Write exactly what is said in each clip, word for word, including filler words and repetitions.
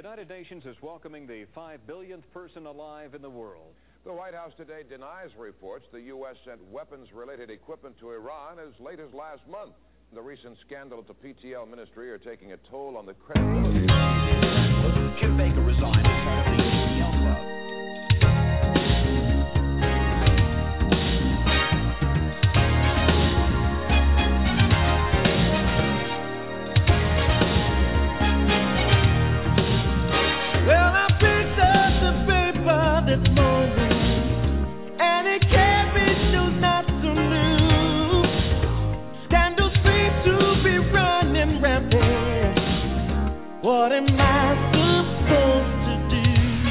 United Nations is welcoming the five billionth person alive in the world. The White House today denies reports the U S sent weapons-related equipment to Iran as late as last month. The recent scandal at the P T L ministry are taking a toll on the credibility. Kim Baker resigned as head of the P T L club. Well, I picked up the paper this morning, and it carries news not so new. Scandals seem to be running rampant. What am I supposed to do?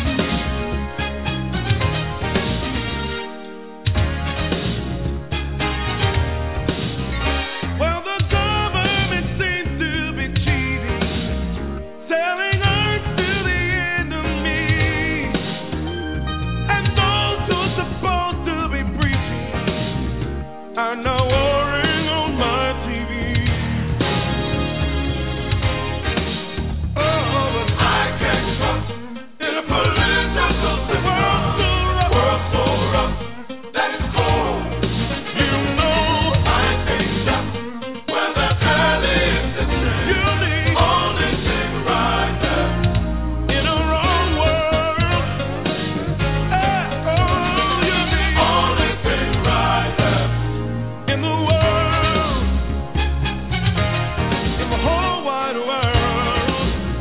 Well, the government seems to be cheating, selling earth to the enemy, and those who are supposed to be preaching are now warring on my T V. Oh, but I can't trust in a political system. World so rough that it's cold. You know I can't trust where the valley is sitting. You need only thing right there in a wrong world. Hey, oh, you need only thing right there in the world, in the whole wide world.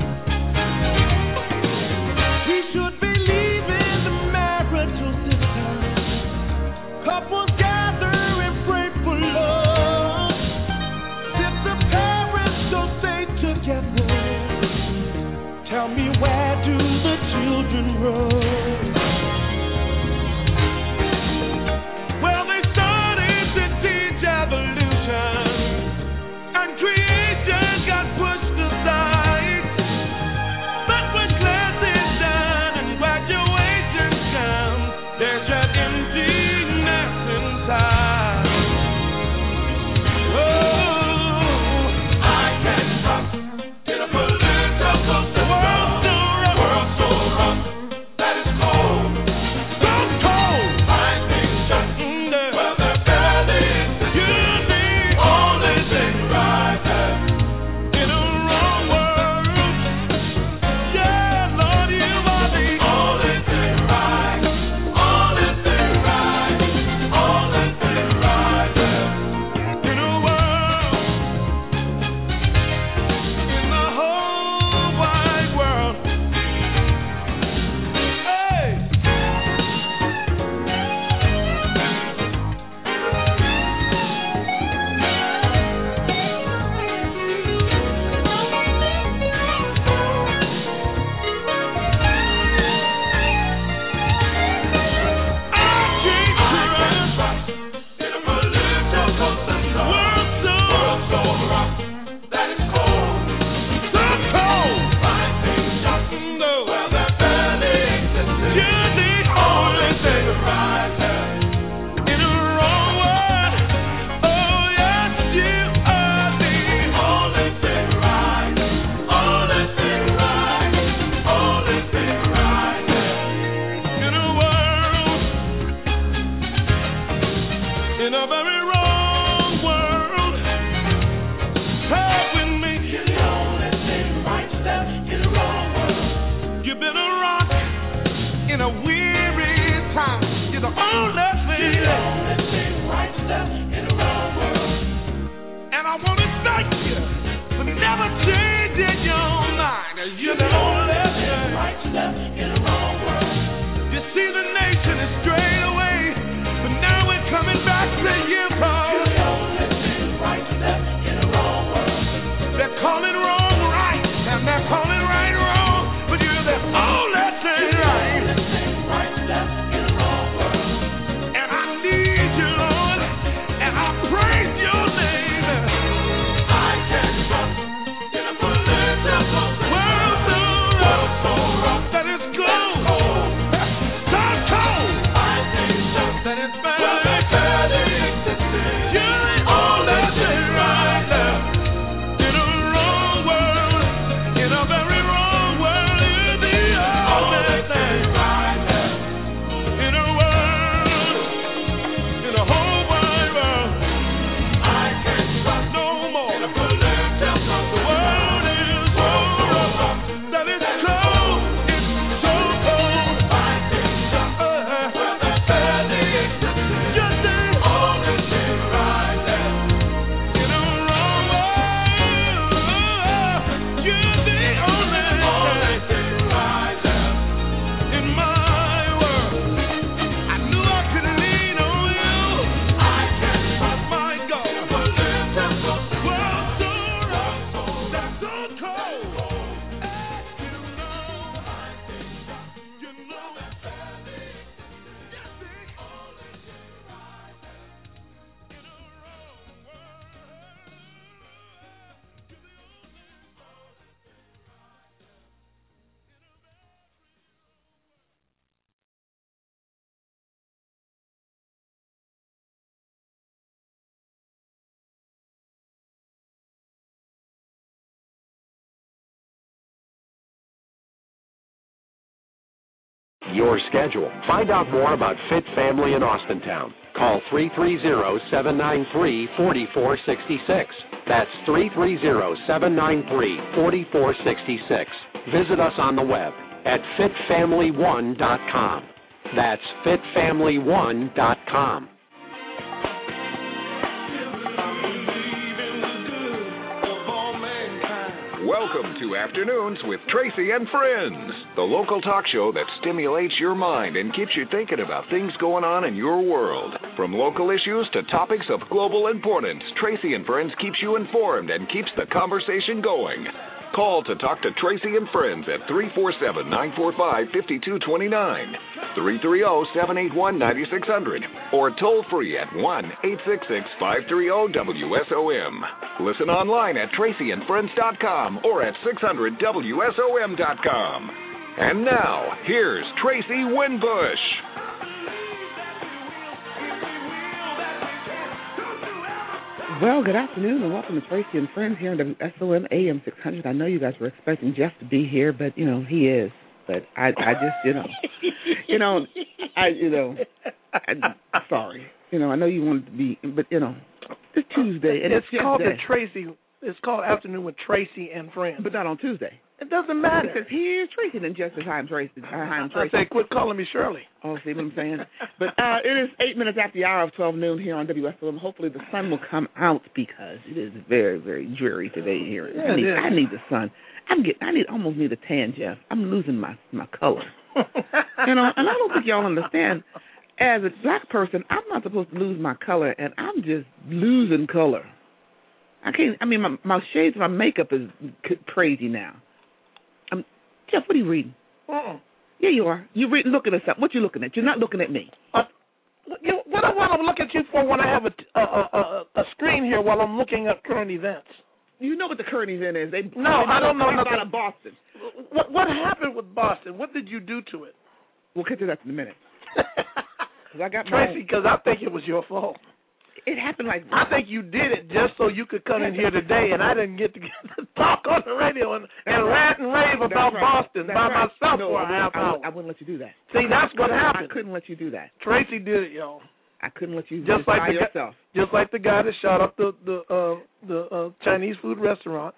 We should be leaving the marital system. Couples gather and pray for love. If the parents don't stay together, tell me, where do the children run? Well, they started to teach evolution, and creation got pushed aside. But when class is done and graduation comes, there's that emptiness inside. Oh, I can't trust in a political system. World so rough that it's cold. So cold. I think just where the valley is sitting. You need only thing right there in a wrong world. Yeah, Lord, you are the only thing right, only thing right, only thing right there in a world, in the whole wide world. Hey. In a very wrong world, stay with me. You're the only thing right step in a wrong world. You've been a rock in a weary time. You're the only thing. You're the only thing right step in a wrong world. And I want to thank you for never changing your mind. You're the only thing right step in a wrong world. You see, the nation is strayed away, but now we're coming back to you, Paul. You're the only thing right step in a wrong world. They're calling wrong right, and they're calling right wrong, but you're the only thing right. You're the only thing right step in a wrong world. And I need you, Lord, and I praise your name. I can't trust in a your schedule. Find out more about Fit Family in Austintown. Call three three zero, seven nine three, four four six six. That's three three zero, seven nine three, four four six six. Visit us on the web at fit family one dot com. That's fit family one dot com. Welcome to Afternoons with Tracy and Friends, the local talk show that stimulates your mind and keeps you thinking about things going on in your world. From local issues to topics of global importance, Tracy and Friends keeps you informed and keeps the conversation going. Call to talk to Tracy and Friends at three four seven, nine four five, five two two nine, three three zero, seven eight one, nine six zero zero, or toll free at one eight six six, five three zero, W S O M. Listen online at tracy and friends dot com or at six hundred W S O M dot com. And now, here's Tracy Winbush. Well, good afternoon and welcome to Tracy and Friends here on W S O M A M six hundred. I know you guys were expecting Jeff to be here, but, you know, he is. But I, I just, you know, you know, I, you know, I, sorry. You know, I know you wanted to be, but, you know, it's Tuesday. And it's, it's called the Tracy. It's called Afternoon with Tracy and Friends. But not on Tuesday. It doesn't matter. Because here's Tracy and just as I'm Tracy. I'm Tracy. I say, quit calling me Shirley. Oh, see what I'm saying? But uh, it is eight minutes after the hour of twelve noon here on W S O M. Hopefully the sun will come out because it is very, very dreary today here. Yeah, I need, it is. I need the sun. I'm getting. I need almost need a tan, Jeff. I'm losing my my color. You know, and I don't think y'all understand. As a black person, I'm not supposed to lose my color, and I'm just losing color. I can't. I mean, my, my shades of my makeup is c- crazy now. I'm, Jeff, what are you reading? Uh-uh. Yeah, you are. You're reading, looking at something. What you looking at? You're not looking at me. Uh, you know, what I want to look at you for when I have a, a, a, a screen here while I'm looking at current events. You know what the current event is. They, no, they I don't know nothing nothing about Boston. What, what happened with Boston? What did you do to it? We'll get to that in a minute. Cause I got Tracy, because I think it was your fault. It happened like I think you did it just so you could come in here today, and I didn't get to, get to talk on the radio and, and rant and rave about right. Boston that's by right. myself no, for a I, half I, hour. I, I wouldn't let you do that. See, that's what happened. I couldn't let you do that. Tracy did it, y'all. I couldn't let you just like by the yourself. Guy, just like the guy that shot up the the uh, the uh, Chinese food restaurant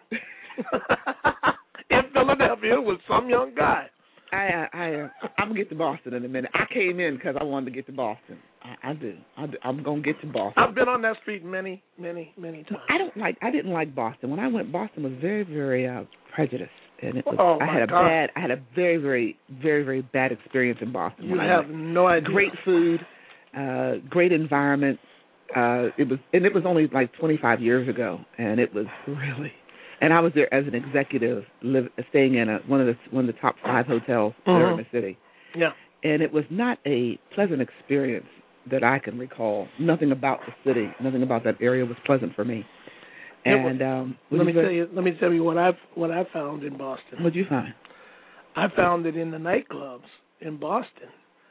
in Philadelphia with some young guy. I, I, uh, I'm gonna get to Boston in a minute. I came in because I wanted to get to Boston. I, I do. I do. I'm gonna get to Boston. I've been on that street many, many, many times. I don't like. I didn't like Boston. When I went, Boston was very, very uh, prejudiced, and it was. Oh, I my had a God. bad. I had a very, very, very, very bad experience in Boston. You when I have went. no idea. Great food, uh, great environment. Uh, it was, and it was only like twenty-five years ago, and it was really. And I was there as an executive, live, staying in a, one of the one of the top five hotels Mm-hmm. there in the city. Yeah. And it was not a pleasant experience that I can recall. Nothing about the city, nothing about that area was pleasant for me. And um, let me you tell you, let me tell you what I what I found in Boston. What'd you find? I found it in the nightclubs in Boston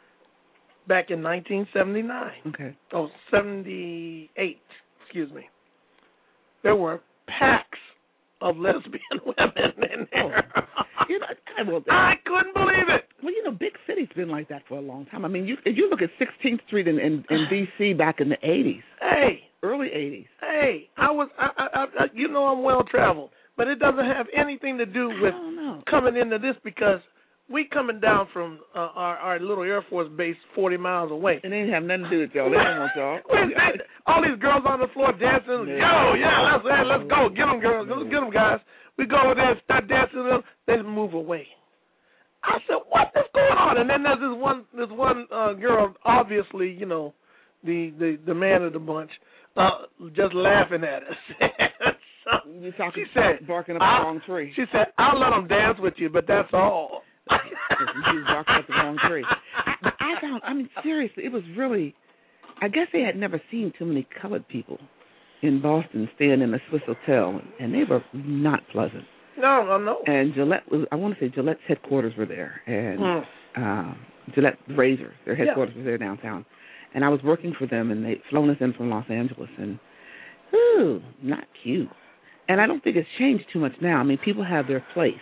back in nineteen seventy-nine. Okay. Oh, seventy-eight, excuse me. There were packs of lesbian women in there. Oh. You know, I, will, I couldn't believe it. Well, you know, big city's been like that for a long time. I mean, you if you look at sixteenth Street in, in, in D C back in the eighties, Hey, early eighties. hey, I was, I, I, I, you know, I'm well traveled, but it doesn't have anything to do with I don't know. coming into this because we coming down from uh, our, our little Air Force base forty miles away. And they didn't have nothing to do with y'all. They didn't want y'all. All these girls on the floor dancing. Yo, yeah, let's hey, let's go. Get them, girls. Let's get them, guys. We go over there and start dancing with them. They move away. I said, what is going on? And then there's this one this one uh, girl, obviously, you know, the, the, the man of the bunch, uh, just laughing at us. So You're talking she said, barking up the wrong tree. She said, I'll let them dance with you, but that's all. She was barking up the wrong tree. I, I found, I mean, seriously, it was really, I guess they had never seen too many colored people in Boston staying in a Swiss hotel, and they were not pleasant. No, no, no. And Gillette was, I want to say Gillette's headquarters were there, and Mm. uh, Gillette Razors, their headquarters Yeah. was there downtown. And I was working for them, and they'd flown us in from Los Angeles, and, ooh, not cute. And I don't think it's changed too much now. I mean, people have their place.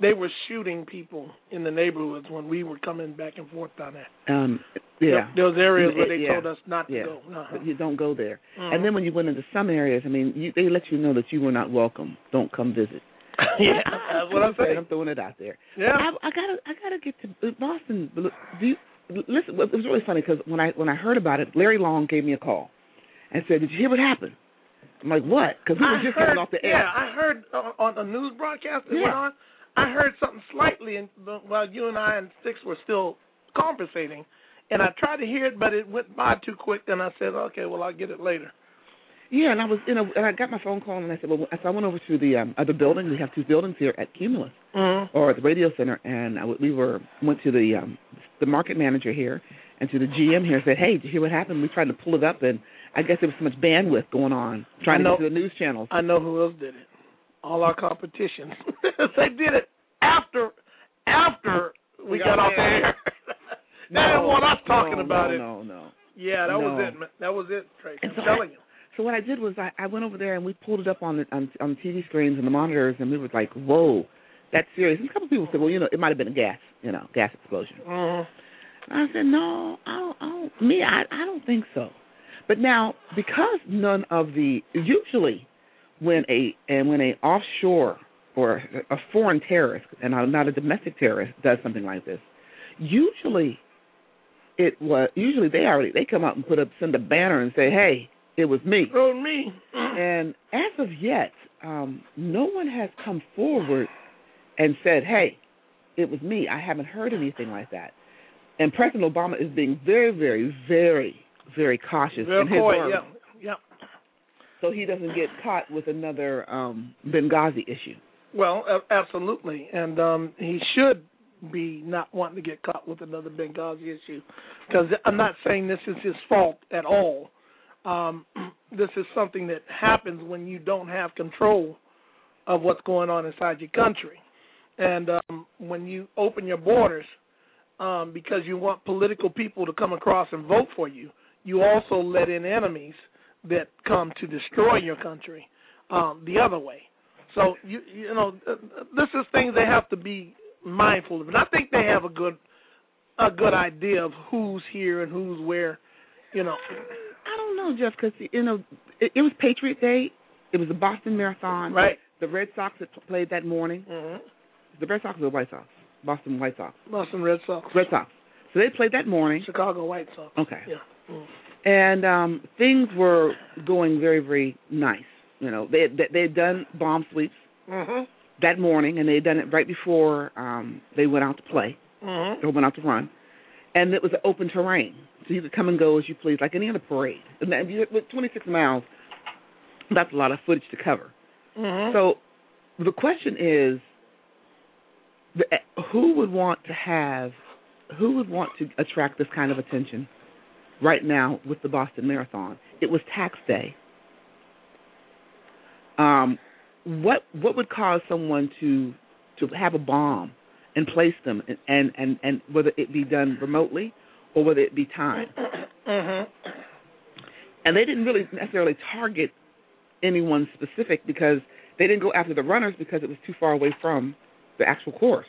they were shooting people in the neighborhoods when we were coming back and forth down there. Um, yeah. There, those areas where they yeah. told us not to yeah. go. Uh-huh. You don't go there. Mm-hmm. And then when you went into some areas, I mean, you, they let you know that you were not welcome. Don't come visit. Yeah, that's what I'm saying. I'm throwing it out there. Yeah. I, I gotta, I gotta get to Boston. Do you, listen, it was really funny because when I when I heard about it, Larry Long gave me a call and said, "Did you hear what happened?" I'm like, "What?" Because we were I just heard, getting off the air. Yeah, I heard uh, on a news broadcast that yeah. went on. I heard something slightly in, while you and I and Six were still conversating, and I tried to hear it, but it went by too quick. And I said, "Okay, well, I'll get it later." Yeah, and I was, you know, and I got my phone call, and I said, well, so I went over to the um, other building. We have two buildings here at Cumulus, mm-hmm. or at the radio center, and I, we were went to the um, the market manager here and to the G M here and said, hey, did you hear what happened? We tried to pull it up, and I guess there was so much bandwidth going on trying know, to get to the news channels. I know who else did it. All our competitions. They did it after after we, we got, got off the air. They no, didn't want us talking no, about no, it. No, no, Yeah, that no. was it. Man. That was it, Tracy. I'm so telling I, you. So what I did was I, I went over there and we pulled it up on the on, on the T V screens and the monitors, and we were like, whoa, that's serious. And a couple of people said, well, you know, it might have been a gas, you know, gas explosion. Mm-hmm. I said, no, I don't, I don't, me, I, I don't think so. But now, because none of the, usually when a, and when a offshore or a foreign terrorist, and not a domestic terrorist, does something like this, usually it was, usually they already, they come out and put up, send a banner and say, hey, it was me. It was me. And as of yet, um, no one has come forward and said, hey, it was me. I haven't heard anything like that. And President Obama is being very, very, very, very cautious very in his coy, words. yeah, yeah. So he doesn't get caught with another um, Benghazi issue. Well, uh, absolutely. And um, he should be not wanting to get caught with another Benghazi issue. Because I'm not saying this is his fault at all. Um, this is something that happens when you don't have control of what's going on inside your country. And um, when you open your borders um, because you want political people to come across and vote for you, you also let in enemies that come to destroy your country um, the other way. So, you you know, this is things they have to be mindful of. And I think they have a good a good idea of who's here and who's where, you know. I don't know, Jeff, because, you know, it, it was Patriot Day. It was the Boston Marathon. Right. The Red Sox had played that morning. Mm-hmm. The Red Sox or the White Sox? Boston White Sox. Boston Red Sox. Red Sox. So they played that morning. Chicago White Sox. Okay. Yeah. Mm. And um, things were going very, very nice. You know, they had, they had done bomb sweeps mm-hmm. that morning, and they had done it right before um, they went out to play mm-hmm. or went out to run. And it was an open terrain, so you could come and go as you please, like any other parade. And then you, with twenty-six miles, that's a lot of footage to cover. Mm-hmm. So the question is, the, who would want to have, who would want to attract this kind of attention right now with the Boston Marathon? It was tax day. Um, what what would cause someone to to have a bomb and place them, and, and, and, and whether it be done remotely or whether it be timed? Mm-hmm. And they didn't really necessarily target anyone specific because they didn't go after the runners because it was too far away from the actual course.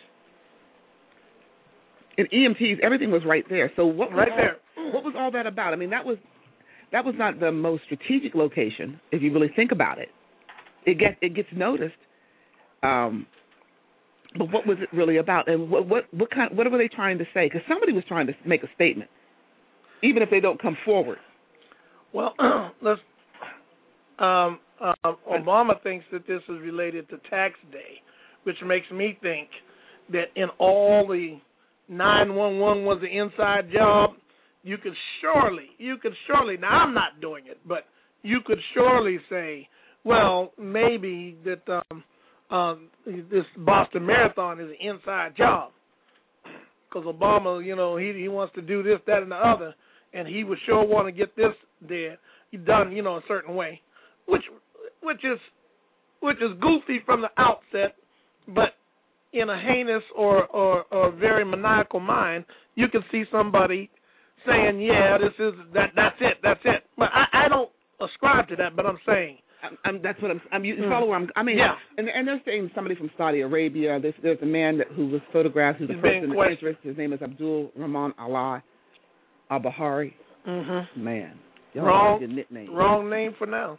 In E M Ts, everything was right there. So what was right all, there. What was all that about? I mean, that was that was not the most strategic location if you really think about it. It gets it gets noticed, um, but what was it really about? And what what what kind what were they trying to say? Because somebody was trying to make a statement, even if they don't come forward. Well, let's. Um, uh, Obama thinks that this is related to tax day, which makes me think that in all the nine one one was an inside job. You could surely, you could surely. Now I'm not doing it, but you could surely say, well, maybe that um, um, this Boston Marathon is an inside job because Obama, you know, he he wants to do this, that, and the other, and he would sure want to get this there done, you know, a certain way, which which is which is goofy from the outset, but in a heinous or, or, or very maniacal mind, you can see somebody saying, yeah, this is that that's it, that's it. But I, I don't ascribe to that, but I'm saying I'm, I'm, that's what I'm. I'm you follow where I'm. I mean, yeah. and and they're saying somebody from Saudi Arabia. There's there's a man that, who was photographed who's a He's person being of interest. His name is Abdul Rahman Allah Al-Bahari. Mm-hmm. Man, y'all wrong got a nickname. Wrong name for now.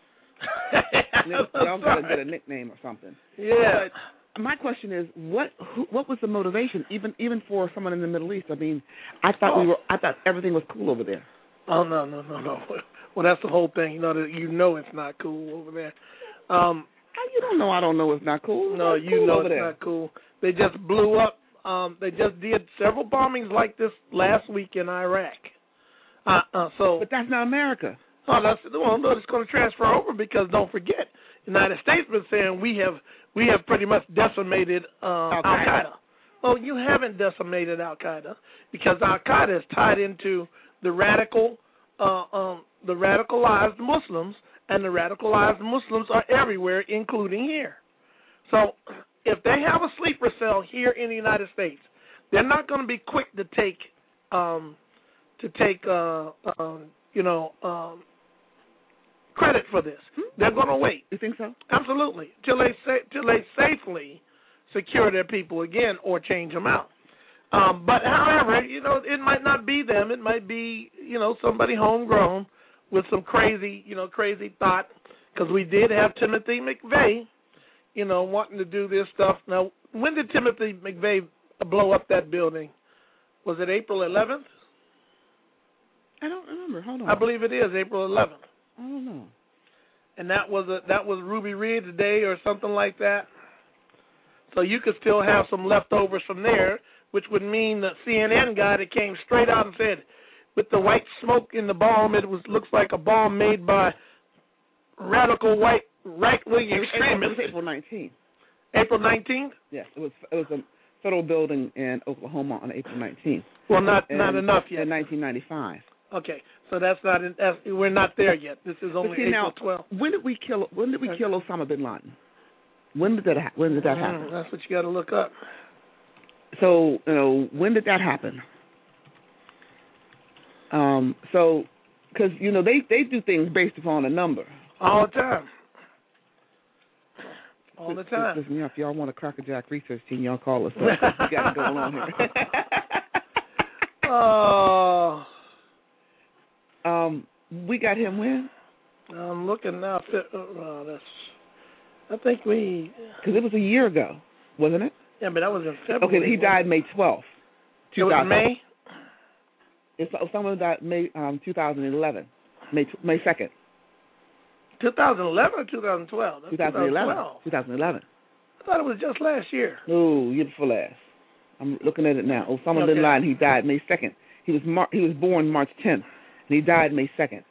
Y'all gotta get a nickname or something. Yeah. But my question is, what who, what was the motivation, even even for someone in the Middle East? I mean, I thought oh. we were. I thought everything was cool over there. Oh no no no no. Well, that's the whole thing. You know that you know it's not cool over there. Um, you don't know. I don't know it's not cool. No, it's you cool know over it's there. not cool. They just blew up. Um, they just did several bombings like this last week in Iraq. Uh, uh, so, but that's not America. Oh, that's well, no, it's going to transfer over because don't forget, the United States been saying we have we have pretty much decimated uh, Al Qaeda. Well, you haven't decimated Al Qaeda because Al Qaeda is tied into the radical, uh, um, the radicalized Muslims, and the radicalized Muslims are everywhere, including here. So, if they have a sleeper cell here in the United States, they're not going to be quick to take, um, to take, uh, um, you know, um, credit for this. They're going to wait. You think so? Absolutely, till they sa- till they safely secure their people again or change them out. Um, but however, you know, it might not be them. It might be, you know, somebody homegrown with some crazy, you know, crazy thought. Because we did have Timothy McVeigh, you know, wanting to do this stuff. Now, when did Timothy McVeigh blow up that building? Was it April eleventh? I don't remember. Hold on. I believe it is April eleventh. I don't know. And that was a, that was Ruby Ridge Day or something like that. So you could still have some leftovers from there, which would mean the C N N guy that came straight out and said, with the white smoke in the bomb, it was looks like a bomb made by radical white right-wing extremists. It was April nineteenth. April nineteenth? Yes, it was. It was a federal building in Oklahoma on April nineteenth. Well, not and not enough yet. In nineteen ninety-five. Okay, so that's not. In, that's, we're not there yet. This is only see, April now, twelfth. When did we kill? When did we kill Osama bin Laden? When did that? Ha- when did that happen? Mm, that's what you got to look up. So you know, when did that happen? Um. So, because you know they they do things based upon a number. All the time. All the time. Listen, you know, if y'all want a crackerjack research team, y'all call us. We got it going on here. Oh. um, we got him when? I'm looking now. Oh, that's. I think we. Because it was a year ago, wasn't it? Yeah, but that was in February. Okay, he died May twelfth. It was May. It's someone died May um, two thousand eleven, May May second. two thousand eleven or two thousand twelve? two thousand eleven. two thousand eleven. I thought it was just last year. Oh, year before last. I'm looking at it now. Osama okay. bin Laden, he died May second. He was Mar- he was born March tenth, and he died May second.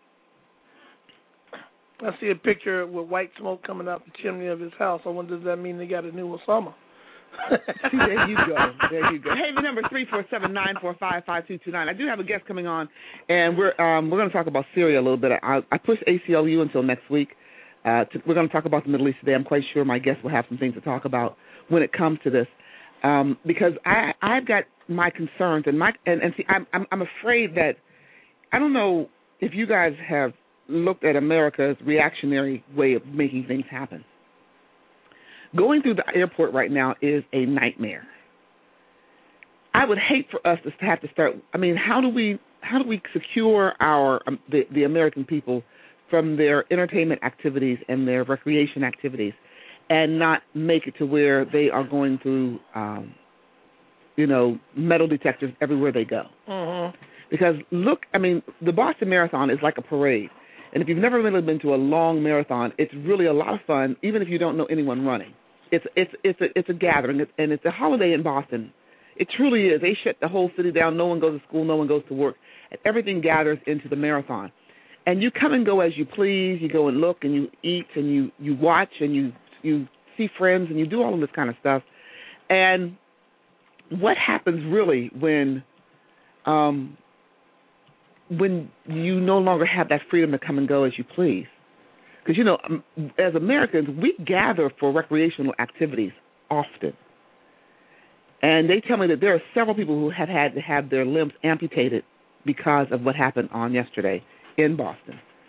I see a picture with white smoke coming out the chimney of his house. I wonder, does that mean they got a new Osama? See, there you go. There you go. Hey, the number is three four seven nine four five five two two nine. I do have a guest coming on, and we're um, we're going to talk about Syria a little bit. I, I pushed A C L U until next week. Uh, to, we're going to talk about the Middle East today. I'm quite sure my guest will have some things to talk about when it comes to this, um, because I I've got my concerns and my and, and see I'm, I'm I'm afraid that I don't know if you guys have looked at America's reactionary way of making things happen. Going through the airport right now is a nightmare. I would hate for us to have to start. I mean, how do we how do we secure our um, the, the American people from their entertainment activities and their recreation activities, and not make it to where they are going through, um, you know, metal detectors everywhere they go? Mm-hmm. Because look, I mean, the Boston Marathon is like a parade. And if you've never really been to a long marathon, it's really a lot of fun, even if you don't know anyone running. It's it's it's a it's a gathering, and it's a holiday in Boston. It truly is. They shut the whole city down. No one goes to school. No one goes to work. And everything gathers into the marathon. And you come and go as you please. You go and look, and you eat, and you, you watch, and you you see friends, and you do all of this kind of stuff. And what happens really when um, when you no longer have that freedom to come and go as you please? Because, you know, as Americans, we gather for recreational activities often. And they tell me that there are several people who have had to have their limbs amputated because of what happened on yesterday in Boston.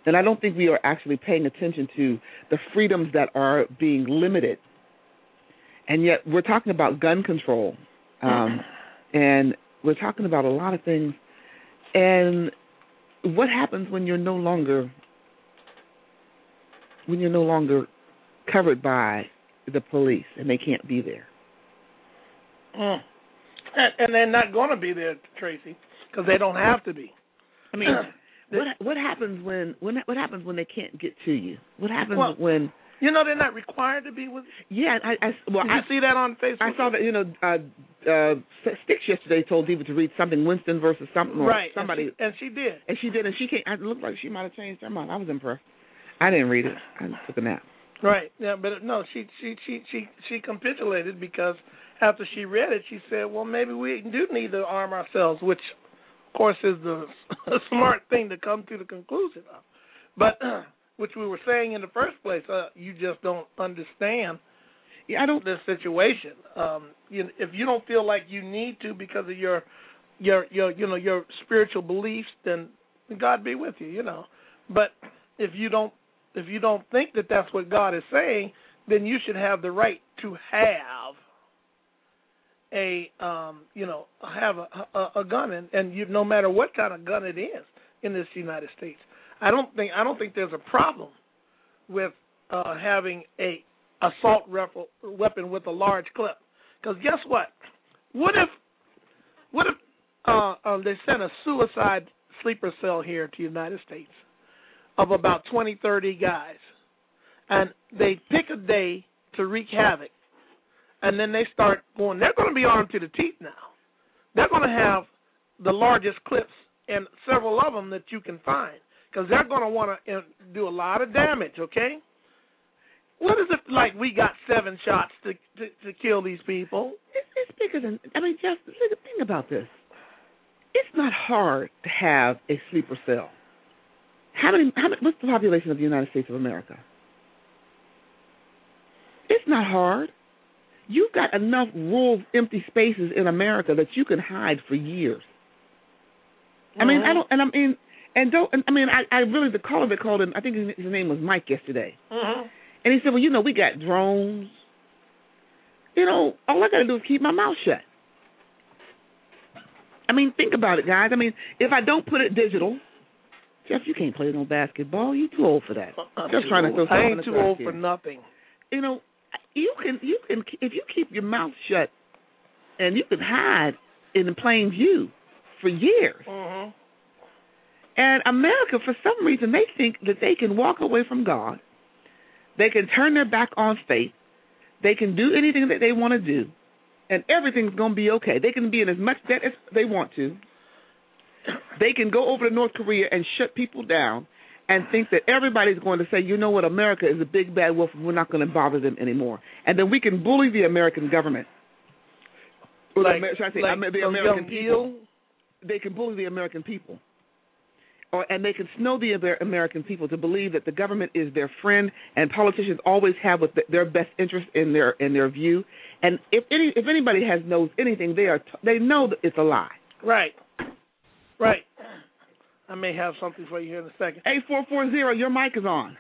And I don't think we are actually paying attention to the freedoms that are being limited. And yet we're talking about gun control. Um, and we're talking about a lot of things. And what happens when you're no longer when you're no longer covered by the police and they can't be there? Mm. And, and they're not going to be there, Tracy, because they don't have to be. I mean, what what happens when, when what happens when they can't get to you? What happens well, when you know they're not required to be with? Yeah, I, I well, Did I you see that on Facebook? I saw that. You know, uh, uh, Sticks yesterday told Diva to read something Winston versus something or right. somebody, and she, and she did, and she did, and she came. It looked like she might have changed her mind. I was impressed. I didn't read it. I took a nap. Right. Yeah, but no, she she she she she capitulated because after she read it, she said, "Well, maybe we do need to arm ourselves," which, of course, is the smart thing to come to the conclusion of. But uh, which we were saying in the first place, uh, you just don't understand. Yeah, I don't. This situation. Um, you, if you don't feel like you need to because of your your your you know your spiritual beliefs, then God be with you. You know. But if you don't if you don't think that that's what God is saying, then you should have the right to have a um, you know have a, a, a gun, and, and you, no matter what kind of gun it is in this United States. I don't think I don't think there's a problem with uh, having a assault rifle, weapon with a large clip. Because guess what? What if what if uh, uh, they sent a suicide sleeper cell here to the United States of about twenty, thirty guys, and they pick a day to wreak havoc, and then they start going, they're going to be armed to the teeth now. They're going to have the largest clips and several of them that you can find, because they're going to want to do a lot of damage, okay? What is it like we got seven shots to to, to kill these people? It's, it's bigger than, I mean, just think about this. It's not hard to have a sleeper cell. How many, how many, what's the population of the United States of America? It's not hard. You've got enough rural empty spaces in America that you can hide for years. Mm-hmm. I mean, I don't, and I mean, and don't, and, I mean, I, I really, the caller that called him, I think his, his name was Mike yesterday. Mm-hmm. And he said, well, you know, we got drones. You know, all I got to do is keep my mouth shut. I mean, think about it, guys. I mean, if I don't put it digital, Jeff, you can't play no basketball. You too old for that. I'm Just trying old. to throw I ain't too old here. for nothing. You know, you can, you can, if you keep your mouth shut, and you can hide in plain view for years. Mm-hmm. And America, for some reason, they think that they can walk away from God. They can turn their back on faith. They can do anything that they want to do, and everything's going to be okay. They can be in as much debt as they want to. They can go over to North Korea and shut people down and think that everybody's going to say, you know what, America is a big bad wolf and we're not going to bother them anymore. And then we can bully the American government. Or like the, should I say, like the American people. Deal? They can bully the American people. Or, and they can snow the American people to believe that the government is their friend, and politicians always have with their best interest in their in their view. And if any if anybody has knows anything, they are t- they know that it's a lie. Right, right. I may have something for you here in a second. Eight four four zero, your mic is on.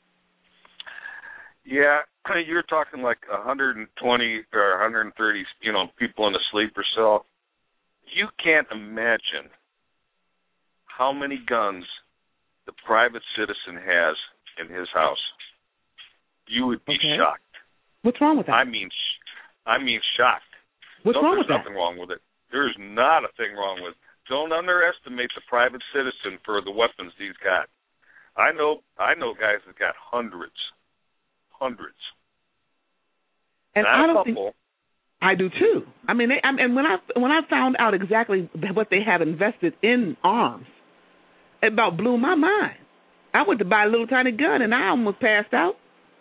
Yeah, you're talking like one hundred twenty or one hundred thirty, you know, people in a sleeper cell. You can't imagine how many guns the private citizen has in his house. You would be okay. shocked. What's wrong with that? I mean, I mean shocked. What's no, wrong with there's that? nothing wrong with it. There's not a thing wrong with it. Don't underestimate the private citizen for the weapons he's got. I know, I know guys that got hundreds, hundreds. And not I don't a couple. think I do too. I mean, they, I, and when I when I found out exactly what they have invested in arms, it about blew my mind. I went to buy a little tiny gun and I almost passed out.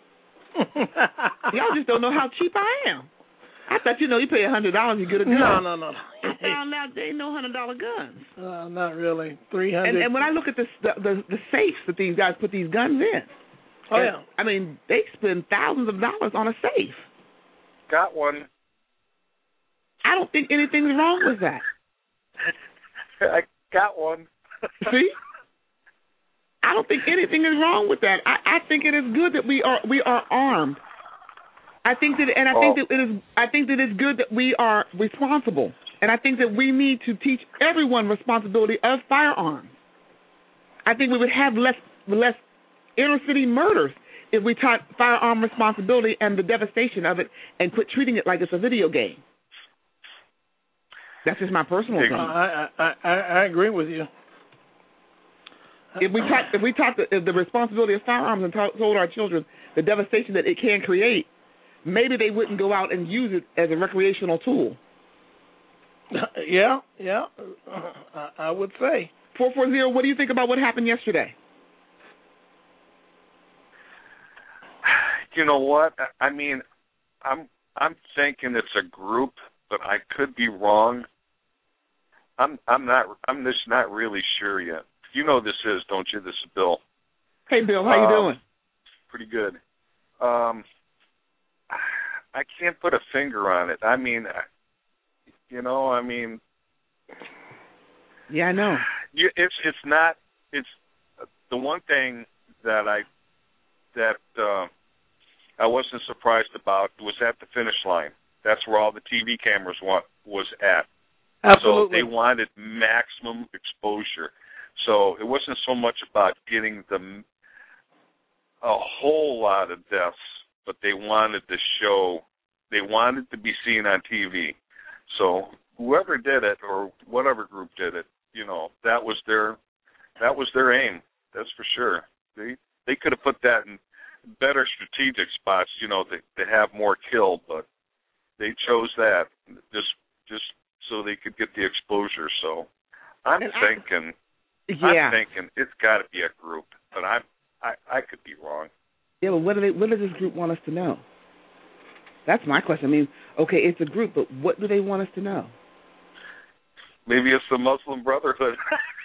Y'all just don't know how cheap I am. I thought, you know, you pay a hundred dollars, you get a gun. No, no, no. I found out there ain't no hundred dollar guns. Uh, not really. Three hundred. And, and when I look at the, the the safes that these guys put these guns in, oh yeah, I mean, they spend thousands of dollars on a safe. Got one. I don't think anything's wrong with that. I got one. See? I don't think anything is wrong with that. I, I think it is good that we are we are armed. I think that, and I think that it is. I think that it's good that we are responsible, and I think that we need to teach everyone responsibility of firearms. I think we would have less less inner city murders if we taught firearm responsibility and the devastation of it, and quit treating it like it's a video game. That's just my personal opinion. I, I I I agree with you. If we taught if we taught the, the responsibility of firearms and taught, told our children the devastation that it can create, maybe they wouldn't go out and use it as a recreational tool. Yeah, yeah, I, I would say. four four zero, what do you think about what happened yesterday? You know what? I mean, I'm I'm thinking it's a group, but I could be wrong. I'm I'm not I'm just not really sure yet. You know this is, don't you? This is Bill. Hey, Bill, how you um, doing? Pretty good. Um, I can't put a finger on it. I mean, you know, I mean. Yeah, I know. You, it's it's not. It's the one thing that I that uh, I wasn't surprised about was at the finish line. That's where all the T V cameras want, was at. Absolutely. So they wanted maximum exposure. So it wasn't so much about getting the a whole lot of deaths, but they wanted to show, they wanted to be seen on T V. So whoever did it or whatever group did it, you know, that was their that was their aim. That's for sure. They they could have put that in better strategic spots, you know, to, to have more killed, but they chose that just just so they could get the exposure. So I'm and thinking. I, yeah. I'm thinking it's got to be a group, but I, I I could be wrong. Yeah, but what do they? What does this group want us to know? That's my question. I mean, okay, it's a group, but what do they want us to know? Maybe it's the Muslim Brotherhood.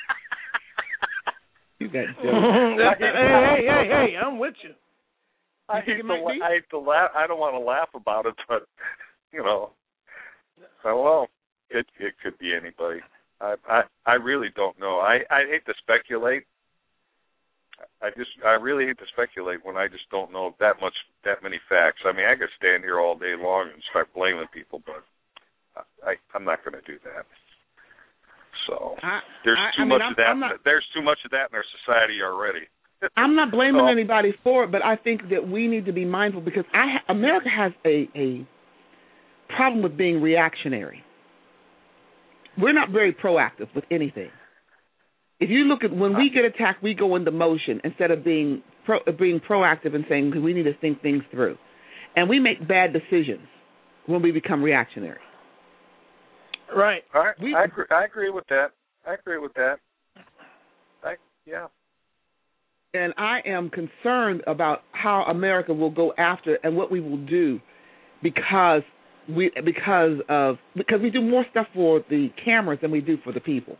You got hey, hey, hey, hey! I'm with you. I hate, to, I hate to laugh. I don't want to laugh about it, but you know, well, it it could be anybody. I, I I really don't know. I, I hate to speculate. I just I really hate to speculate when I just don't know that much that many facts. I mean, I could stand here all day long and start blaming people, but I I'm not going to do that. So I, there's I, too I much mean, of that. not, there's too much of that in our society already. I'm not blaming so, anybody for it, but I think that we need to be mindful because I America has a a problem with being reactionary. We're not very proactive with anything. If you look at when we get attacked, we go into motion instead of being pro, being proactive and saying we need to think things through, and we make bad decisions when we become reactionary. Right. I, we, I agree. I agree with that. I agree with that. I, yeah. And I am concerned about how America will go after and what we will do because. We because of because we do more stuff for the cameras than we do for the people.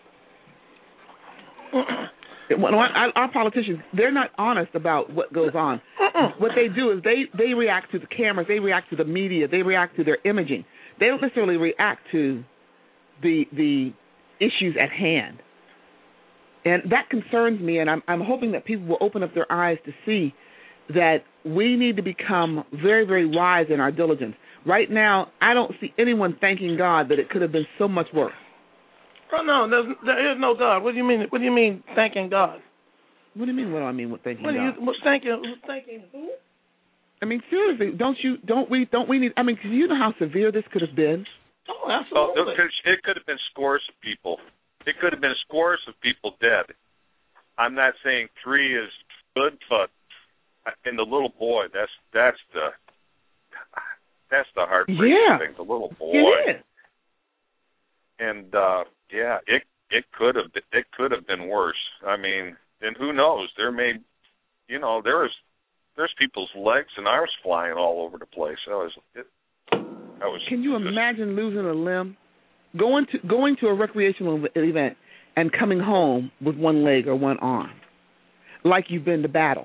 Our politicians, they're not honest about what goes on. What they do is they, they react to the cameras, they react to the media, they react to their imaging. They don't necessarily react to the the issues at hand. And that concerns me, and I'm I'm hoping that people will open up their eyes to see that we need to become very, very wise in our diligence. Right now, I don't see anyone thanking God that it could have been so much worse. Oh no, there's, there is no God. What do you mean? What do you mean thanking God? What do you mean? What do I mean with thanking what God? Do you, what, thanking, thanking who? I mean, seriously, don't you? Don't we? Don't we need? I mean, cause you know how severe this could have been. Oh, absolutely. Oh, it could have been scores of people. It could have been scores of people dead. I'm not saying three is good, but and the little boy, that's that's the that's the heartbreaking yeah. thing. The little boy. It is. And uh, yeah, it it could have been, it could have been worse. I mean, and who knows? There may, you know, there's there's people's legs and arms flying all over the place. That was it. That was. Can you just, imagine losing a limb, going to going to a recreational event and coming home with one leg or one arm, like you've been to battle?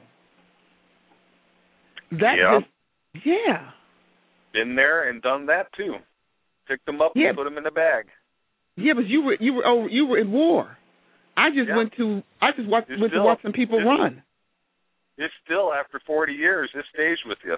That yeah. just yeah. Been there and done that too. Picked them up yeah. and put them in the bag. Yeah, but you were you were oh, you were in war. I just Yeah. went to I just watched, It's went still, to watch some people it's, run. It's still, after forty years, it stays with you.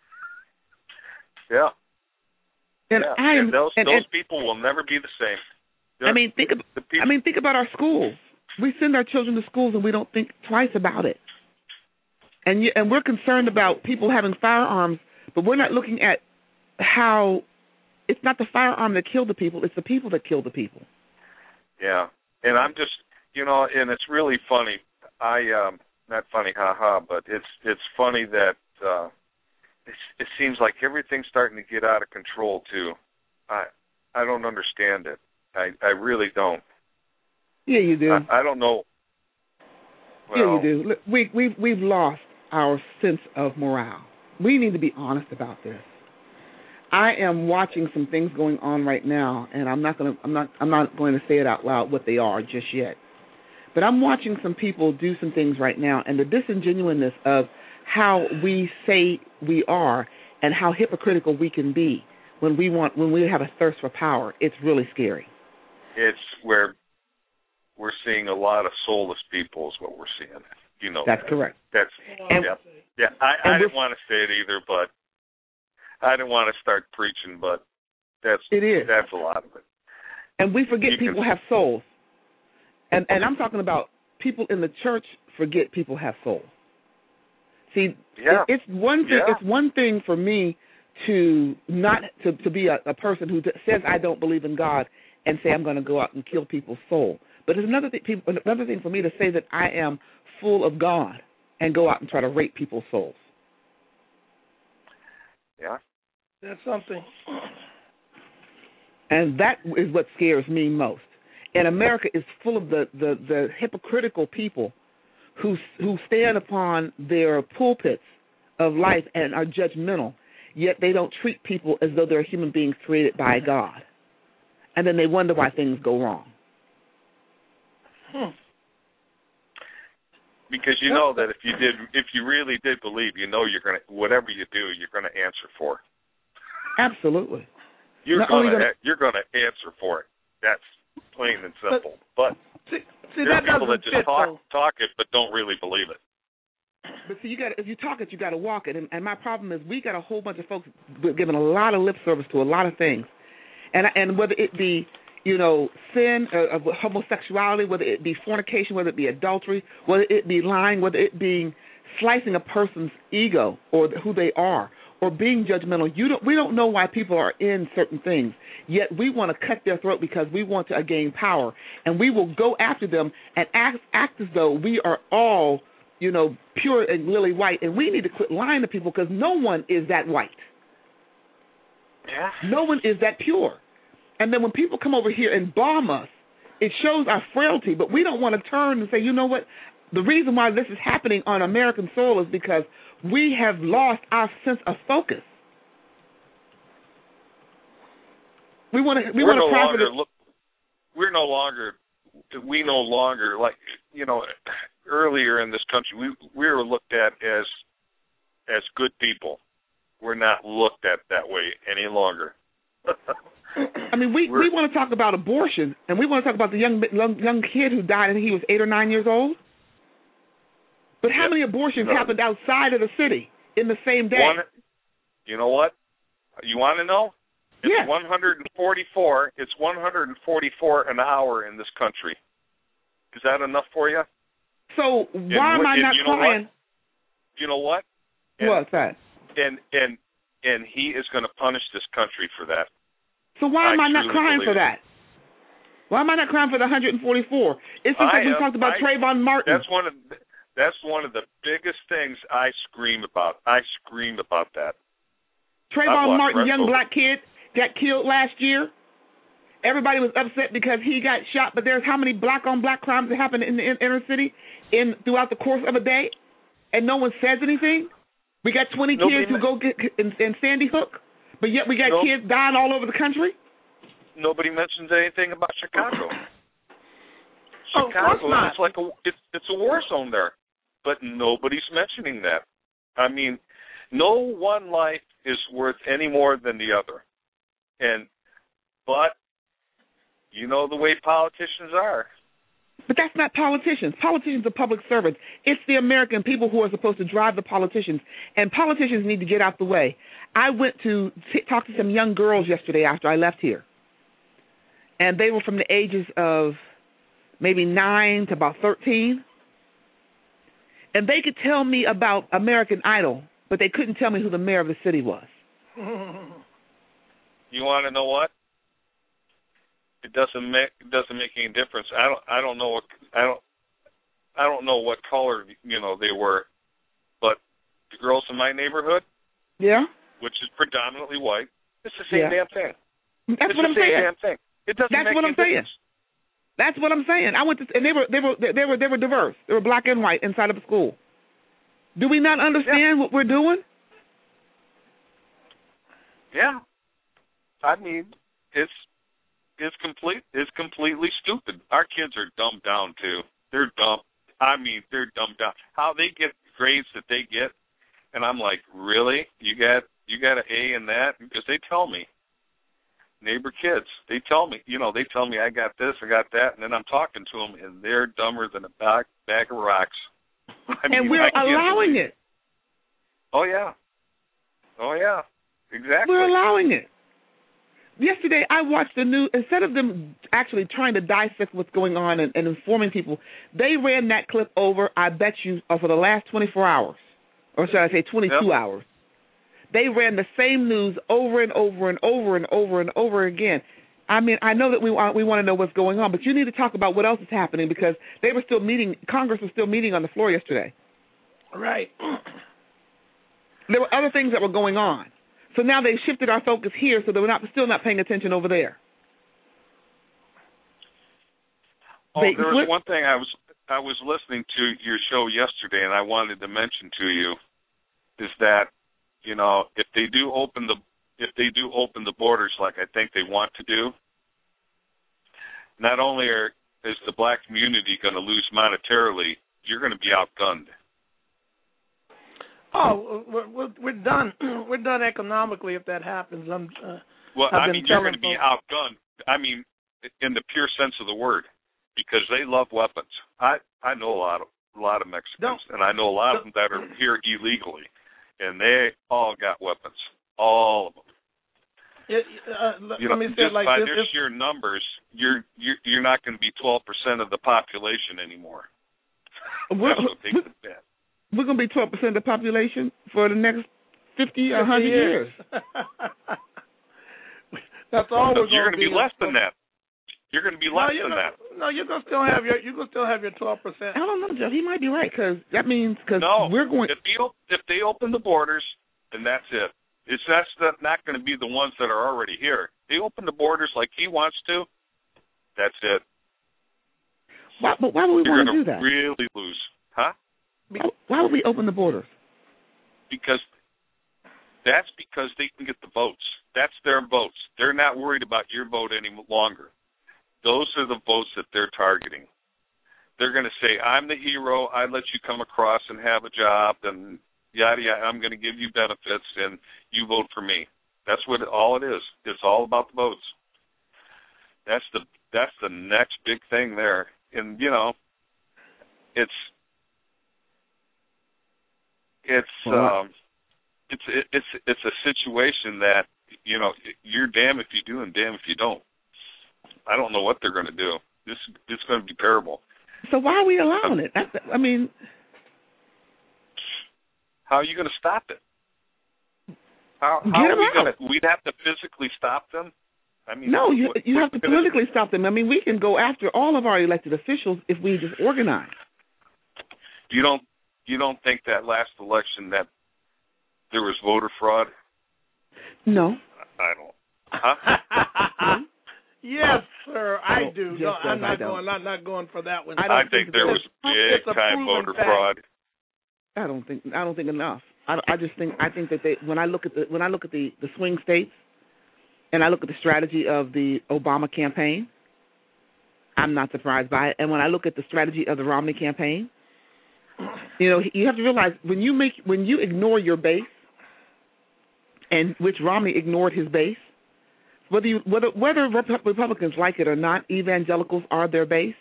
Yeah. And yeah. I am and those and, those and, people will never be the same. They're, I mean, think about people, I mean, think about our schools. We send our children to schools and we don't think twice about it. And you, and we're concerned about people having firearms, but we're not looking at how it's not the firearm that killed the people, it's the people that killed the people. Yeah. And I'm just, you know, and it's really funny. I um not funny, haha, but it's it's funny that uh it's, it seems like everything's starting to get out of control too. I I don't understand it. I I really don't. Yeah, you do. I, I don't know. Well, yeah, you do. Look, we we we've lost our sense of morale. We need to be honest about this. I am watching some things going on right now, and I'm not going to I'm not I'm not going to say it out loud what they are just yet. But I'm watching some people do some things right now, and the disingenuousness of how we say we are and how hypocritical we can be when we want when we have a thirst for power. It's really scary. It's where we're seeing a lot of soulless people is what we're seeing. You know, that's that. correct. That's and, yeah. Yeah, I, I didn't want to say it either, but I didn't want to start preaching, but that's it is. That's a lot of it. And we forget you people can, have souls. And and I'm talking about people in the church forget people have souls. See, yeah. it, it's one thing. Yeah. It's one thing for me to not to, to be a, a person who says I don't believe in God and say I'm going to go out and kill people's soul. But it's another thing. People, another thing for me to say that I am full of God and go out and try to rape people's souls. Yeah, that's something. And that is what scares me most. And America is full of the, the, the hypocritical people who who stand upon their pulpits of life and are judgmental, yet they don't treat people as though they're human beings created by God. And then they wonder why things go wrong. Hmm. Because you know that if you did, if you really did believe, you know you're gonna, whatever you do, you're gonna answer for. Absolutely. You're Not gonna, gonna you're gonna answer for it. That's plain and simple. But, but see, see, there are that people that just fit, talk though. talk it, but don't really believe it. But see, you got if you talk it, you got to walk it. And, and my problem is we got a whole bunch of folks giving a lot of lip service to a lot of things, and and whether it be you know sin uh, of homosexuality, whether it be fornication, whether it be adultery, whether it be lying, whether it be slicing a person's ego or who they are, or being judgmental. You don't. We don't know why people are in certain things. Yet we want to cut their throat because we want to gain power, and we will go after them and act, act as though we are all, you know, pure and lily white. And we need to quit lying to people because no one is that white. Yeah. No one is that pure. And then when people come over here and bomb us, it shows our frailty. But we don't want to turn and say, you know what? The reason why this is happening on American soil is because we have lost our sense of focus. We want to. We we're want to no profit. longer look. We're no longer. We no longer like you know. Earlier in this country, we we were looked at as as good people. We're not looked at that way any longer. I mean, we, we want to talk about abortion, and we want to talk about the young young, young kid who died, and he was eight or nine years old. But how yep. many abortions no. happened outside of the city in the same day? One, you know what? You want to know? It's yeah. one hundred forty-four. It's one hundred forty-four an hour in this country. Is that enough for you? So why and, am I and not you know crying? What? You know what? And, What's that? And and and he is going to punish this country for that. So why am I, I not crying for it. that? Why am I not crying for the one hundred forty-four? It's just like we am, talked about I, Trayvon Martin. That's one of that's one of the biggest things I scream about. I scream about that. Trayvon Martin, young black kid, got killed last year. Everybody was upset because he got shot, but there's how many black-on-black crimes that happen in the inner city in throughout the course of a day, and no one says anything? We got twenty Nobody kids who go get in, in Sandy Hook, but yet we got nope. kids dying all over the country? Nobody mentions anything about Chicago. Oh, Chicago, not. it's like a it's, it's a war zone there, but nobody's mentioning that. I mean, no one life is worth any more than the other, and but you know the way politicians are. But that's not politicians. Politicians are public servants. It's the American people who are supposed to drive the politicians, and politicians need to get out the way. I went to t- talk to some young girls yesterday after I left here, and they were from the ages of maybe nine to about thirteen, and they could tell me about American Idol, but they couldn't tell me who the mayor of the city was. You want to know what? It doesn't make it doesn't make any difference. I don't I don't know what I don't I don't know what color you know they were, but the girls in my neighborhood, yeah, which is predominantly white, it's the same yeah. damn thing. That's it's what the I'm same saying. Damn thing. It doesn't That's make what any I'm saying. difference. That's what I'm saying. I went to, and they were they were they were they were diverse. They were black and white inside of the school. Do we not understand yeah. what we're doing? Yeah, I mean it's. It's complete. It's completely stupid. Our kids are dumbed down too. They're dumb. I mean, they're dumbed down. How they get grades that they get, and I'm like, really? You got you got an A in that? Because they tell me, neighbor kids, they tell me, you know, they tell me I got this, I got that, and then I'm talking to them, and they're dumber than a bag bag of rocks. I mean, and we're allowing it. Oh yeah. Oh yeah. Exactly. We're allowing it. Yesterday, I watched the news. Instead of them actually trying to dissect what's going on and, and informing people, they ran that clip over, I bet you, uh, for the last twenty-four hours, or should I say twenty-two yep. hours. They ran the same news over and over and over and over and over again. I mean, I know that we want, we want to know what's going on, but you need to talk about what else is happening because they were still meeting, Congress was still meeting on the floor yesterday. Right. There were other things that were going on. So now they've shifted our focus here so that we're not still not paying attention over there. Oh, they, there was one thing I was I was listening to your show yesterday, and I wanted to mention to you is that you know if they do open the if they do open the borders like I think they want to do, not only are is the black community going to lose monetarily, you're going to be outgunned. Oh, we're, we're done. We're done economically if that happens. I'm, uh, well, I've I mean, you're going to be folks. outgunned. I mean, in the pure sense of the word, because they love weapons. I, I know a lot of a lot of Mexicans, Don't, and I know a lot of them that are here illegally, and they all got weapons, all of them. It, uh, let, you know, let me say just it like by this. their If, sheer numbers, you're you're, you're not going to be twelve percent of the population anymore. We're, That's what they could bet. We're going to be twelve percent of the population for the next fifty or one hundred years. years. That's all no, we're you're going to be. Be less than that. You're going to be less no, than gonna, that. No, you're going to still have your you're going to still have your twelve percent. I don't know, Jeff. He might be right because that means because no, we're going. If, you, if they open the borders, then that's it. It's that's not going to be the ones that are already here. They open the borders like he wants to. That's it. Why, but why would we You're want to do that? Really lose, huh? Why, why would we open the borders? Because that's because they can get the votes. That's their votes. They're not worried about your vote any longer. Those are the votes that they're targeting. They're going to say, I'm the hero. I let you come across and have a job and yada, yada. I'm going to give you benefits and you vote for me. That's what it, all it is. It's all about the votes. That's the that's the next big thing there. And, you know, it's it's um, it's it's it's a situation that, you know, you're damn if you do and damn if you don't. I don't know what they're going to do. This this is going to be terrible. So why are we allowing it? That's, I mean, how are you going to stop it? How, how get are them we out. going to? We'd have to physically stop them. I mean, no, you what, you have to gonna, politically stop them. I mean, we can go after all of our elected officials if we just organize. You don't you don't think that last election that there was voter fraud? No. I don't. Huh? Yes, sir, I Oh, do. yes, No, sir, I'm I not don't. going. I'm not going for that one. I I, don't think think there that- was It's a big time proven voter fact. fraud. I don't think I don't think enough. I, I just think I think that they when I look at the when I look at the, the swing states and I look at the strategy of the Obama campaign, I'm not surprised by it. And when I look at the strategy of the Romney campaign, you know, you have to realize when you make when you ignore your base, and which Romney ignored his base, whether you, whether whether Republicans like it or not, evangelicals are their base.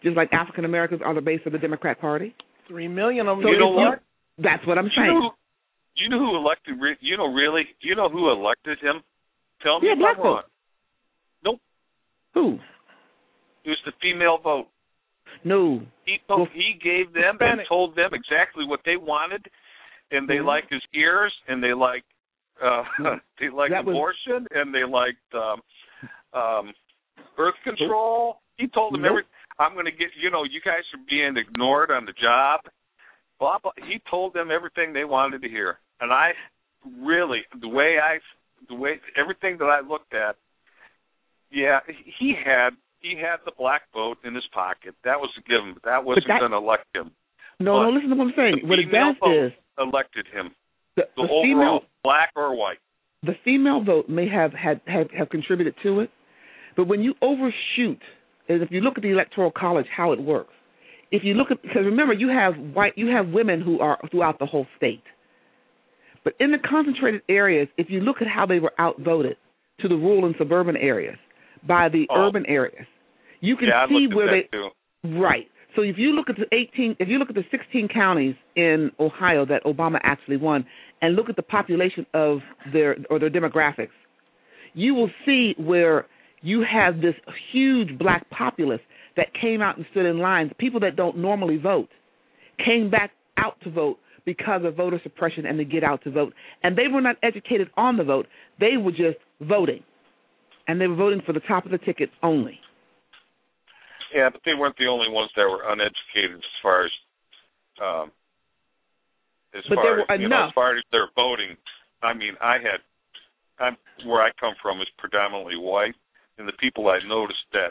just like African Americans are the base of the Democrat Party. Three million of them. So You know if you- what? That's what I'm Do you saying. know, do you know who elected? re- You know, really? Do you know who elected him? Tell me Yeah, if black I'm wrong. folks. Nope. Who? It was the female vote. No. He told, Well, he gave them and Hispanic. told them exactly what they wanted, and they Mhm. liked his ears, and they liked uh, they liked That was- abortion, and they liked um, um, birth control. He told them Nope. every. I'm going to get you know you guys are being ignored on the job. Blah blah. He told them everything they wanted to hear, and I really the way I the way everything that I looked at. Yeah, he had he had the black vote in his pocket. That was a given. That wasn't that- going to elect him. No, But no, listen to what I'm saying. the What it female does vote is elected him. the, The, the overall, female black or white. the female vote may have, had, have have contributed to it, but when you overshoot, and if you look at the Electoral College, how it works, if you look at because remember you have white you have women who are throughout the whole state, but in the concentrated areas, if you look at how they were outvoted to the rural and suburban areas by the Oh. urban areas, you can Yeah, I see looked at where that they too. right. So if you look at the eighteen, if you look at the sixteen counties in Ohio that Obama actually won, and look at the population of their or their demographics, you will see where you have this huge black populace that came out and stood in lines. People that don't normally vote came back out to vote because of voter suppression and to get out to vote. And they were not educated on the vote. They were just voting. And they were voting for the top of the ticket only. Yeah, but they weren't the only ones that were uneducated as far as um, as But far there as were you know, enough. as far as their voting. I mean, I had I'm where I come from is predominantly white, and the people I noticed that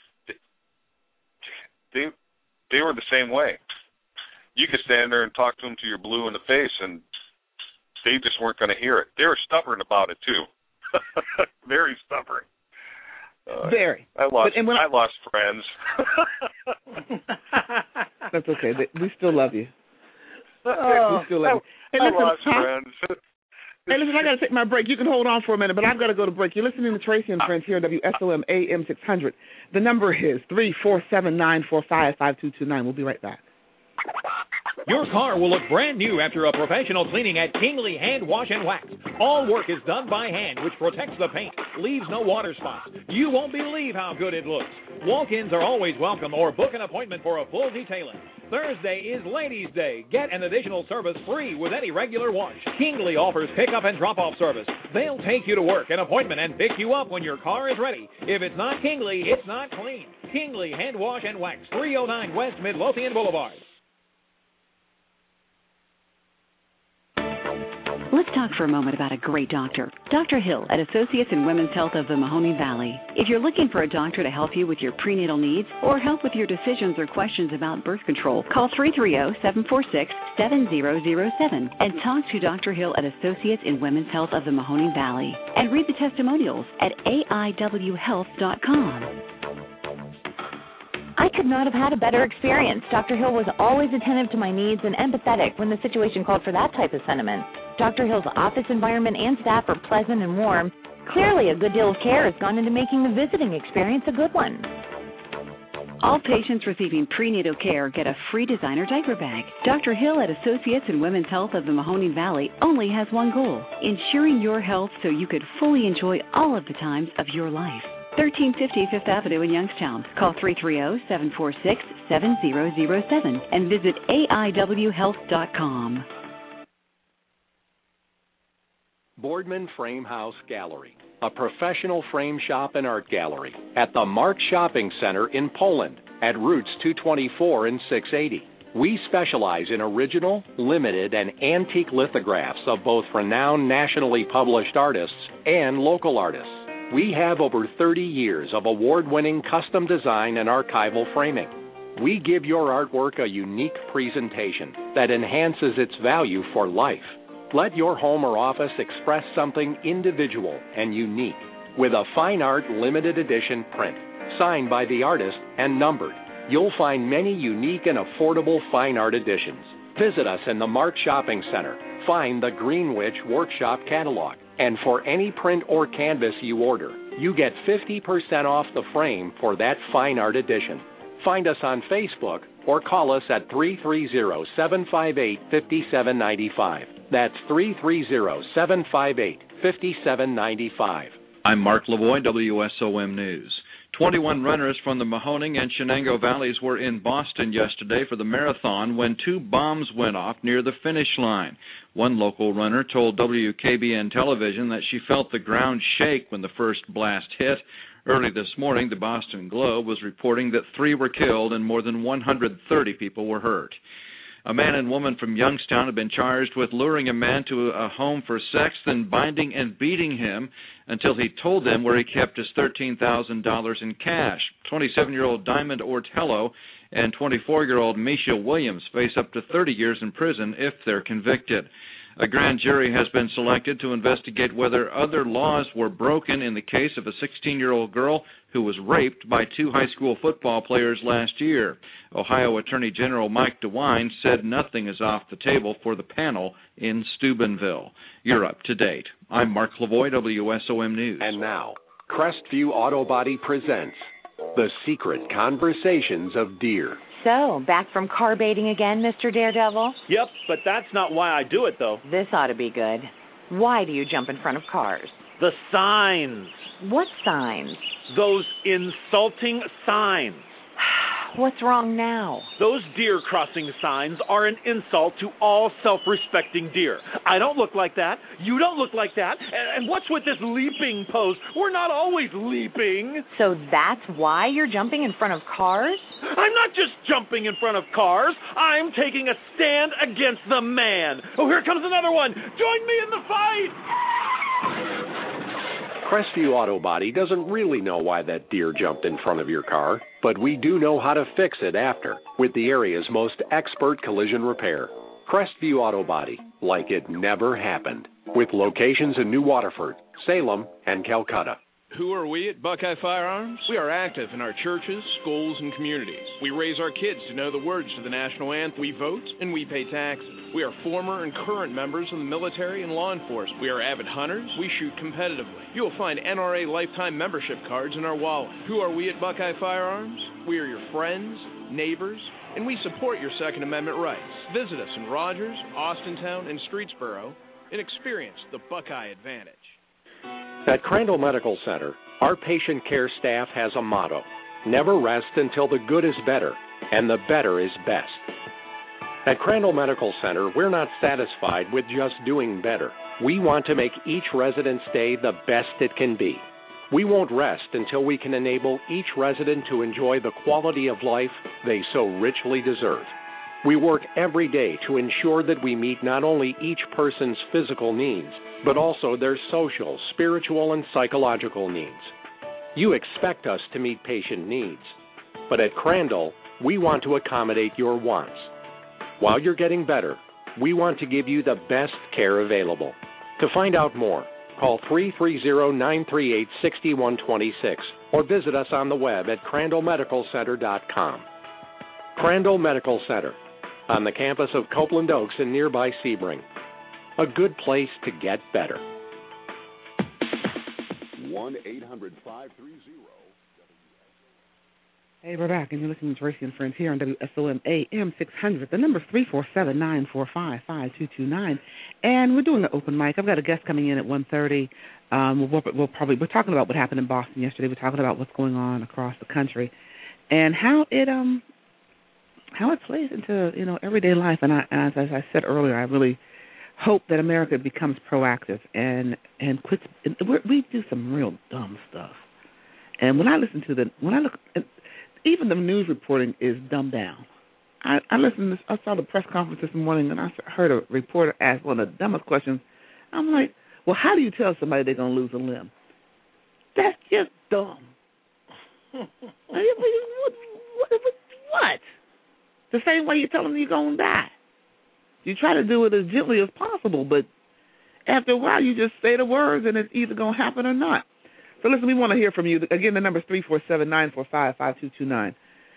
they they were the same way. You could stand there and talk to them till you're blue in the face, and they just weren't going to hear it. They were stubborn about it too, very stubborn. Uh, Very. I lost. But, and when I lost friends. That's okay. They- We still love you. Oh, we still love you. Hey, I listen, lost huh? friends. Hey, listen, I got to take my break. You can hold on for a minute, but I've got to go to break. You're listening to Tracy and Friends here on W S O M A M six hundred. The number is three four seven, nine four five, five two two nine. We'll be right back. Your car will look brand new after a professional cleaning at Kingley Hand Wash and Wax. All work is done by hand, which protects the paint, leaves no water spots. You won't believe how good it looks. Walk-ins are always welcome, or book an appointment for a full detailing. Thursday is Ladies' Day. Get an additional service free with any regular wash. Kingley offers pickup and drop-off service. They'll take you to work, an appointment, and pick you up when your car is ready. If it's not Kingley, it's not clean. Kingley Hand Wash and Wax, three oh nine West Midlothian Boulevard. Let's talk for a moment about a great doctor. Doctor Hill at Associates in Women's Health of the Mahoning Valley. If you're looking for a doctor to help you with your prenatal needs or help with your decisions or questions about birth control, call three three zero, seven four six, seven zero zero seven and talk to Doctor Hill at Associates in Women's Health of the Mahoning Valley. And read the testimonials at A I W health dot com. I could not have had a better experience. Doctor Hill was always attentive to my needs and empathetic when the situation called for that type of sentiment. Doctor Hill's office environment and staff are pleasant and warm. Clearly, a good deal of care has gone into making the visiting experience a good one. All patients receiving prenatal care get a free designer diaper bag. Doctor Hill at Associates in Women's Health of the Mahoning Valley only has one goal, ensuring your health so you could fully enjoy all of the times of your life. thirteen fifty Fifth Avenue in Youngstown. Call three three zero, seven four six, seven zero zero seven and visit A I W health dot com. Boardman Frame House Gallery, a professional frame shop and art gallery at the Mark Shopping Center in Poland at Routes two twenty-four and six eighty. We specialize in original, limited, and antique lithographs of both renowned nationally published artists and local artists. We have over thirty years of award-winning custom design and archival framing. We give your artwork a unique presentation that enhances its value for life. Let your home or office express something individual and unique with a fine art limited edition print, signed by the artist and numbered. You'll find many unique and affordable fine art editions. Visit us in the Mark Shopping Center. Find the Greenwich Workshop Catalog. And for any print or canvas you order, you get fifty percent off the frame for that fine art edition. Find us on Facebook or call us at three three zero, seven five eight, five seven nine five. That's three three zero, seven five eight, five seven nine five. I'm Mark Lavoie, W S O M News. twenty-one runners from the Mahoning and Shenango Valleys were in Boston yesterday for the marathon when two bombs went off near the finish line. One local runner told W K B N television that she felt the ground shake when the first blast hit. Early this morning, the Boston Globe was reporting that three were killed and more than one hundred thirty people were hurt. A man and woman from Youngstown have been charged with luring a man to a home for sex, then binding and beating him until he told them where he kept his thirteen thousand dollars in cash. twenty-seven-year-old Diamond Ortello and twenty-four-year-old Misha Williams face up to thirty years in prison if they're convicted. A grand jury has been selected to investigate whether other laws were broken in the case of a sixteen-year-old girl who was raped by two high school football players last year. Ohio Attorney General Mike DeWine said nothing is off the table for the panel in Steubenville. You're up to date. I'm Mark Lavoie, W S O M News. And now, Crestview Auto Body presents The Secret Conversations of Deer. So, back from car baiting again, Mister Daredevil? Yep, but that's not why I do it, though. This ought to be good. Why do you jump in front of cars? The signs. What signs? Those insulting signs. What's wrong now? Those deer crossing signs are an insult to all self-respecting deer. I don't look like that. You don't look like that. And, and what's with this leaping pose? We're not always leaping. So that's why you're jumping in front of cars? I'm not just jumping in front of cars. I'm taking a stand against the man. Oh, here comes another one. Join me in the fight. Crestview Auto Body doesn't really know why that deer jumped in front of your car, but we do know how to fix it after with the area's most expert collision repair. Crestview Auto Body, like it never happened, with locations in New Waterford, Salem, and Calcutta. Who are we at Buckeye Firearms? We are active in our churches, schools, and communities. We raise our kids to know the words to the national anthem. We vote and we pay taxes. We are former and current members of the military and law enforcement. We are avid hunters. We shoot competitively. You will find N R A lifetime membership cards in our wallet. Who are we at Buckeye Firearms? We are your friends, neighbors, and we support your Second Amendment rights. Visit us in Rogers, Austintown, and Streetsboro and experience the Buckeye Advantage. At Crandall Medical Center, our patient care staff has a motto: never rest until the good is better, and the better is best. At Crandall Medical Center, we're not satisfied with just doing better. We want to make each resident's day the best it can be. We won't rest until we can enable each resident to enjoy the quality of life they so richly deserve. We work every day to ensure that we meet not only each person's physical needs, but also their social, spiritual, and psychological needs. You expect us to meet patient needs, but at Crandall, we want to accommodate your wants. While you're getting better, we want to give you the best care available. To find out more, call three three zero, nine three eight, six one two six or visit us on the web at crandall medical center dot com. Crandall Medical Center, on the campus of Copeland Oaks in nearby Sebring. A good place to get better. one eight hundred, five three zero. Hey, we're back, and you're listening to Tracy and Friends here on W S O M A M six hundred. The number is three four seven, nine four five, five two two nine. And we're doing an open mic. I've got a guest coming in at one thirty. Um, we'll, we'll probably, we're talking about what happened in Boston yesterday. We're talking about what's going on across the country and how it um how it plays into, you know, everyday life. And I, as, as I said earlier, I really hope that America becomes proactive and, and quits. And we're, we do some real dumb stuff. And when I listen to the, when I look at, even the news reporting is dumbed down. I, I listened. To, I saw the press conference this morning, and I heard a reporter ask one of the dumbest questions. I'm like, well, how do you tell somebody they're going to lose a limb? That's just dumb. what, what, what? The same way you tell them you're going to die. You try to do it as gently as possible, but after a while, you just say the words, and it's either going to happen or not. So listen, we want to hear from you. Again, the number is three four seven, nine four five, five two two nine.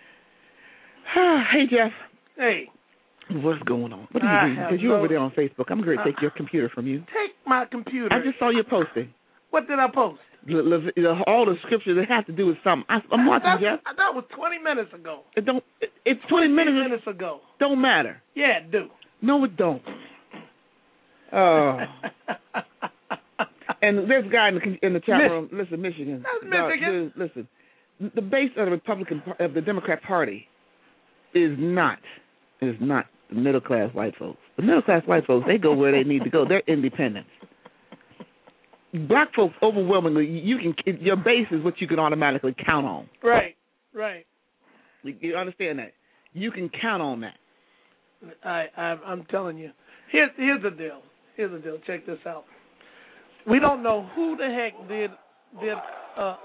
Hey, Jeff. Hey. What's going on? What are you doing? Because you're no, over there on Facebook. I'm going to take uh, your computer from you. Take my computer. I just saw your posting. What did I post? Le, Le, you know, all the scriptures, they have to do with something. I, I'm watching, That's, Jeff. That was twenty minutes ago. It don't. It, it's twenty minutes, minutes ago. Don't matter. Yeah, it do. No, it don't. Oh. And there's a guy in the, in the chat Mich- room. Listen, Michigan. That's Dog, Michigan. dude, listen, the base of the Republican of the Democrat Party is not is not the middle class white folks. The middle class white folks, they go where they need to go. They're independents. Black folks, overwhelmingly, you can your base is what you can automatically count on. Right, right. You, you understand that? You can count on that. I, I I'm telling you. Here's here's the deal. Here's the deal. Check this out. We don't know who the heck did did uh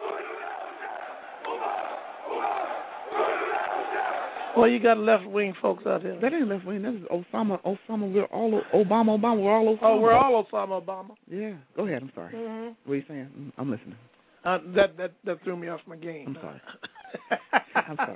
well, you got left wing folks out here. That ain't left wing. That is Osama. Osama. We're all Obama. Obama. We're all Osama. Oh, we're all Osama Obama. Yeah. Go ahead. I'm sorry. Mm-hmm. What are you saying? I'm listening. Uh, that that that threw me off my game. I'm sorry. I'm sorry.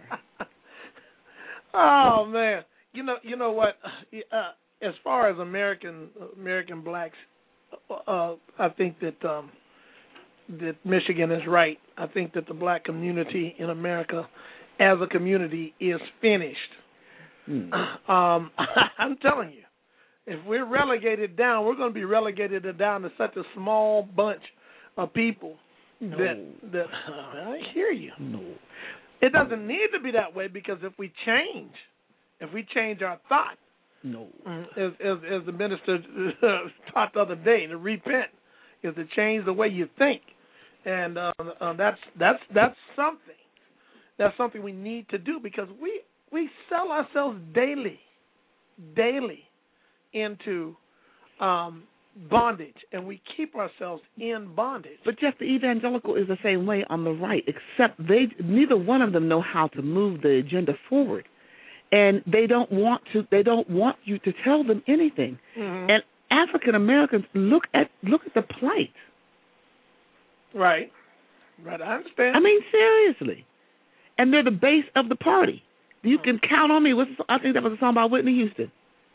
Oh man, you know you know what? Uh, as far as American American blacks, uh, I think that um, that Michigan is right. I think that the black community in America, as a community, is finished. Hmm. Um, I'm telling you, if we're relegated down, we're going to be relegated down to such a small bunch of people no. that that uh, I hear you. No. It doesn't need to be that way, because if we change, if we change our thought, no, as as, as the minister taught the other day, to repent is to change the way you think, and uh, uh, that's that's that's something. That's something we need to do, because we we sell ourselves daily, daily into um, bondage, and we keep ourselves in bondage. But Jeff, the evangelical is the same way on the right, except they neither one of them know how to move the agenda forward, and they don't want to. They don't want you to tell them anything. Mm-hmm. And African Americans look at look at the plight. Right, right. I understand. I mean, seriously, and they're the base of the party. You can count on me. What's the, I think that was a song by Whitney Houston.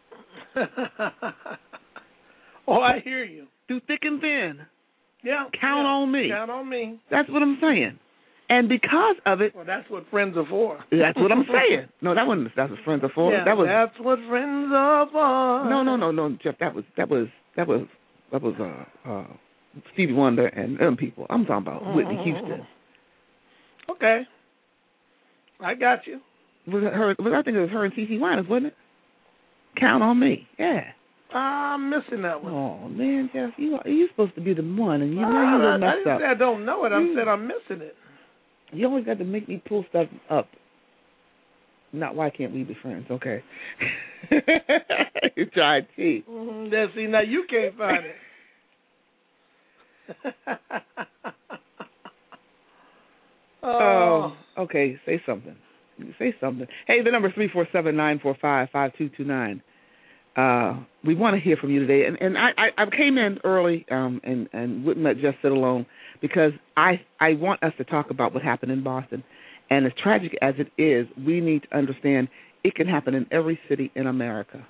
Oh, I hear you. Through thick and thin. Yeah. Count yeah. on me. Count on me. That's what I'm saying. And because of it. Well, that's what friends are for. That's what I'm saying. No, that wasn't. That's what friends are for. Yeah, that was. That's what friends are for. No, no, no, no, Jeff. That was. That was. That was. That was. Uh, uh, Stevie Wonder and them people. I'm talking about mm-hmm. Whitney Houston. Okay. I got you. Was it her? Was I think it was her and CeCe Winans, wasn't it? Count on me. Yeah. I'm missing that one. Oh man, Jeff, you are you supposed to be the one, and you know uh, you done I, messed I didn't up. say I don't know it. I you, said I'm missing it. You always got to make me pull stuff up. Not why can't we be friends? Okay. You tried to. Mm-hmm. Then see, now you can't find it. Oh, okay. Say something. Say something. Hey, the number is three four seven nine four five five two two nine. Uh, we want to hear from you today, and and I, I, I came in early um, and and wouldn't let Jeff sit alone because I I want us to talk about what happened in Boston, and as tragic as it is, we need to understand it can happen in every city in America.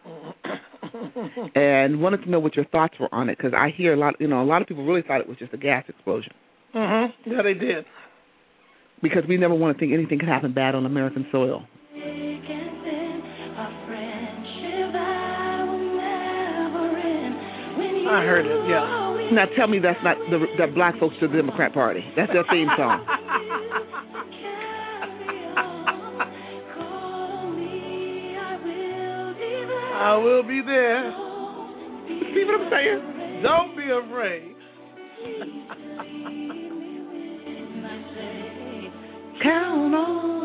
And wanted to know what your thoughts were on it, because I hear a lot. You know, a lot of people really thought it was just a gas explosion. Mm-hmm. Yeah, they did. Because we never want to think anything could happen bad on American soil. I heard it, yeah. Now tell me that's not the that black folks to the Democrat Party. That's their theme song. I will be there. See what I'm saying? Don't be afraid. Count on.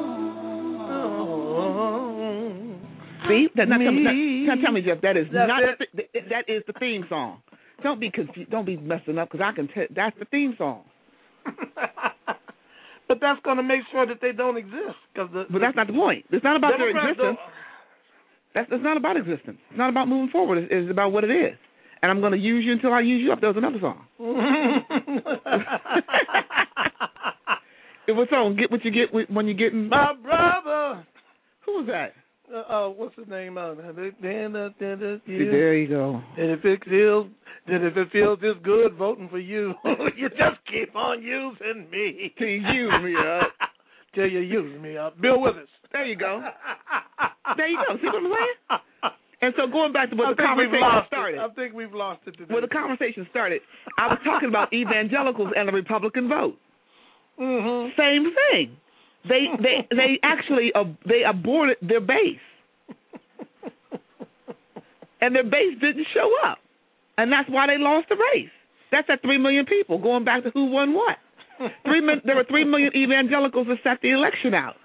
See, that, now, tell me, now, now tell me, Jeff, that is that's not it. the, that is the theme song. Don't be confused, don't be messing up, because I can tell that's the theme song. But that's going to make sure that they don't exist. Cause the, but that's not the point. It's not about their Democrats existence. That's it's not about existence. It's not about moving forward. It's, it's about what it is. And I'm going to use you until I use you up. There was another song. It was song. Get what you get when you getting. My brother. Who was that? Uh, uh, what's his name? Uh, there you go. And if it feels, Then if it feels this good voting for you, you just keep on using me. Till you use me up. Till you use me up. Bill Withers. There you go. There you go. See what I'm saying? And so going back to what I the conversation started. It. I think we've lost it today. When the conversation started, I was talking about evangelicals and the Republican vote. Mm-hmm. Same thing. They they they actually uh, they aborted their base, and their base didn't show up, and that's why they lost the race. That's at three million people. Going back to who won what. Three min- there were three million evangelicals that sat the election out.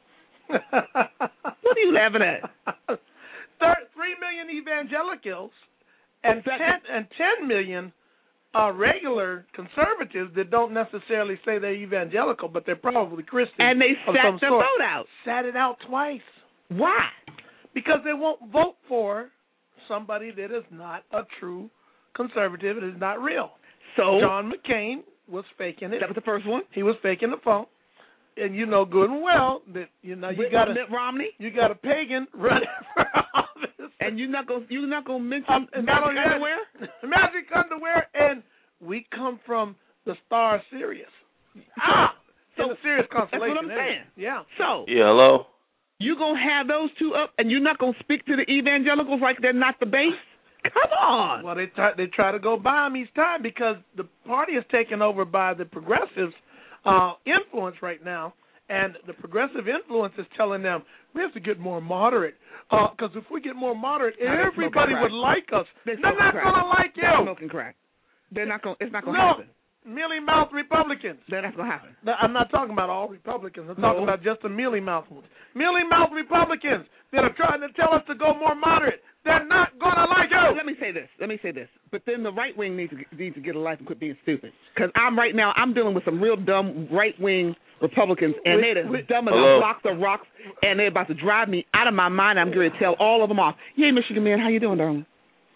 What are you laughing at? Three million evangelicals and ten and ten million are regular conservatives that don't necessarily say they're evangelical, but they're probably Christians. And they of sat some the sort. vote out. Sat it out twice. Why? Because they won't vote for somebody that is not a true conservative. It is not real. So John McCain was faking it. That was the first one. He was faking the phone. And you know good and well that you know you got Mitt Romney. You got a pagan running for office, and you're not gonna you're not gonna mention um, magic not only that, underwear. Magic underwear, and we come from the star Sirius. Ah, so the Sirius constellation. That's what I'm saying. Yeah. So yeah, hello. You gonna have those two up, and you're not gonna speak to the evangelicals like they're not the base? Come on. Well, they try, they try to go by them each time because the party is taken over by the progressives. Uh, influence right now, and the progressive influence is telling them we have to get more moderate. Because uh, if we get more moderate, now everybody would like us. They're, they're not going to like you. They're smoking crack. They're not going. It's not going to no, happen. Mealy mouth Republicans. They're not going to happen. No, I'm not talking about all Republicans. I'm no. talking about just the mealy mouth ones. Mealy mouth Republicans that are trying to tell us to go more moderate. They're not going to like you. Let me say this. Let me say this. But then the right wing needs to needs to get a life and quit being stupid. Because I'm right now, I'm dealing with some real dumb right wing Republicans, and we, they're as dumb as a block of rocks, and they're about to drive me out of my mind. I'm going to tell all of them off. Hey, Michigan man, how you doing, darling?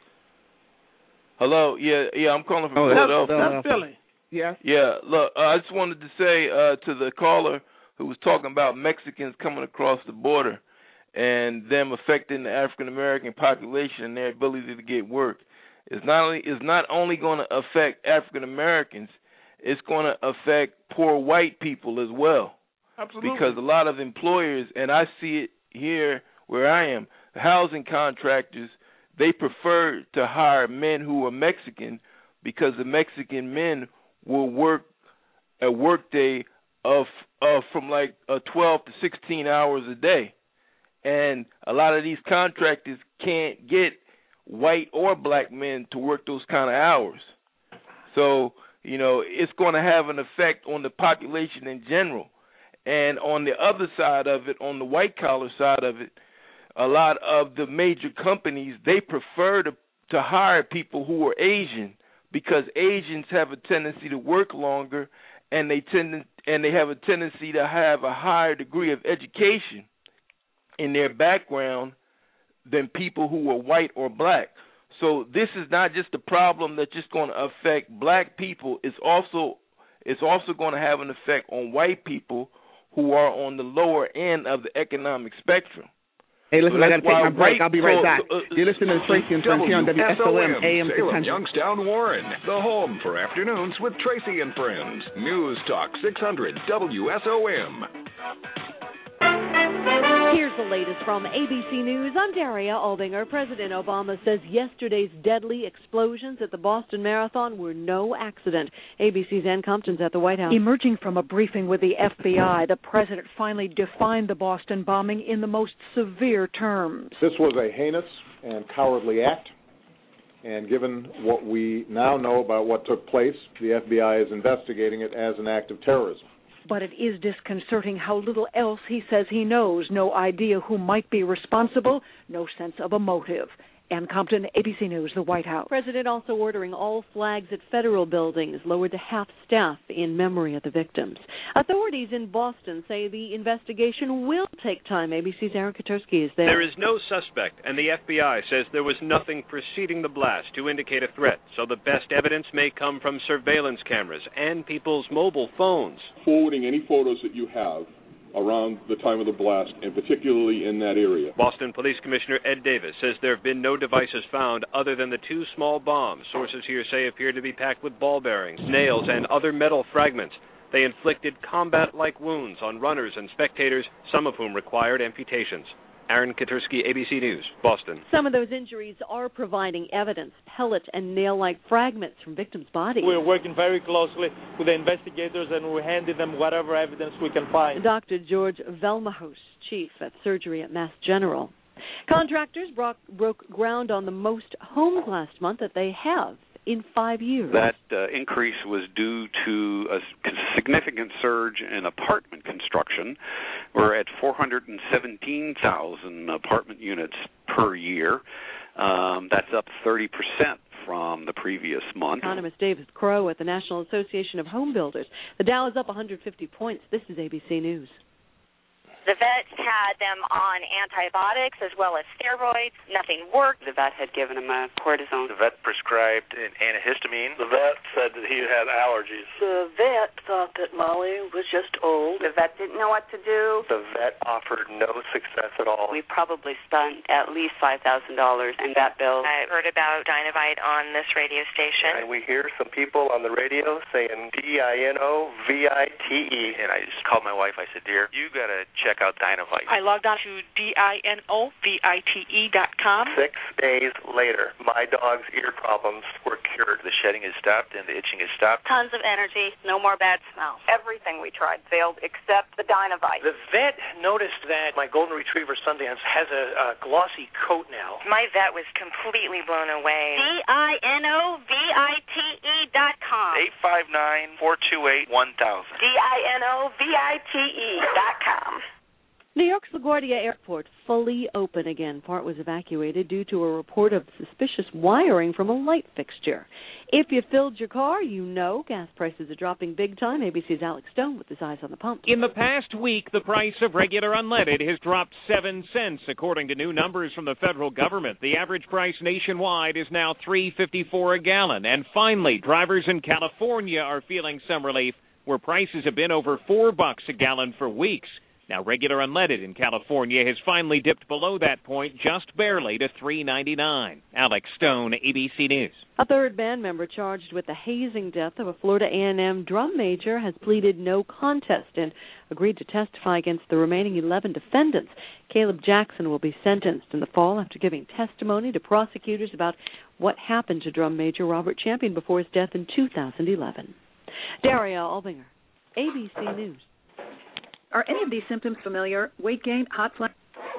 Hello. Yeah, yeah. I'm calling from oh, Philadelphia. That's, that's Philly. Yeah. Yeah. Look, uh, I just wanted to say uh, to the caller who was talking about Mexicans coming across the border and them affecting the African American population and their ability to get work. It's not only it's not only going to affect African Americans, it's going to affect poor white people as well. Absolutely. Because a lot of employers, and I see it here where I am, the housing contractors, they prefer to hire men who are Mexican because the Mexican men will work a workday of of from like uh, twelve to sixteen hours a day. And a lot of these contractors can't get white or black men to work those kind of hours. So, you know, it's going to have an effect on the population in general. And on the other side of it, on the white-collar side of it, a lot of the major companies, they prefer to, to hire people who are Asian because Asians have a tendency to work longer and they tend to, and they have a tendency to have a higher degree of education in their background than people who are white or black. So this is not just a problem that's just going to affect black people. It's also it's also going to have an effect on white people who are on the lower end of the economic spectrum. Hey, listen, so I got to take my break. I'll be right so, back. Uh, You're listening to Tracy and Friends here on W S O M A M Salem, six hundred. Youngstown, Warren, the home for afternoons with Tracy and Friends. News Talk six hundred W S O M. Here's the latest from A B C News. I'm Daria Aldinger. President Obama says yesterday's deadly explosions at the Boston Marathon were no accident. A B C's Ann Compton's at the White House. Emerging from a briefing with the F B I, the president finally defined the Boston bombing in the most severe terms. This was a heinous and cowardly act, and given what we now know about what took place, the F B I is investigating it as an act of terrorism. But it is disconcerting how little else he says he knows. No idea who might be responsible, no sense of a motive. Ann Compton, A B C News, the White House. President also ordering all flags at federal buildings lowered to half staff in memory of the victims. Authorities in Boston say the investigation will take time. A B C's Aaron Katursky is there. There is no suspect, and the F B I says there was nothing preceding the blast to indicate a threat, so the best evidence may come from surveillance cameras and people's mobile phones. Forwarding any photos that you have around the time of the blast, and particularly in that area. Boston Police Commissioner Ed Davis says there have been no devices found other than the two small bombs. Sources here say appear to be packed with ball bearings, nails, and other metal fragments. They inflicted combat-like wounds on runners and spectators, some of whom required amputations. Aaron Katursky, A B C News, Boston. Some of those injuries are providing evidence, pellet and nail-like fragments from victims' bodies. We're working very closely with the investigators, and we're handing them whatever evidence we can find. Doctor George Velmahus, chief at surgery at Mass General. Contractors broke, broke ground on the most homes last month that they have in five years. That uh, increase was due to a significant surge in apartment construction. We're at four hundred seventeen thousand apartment units per year. Um, that's up thirty percent from the previous month. Economist David Crow at the National Association of Home Builders. The Dow is up one hundred fifty points. This is A B C News. The vet had them on antibiotics as well as steroids. Nothing worked. The vet had given him a cortisone. The vet prescribed an antihistamine. The vet said that he had allergies. The vet thought that Molly was just old. The vet didn't know what to do. The vet offered no success at all. We probably spent at least five thousand dollars in vet bills. I heard about Dynavite on this radio station. And we hear some people on the radio saying D I N O V I T E. And I just called my wife. I said, dear, you got to check out Dynavite. I logged on to D I N O V I T E dot com. Six days later, my dog's ear problems were cured. The shedding has stopped and the itching has stopped. Tons of energy, no more bad smells. Everything we tried failed except the Dynavite. The vet noticed that my golden retriever Sundance has a, a glossy coat now. My vet was completely blown away. D I N O V I T E dot com. eight five nine, four two eight, one thousand. D I N O V I T E dot com. New York's LaGuardia Airport fully open again. Part was evacuated due to a report of suspicious wiring from a light fixture. If you filled your car, you know gas prices are dropping big time. A B C's Alex Stone with his eyes on the pump. In the past week, the price of regular unleaded has dropped seven cents, according to new numbers from the federal government. The average price nationwide is now three fifty-four a gallon. And finally, drivers in California are feeling some relief, where prices have been over four bucks a gallon for weeks. Now, regular unleaded in California has finally dipped below that point just barely to three ninety-nine. Alex Stone, A B C News. A third band member charged with the hazing death of a Florida A and M drum major has pleaded no contest and agreed to testify against the remaining eleven defendants. Caleb Jackson will be sentenced in the fall after giving testimony to prosecutors about what happened to drum major Robert Champion before his death in two thousand eleven. Daria Albinger, A B C News. Are any of these symptoms familiar? Weight gain, hot flashes?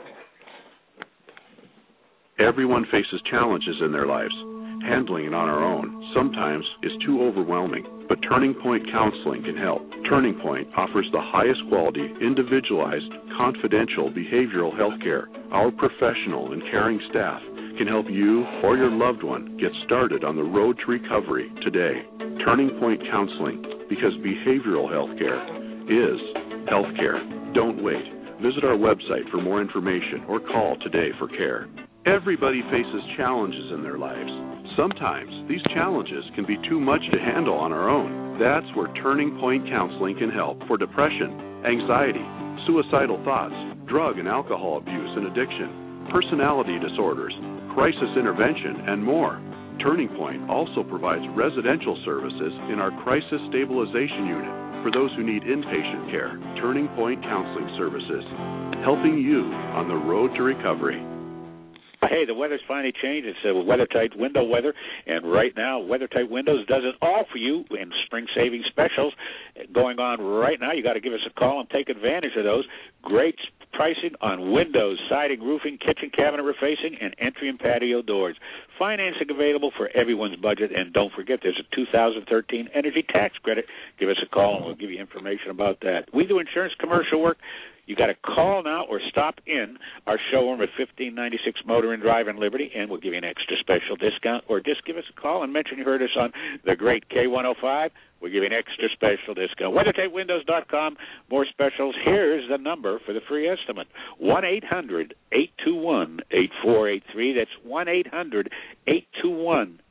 Everyone faces challenges in their lives. Handling it on our own sometimes is too overwhelming, but Turning Point Counseling can help. Turning Point offers the highest quality, individualized, confidential behavioral health care. Our professional and caring staff can help you or your loved one get started on the road to recovery today. Turning Point Counseling, because behavioral health care is healthcare. Don't wait. Visit our website for more information or call today for care. Everybody faces challenges in their lives. Sometimes these challenges can be too much to handle on our own. That's where Turning Point Counseling can help for depression, anxiety, suicidal thoughts, drug and alcohol abuse and addiction, personality disorders, crisis intervention, and more. Turning Point also provides residential services in our crisis stabilization unit for those who need inpatient care. Turning Point Counseling Services, helping you on the road to recovery. Hey, the weather's finally changed. It's uh, weather-tight window weather, and right now, WeatherTight Windows does it all for you in spring saving specials going on right now. You got to give us a call and take advantage of those. Great pricing on windows, siding, roofing, kitchen cabinet refacing, and entry and patio doors. Financing available for everyone's budget, and don't forget, there's a two thousand thirteen energy tax credit. Give us a call, and we'll give you information about that. We do insurance commercial work. You got to call now or stop in our showroom at fifteen ninety-six Motor and Drive in Liberty, and we'll give you an extra special discount. Or just give us a call and mention you heard us on the great K one oh five. We'll give you an extra special discount. weather tight windows dot com. More specials. Here's the number for the free estimate. one eight hundred eight two one eight four eight three. That's one eight hundred eight two one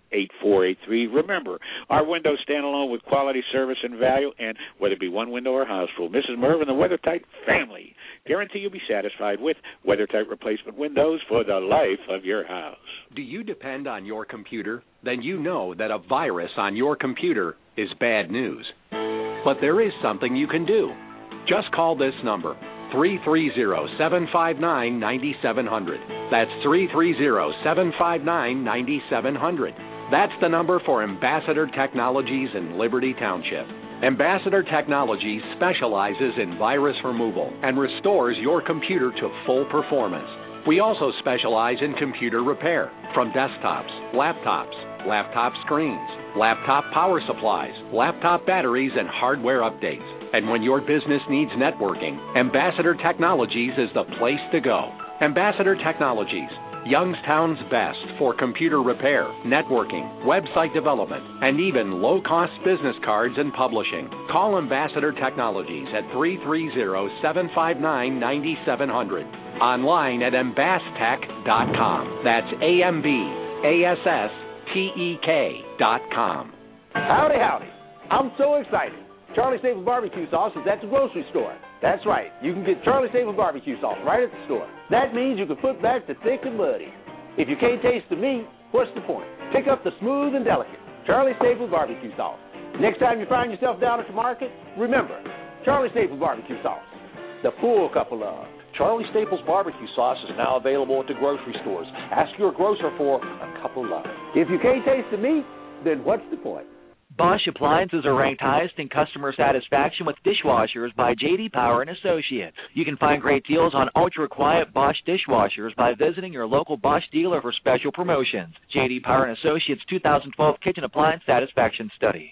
eight four eight three. Remember, our windows stand alone with quality, service, and value, and whether it be one window or house rule, Missus Merv and the WeatherTight family guarantee you'll be satisfied with WeatherTight replacement windows for the life of your house. Do you depend on your computer? Then you know that a virus on your computer is bad news. But there is something you can do. Just call this number, three three zero, seven five nine, nine seven zero zero. That's three three zero, seven five nine, nine seven zero zero. That's the number for Ambassador Technologies in Liberty Township. Ambassador Technologies specializes in virus removal and restores your computer to full performance. We also specialize in computer repair, from desktops, laptops, laptop screens, laptop power supplies, laptop batteries, and hardware updates. And when your business needs networking, Ambassador Technologies is the place to go. Ambassador Technologies, Youngstown's best for computer repair, networking, website development, and even low-cost business cards and publishing. Call Ambassador Technologies at three three zero, seven five nine, nine seven zero zero. Online at ambastech dot com. That's A M B A S S T E K dot com. Howdy, howdy. I'm so excited. Charlie Staples barbecue sauce is at the grocery store. That's right. You can get Charlie Staples barbecue sauce right at the store. That means you can put back the thick and muddy. If you can't taste the meat, what's the point? Pick up the smooth and delicate Charlie Staples barbecue sauce. Next time you find yourself down at the market, remember, Charlie Staples barbecue sauce. The full cup of love. Charlie Staples barbecue sauce is now available at the grocery stores. Ask your grocer for a cup of love. If you can't taste the meat, then what's the point? Bosch appliances are ranked highest in customer satisfaction with dishwashers by J D Power and Associates. You can find great deals on ultra-quiet Bosch dishwashers by visiting your local Bosch dealer for special promotions. J D Power and Associates two thousand twelve Kitchen Appliance Satisfaction Study.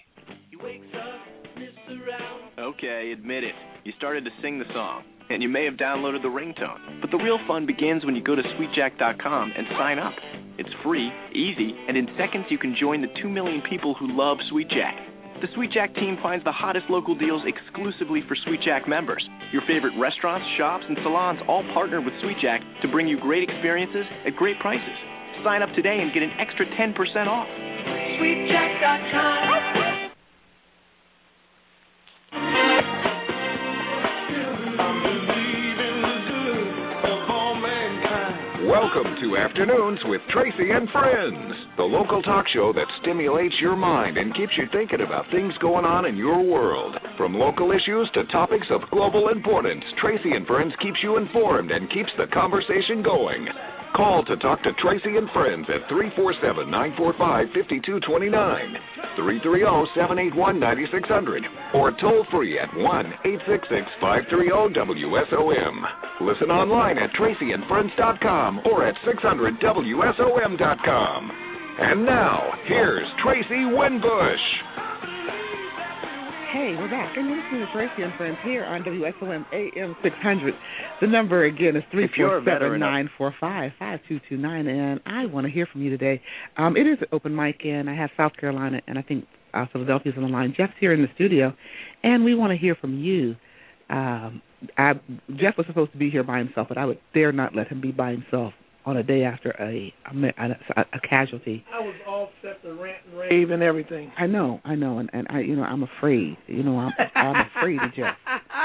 Okay, admit it. You started to sing the song, and you may have downloaded the ringtone. But the real fun begins when you go to sweet jack dot com and sign up. It's free, easy, and in seconds you can join the two million people who love SweetJack. The SweetJack team finds the hottest local deals exclusively for SweetJack members. Your favorite restaurants, shops, and salons all partner with SweetJack to bring you great experiences at great prices. Sign up today and get an extra ten percent off. sweet jack dot com. Welcome to Afternoons with Tracy and Friends, the local talk show that stimulates your mind and keeps you thinking about things going on in your world. From local issues to topics of global importance, Tracy and Friends keeps you informed and keeps the conversation going. Call to talk to Tracy and Friends at three four seven, nine four five, five two two nine, three three zero, seven eight one, nine six zero zero, or toll free at one eight six six, five three zero, W S O M. Listen online at tracy and friends dot com or at six hundred W S O M dot com. And now, here's Tracy Winbush. Hey, we're back. And you're listening to Tracy and Friends here on W S O M A M six hundred. The number again is three four seven, nine four five, five two two nine, and I want to hear from you today. Um, it is an open mic, and I have South Carolina, and I think uh, Philadelphia's on the line. Jeff's here in the studio, and we want to hear from you. Um, I, Jeff was supposed to be here by himself, but I would dare not let him be by himself on a day after a a, a casualty. I was all set to rant and rave and everything. I know, I know, and, and I, you know, I'm afraid. You know, I'm I'm afraid of Jeff.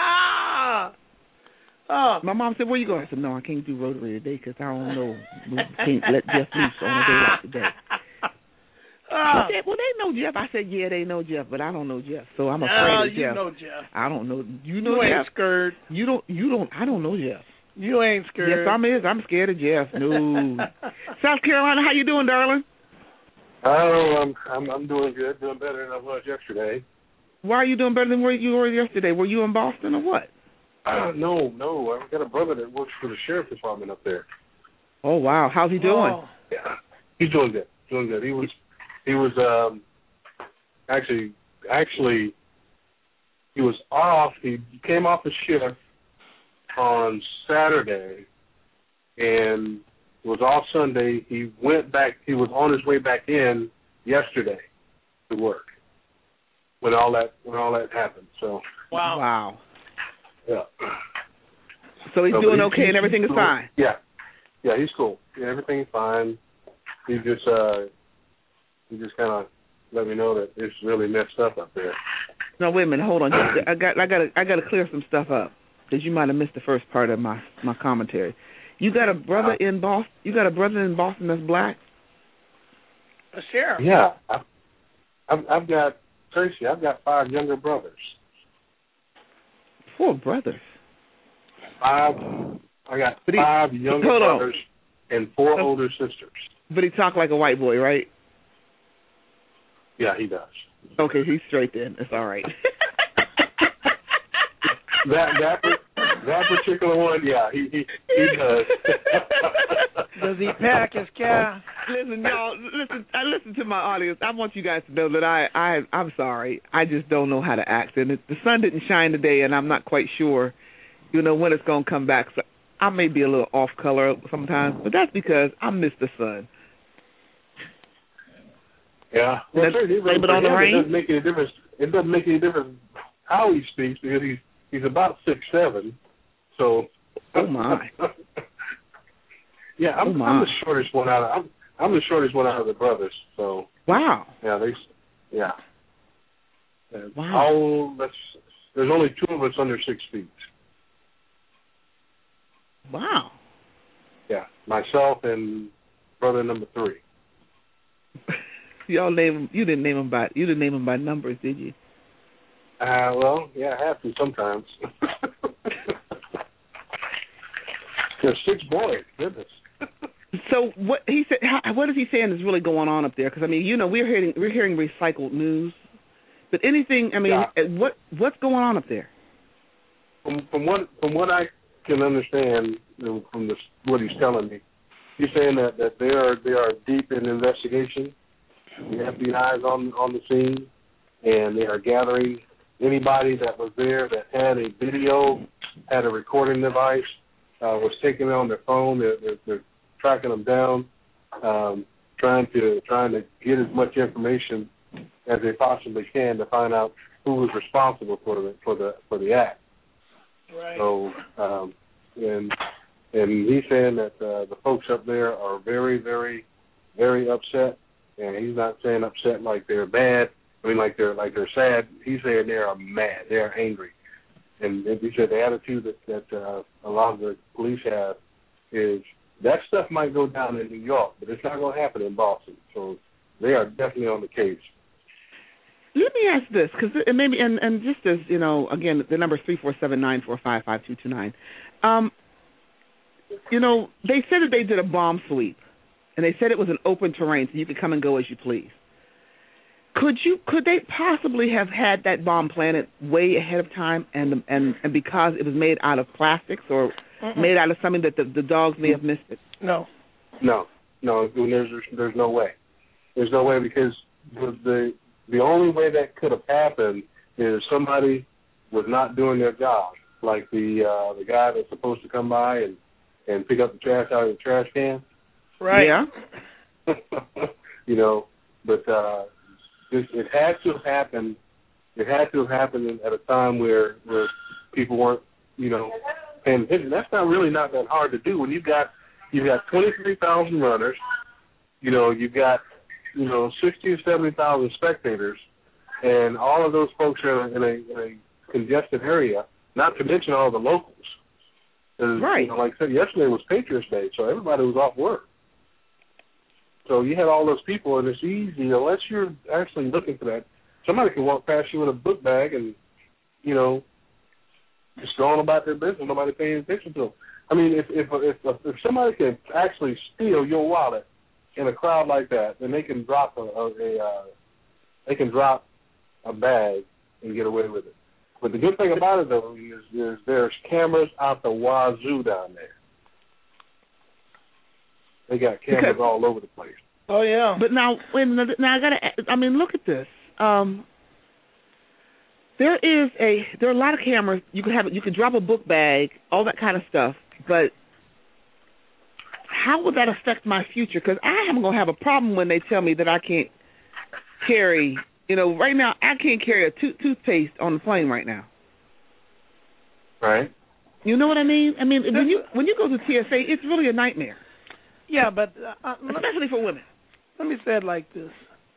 Oh. My mom said, "Where you going?" I said, "No, I can't do Rotary today because I don't know. We can't let Jeff loose on a day like today." Oh. Said, well, they know Jeff. I said, yeah, they know Jeff, but I don't know Jeff, so I'm afraid oh, of Jeff. you know Jeff. I don't know. You know you Jeff. ain't scared. You don't. You don't. I don't know Jeff. You ain't scared. Yes, I'm is. I'm scared of Jeff. No. South Carolina, how you doing, darling? Oh, I'm I'm I'm doing good. Doing better than I was yesterday. Why are you doing better than where you were yesterday? Were you in Boston or what? Uh, no, no. I've got a brother that works for the sheriff's department up there. Oh wow, how's he doing? Oh. Yeah, he's doing good. Doing good. He was he was um actually actually he was off. He came off the shift on Saturday and was off Sunday. He went back. He was on his way back in yesterday to work when all that when all that happened. So wow, wow, yeah. So he's so, doing he, okay, and everything is cool. fine. Yeah, yeah, he's cool. Yeah, everything's fine. He just uh, he just kind of let me know that it's really messed up up there. No, wait a minute, hold on. I got, I got, to, I got to clear some stuff up because you might have missed the first part of my my commentary. You got a brother uh, in Boston. You got a brother in Boston that's black. A sheriff. Yeah, I've, I've, I've got Tracy. I've got five younger brothers. Four brothers. Five. I got but five he, younger brothers on. and four so, older sisters. But he talk like a white boy, right? Yeah, he does. Okay, he's straight then. It's all right. that that that particular one, yeah, he he, he does. Does he pack his car? Listen, y'all. Listen, I listen to my audience. I want you guys to know that I I I'm sorry. I just don't know how to act, and the sun didn't shine today, and I'm not quite sure, you know, when it's gonna come back. So I may be a little off color sometimes, but that's because I miss the sun. Yeah, well, Let's certainly, blame it on the rain. It doesn't make any difference. It doesn't make any difference how he speaks because he's he's about six seven. So. Oh my. yeah, I'm, oh my. I'm the shortest one out of I'm I'm the shortest one out of the brothers. So. Wow. Yeah, they. Yeah. And wow. All that's there's only two of us under six feet. Wow. Yeah, myself and brother number three. Y'all name them. You didn't name them by. You didn't name them by numbers, did you? Uh, well, yeah, I have to sometimes. There's six boys. Goodness. So what he said? How, what is he saying is really going on up there? Because I mean, you know, we're hearing we're hearing recycled news, but anything. I mean, yeah. what what's going on up there? From from what from what I can understand, you know, from this, what he's telling me, he's saying that, that they are they are deep in investigation. The F B I is on on the scene, and they are gathering anybody that was there that had a video, had a recording device, uh, was taking it on their phone. They're, they're, they're tracking them down, um, trying to trying to get as much information as they possibly can to find out who was responsible for the for the for the act. Right. So, um, and and he's saying that uh, the folks up there are very, very, very upset. And he's not saying upset like they're bad. I mean, like they're like they're sad. He's saying they are mad. They are angry. And, and he said the attitude that that uh, a lot of the police have is that stuff might go down in New York, but it's not going to happen in Boston. So they are definitely on the case. Let me ask this, because maybe and, and just as you know, again, the number is three four seven nine four five five two two nine. Um, you know, they said that they did a bomb sweep. And they said it was an open terrain, so you could come and go as you please. Could you? Could they possibly have had that bomb planted way ahead of time, and and, and because it was made out of plastics or Mm-mm. made out of something that the, the dogs may have missed it? No. No, no. There's there's no way. There's no way because the the, the only way that could have happened is somebody was not doing their job, like the uh, the guy that's supposed to come by and, and pick up the trash out of the trash can. Right. Yeah. you know, but uh, it, it had to have happened. It had to have happened at a time where where people weren't, you know, paying attention. That's not really not that hard to do when you've got you've got twenty-three thousand runners. You know, you've got you know sixty or seventy thousand spectators, and all of those folks are in a, in a, in a congested area. Not to mention all the locals. Right. You know, like I said, yesterday was Patriots Day, so everybody was off work. So you had all those people, and it's easy, unless you're actually looking for that. Somebody can walk past you with a book bag and, you know, just go on about their business, nobody paying attention to them. I mean, if if if, if somebody can actually steal your wallet in a crowd like that, then they can drop a, a, a uh, they can drop a bag and get away with it. But the good thing about it, though, is, is there's cameras out the wazoo down there. They got cameras because, all over the place. Oh yeah. But now, wait a minute. Now I gotta. I mean, look at this. Um, there is a. There are a lot of cameras. You could have. You could drop a book bag, all that kind of stuff. But how would that affect my future? Because I am gonna have a problem when they tell me that I can't carry. You know, right now I can't carry a tooth toothpaste on the plane right now. Right. You know what I mean? I mean, when you when you go to T S A, it's really a nightmare. Yeah, but uh, especially for women. Let me say it like this: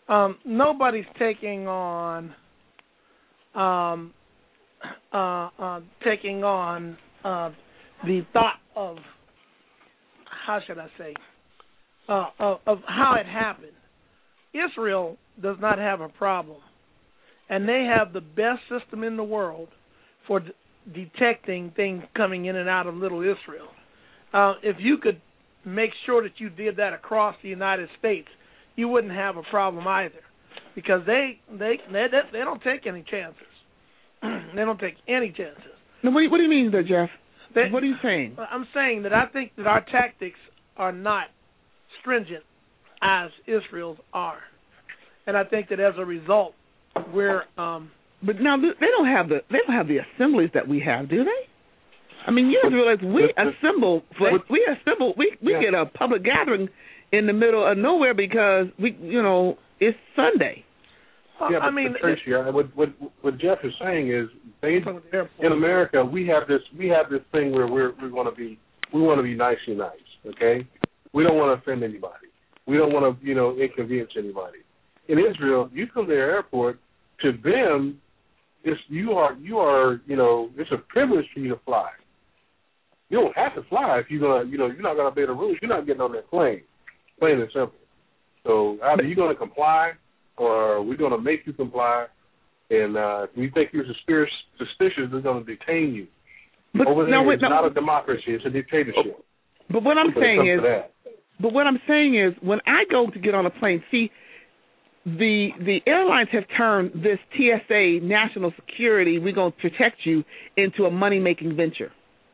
Um, nobody's taking on um, uh, uh, taking on uh, the thought of, how should I say, uh, of, of how it happened. Israel does not have a problem, and they have the best system in the world for d- detecting things coming in and out of Little Israel. Uh, if you could make sure that you did that across the United States, you wouldn't have a problem either, because they they they, they don't take any chances. They don't take any chances. Now, what, do you, what do you mean, there, Jeff? They, what are you saying? I'm saying that I think that our tactics are not stringent as Israel's are, and I think that as a result, we're. Um, but now they don't have the they don't have the assemblies that we have, do they? I mean, you have to realize we assemble. For, we assemble. We we yeah. get a public gathering in the middle of nowhere because we, you know, it's Sunday. Yeah, but, I mean, but Tracy, uh, what, what what Jeff is saying is, they, in America, we have this we have this thing where we're we want to be we want to be nicey nice, okay? We don't want to offend anybody. We don't want to, you know, inconvenience anybody. In Israel, you come to the airport. To them, it's you are you are you know it's a privilege for you to fly. You don't have to fly if you're gonna you know you're not gonna obey the rules. You're not getting on that plane. Plain and simple. So either you're gonna comply, or we're going to make you comply, and uh, if we think you're suspicious, suspicious we're going to detain you. But Over there, no, wait, it's no. not a democracy; it's a dictatorship. But what I'm but saying is, but what I'm saying is, when I go to get on a plane, see, the the airlines have turned this T S A, national security, we're going to protect you, into a money making venture.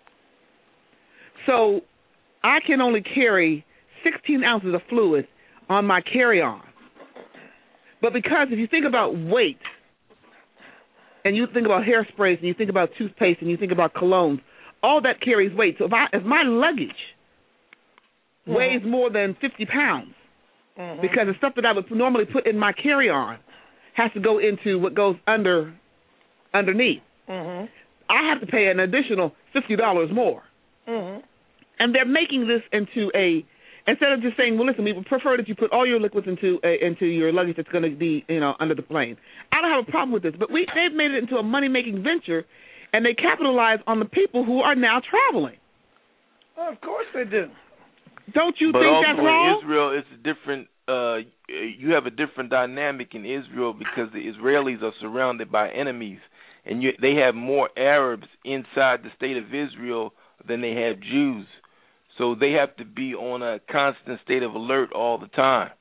So I can only carry sixteen ounces of fluid on my carry-on. But because if you think about weight, and you think about hairsprays, and you think about toothpaste, and you think about colognes, all that carries weight. So if, I, if my luggage mm-hmm. weighs more than fifty pounds, mm-hmm. because the stuff that I would normally put in my carry-on has to go into what goes under underneath, mm-hmm. I have to pay an additional fifty dollars more. Mm-hmm. And they're making this into a... Instead of just saying, well, listen, we would prefer that you put all your liquids into uh, into your luggage that's going to be, you know, under the plane. I don't have a problem with this, but we they've made it into a money-making venture, and they capitalize on the people who are now traveling. Well, of course they do. Don't you but think also that's wrong? in Israel, it's a different. Uh, you have a different dynamic in Israel because the Israelis are surrounded by enemies, and you, they have more Arabs inside the state of Israel than they have Jews. So they have to be on a constant state of alert all the time.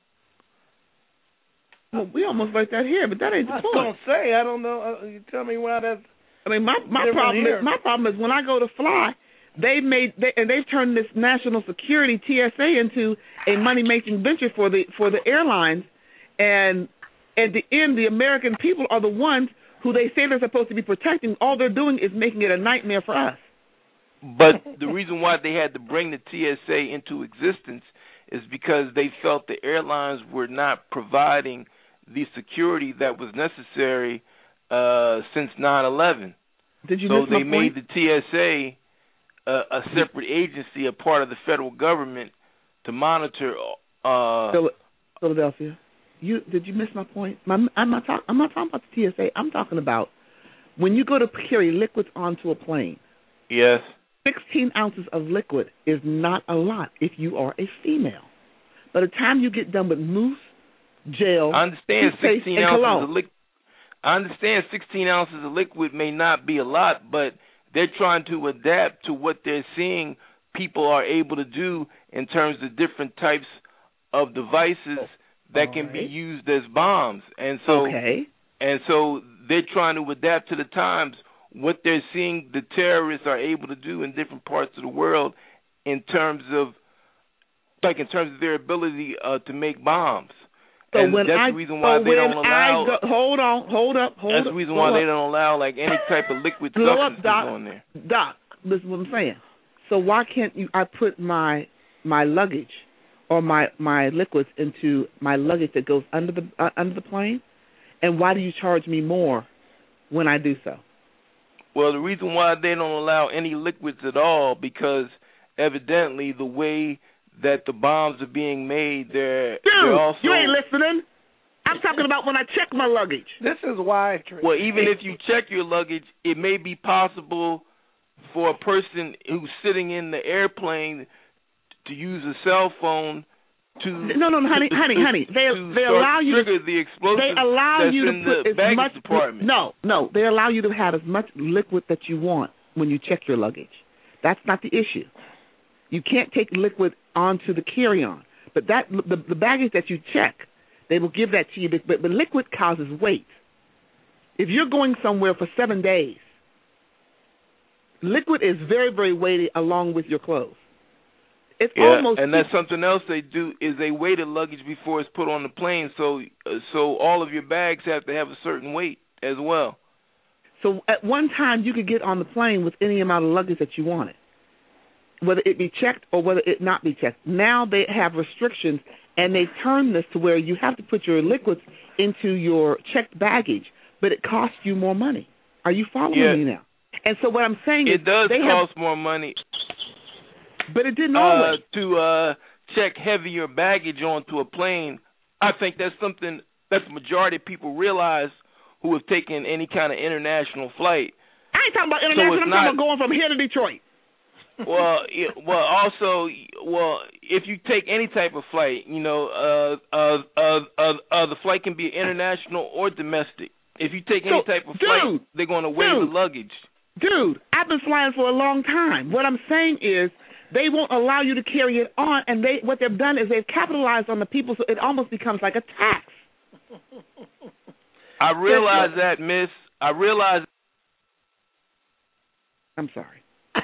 Well, we almost like that here, but that ain't the I point. don't say. I don't know. Uh, you tell me why that's. I mean, my my problem is my problem is when I go to fly, they made they, and they've turned this national security T S A into a money making venture for the for the airlines, and at the end, the American people are the ones who they say they're supposed to be protecting. All they're doing is making it a nightmare for us. But the reason why they had to bring the T S A into existence is because they felt the airlines were not providing the security that was necessary uh, since nine eleven. Did you so miss they my point? made the T S A uh, a separate agency, a part of the federal government, to monitor. Uh, Philadelphia, you did you miss my point? My, I'm not talking. I'm not talking about the T S A. I'm talking about when you go to carry liquids onto a plane. Yes. sixteen ounces of liquid is not a lot if you are a female. By the time you get done with mousse, gel, I understand sixteen and ounces cologne. of liquid. I understand sixteen ounces of liquid may not be a lot, but they're trying to adapt to what they're seeing people are able to do in terms of different types of devices that All can right. be used as bombs, and so okay. and so they're trying to adapt to the times. What they're seeing the terrorists are able to do in different parts of the world in terms of, like in terms of their ability uh, to make bombs. So and when that's I, the reason why so they when don't allow. I go, hold on, hold up, hold that's up. the reason hold why up. they don't allow like any type of liquid Blow substances up, Doc, on there. Doc, listen to what I'm saying. So why can't you? I put my my luggage or my my liquids into my luggage that goes under the uh, under the plane, and why do you charge me more when I do so? Well, the reason why they don't allow any liquids at all, because evidently the way that the bombs are being made, they're, Dude, they're also... you ain't listening. I'm talking about when I check my luggage. This is why. Tracy. Well, even if you check your luggage, it may be possible for a person who's sitting in the airplane to use a cell phone to no, no, no honey, to, honey, to, honey. They to they allow you trigger to, the explosives They allow that's you to in put the as baggage much. department. No, no, they allow you to have as much liquid that you want when you check your luggage. That's not the issue. You can't take liquid onto the carry-on, but that the, the baggage that you check, they will give that to you. But, but liquid causes weight. If you're going somewhere for seven days, liquid is very, very weighty along with your clothes. It's yeah, almost and that's something else they do is they weigh the luggage before it's put on the plane, so uh, so all of your bags have to have a certain weight as well. So at one time you could get on the plane with any amount of luggage that you wanted, whether it be checked or whether it not be checked. Now they have restrictions, and they turn this to where you have to put your liquids into your checked baggage, but it costs you more money. Are you following yeah. me now? And so what I'm saying it is does they cost have, more money. But it didn't uh, always. To uh, check heavier baggage onto a plane, I think that's something that the majority of people realize who have taken any kind of international flight. I ain't talking about international. So I'm not, talking about going from here to Detroit. Well, it, well, also, well, if you take any type of flight, you know, uh, uh, uh, uh, uh, the flight can be international or domestic. If you take any so, type of dude, flight, they're going to weigh dude, the luggage. Dude, I've been flying for a long time. What I'm saying is they won't allow you to carry it on, and they what they've done is they've capitalized on the people, so it almost becomes like a tax. I realize that, miss. I realize. I'm sorry.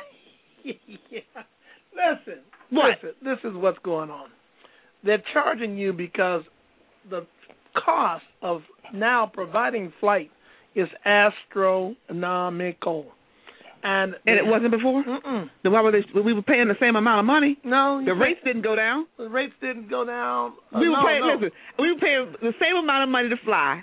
yeah. Listen, what? listen, this is what's going on. They're charging you because the cost of now providing flight is astronomical. And, and it wasn't before? Mm-mm. Then why were they? We were paying the same amount of money. No, the rates didn't go down. The rates didn't go down. Uh, we were no, paying. no. Listen, we were paying the same amount of money to fly.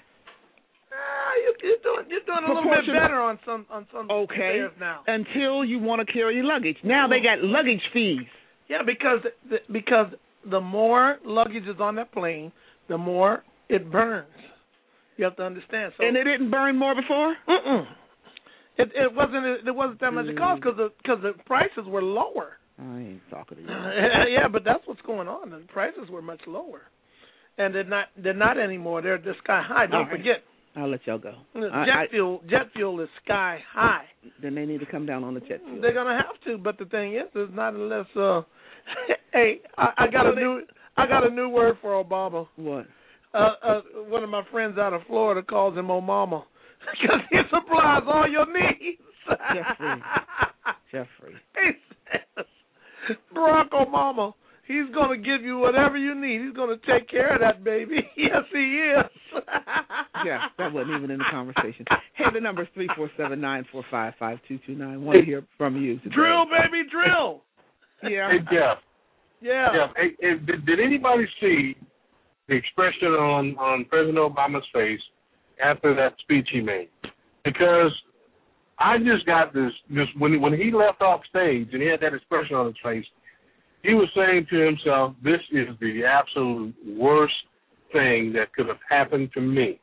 Ah, you, you're doing you're doing a little bit better on some on some okay. fares now. Until you want to carry your luggage. Now they got luggage fees. Yeah, because the, because the more luggage is on that plane, the more it burns. You have to understand. So, and it didn't burn more before. Mm-mm. It it wasn't it wasn't that much it cost because the because the prices were lower. I ain't talking to you. Yeah, but that's what's going on. The prices were much lower, and they're not they're not anymore. They're just sky high. Don't All right. forget. I'll let y'all go. Jet I, fuel jet fuel is sky high. Then they need to come down on the jet fuel. They're gonna have to, but the thing is, is not unless. Uh, hey, I, I got a new I got a new word for Obama. What? Uh, uh, one of my friends out of Florida calls him Omama because he supplies all your needs. Jeffrey. Jeffrey. He says, Barack Obama, he's going to give you whatever you need. He's going to take care of that baby. Yes, he is. Yeah, that wasn't even in the conversation. Hey, the number is three four seven, nine four five, five two two nine. Want to hear from you today. Drill, baby, drill. Yeah. Hey, Jeff. Yeah. Jeff, hey, hey, did, did anybody see the expression on, on President Obama's face after that speech he made? Because I just got this, this when, when he left off stage and he had that expression on his face, he was saying to himself, this is the absolute worst thing that could have happened to me.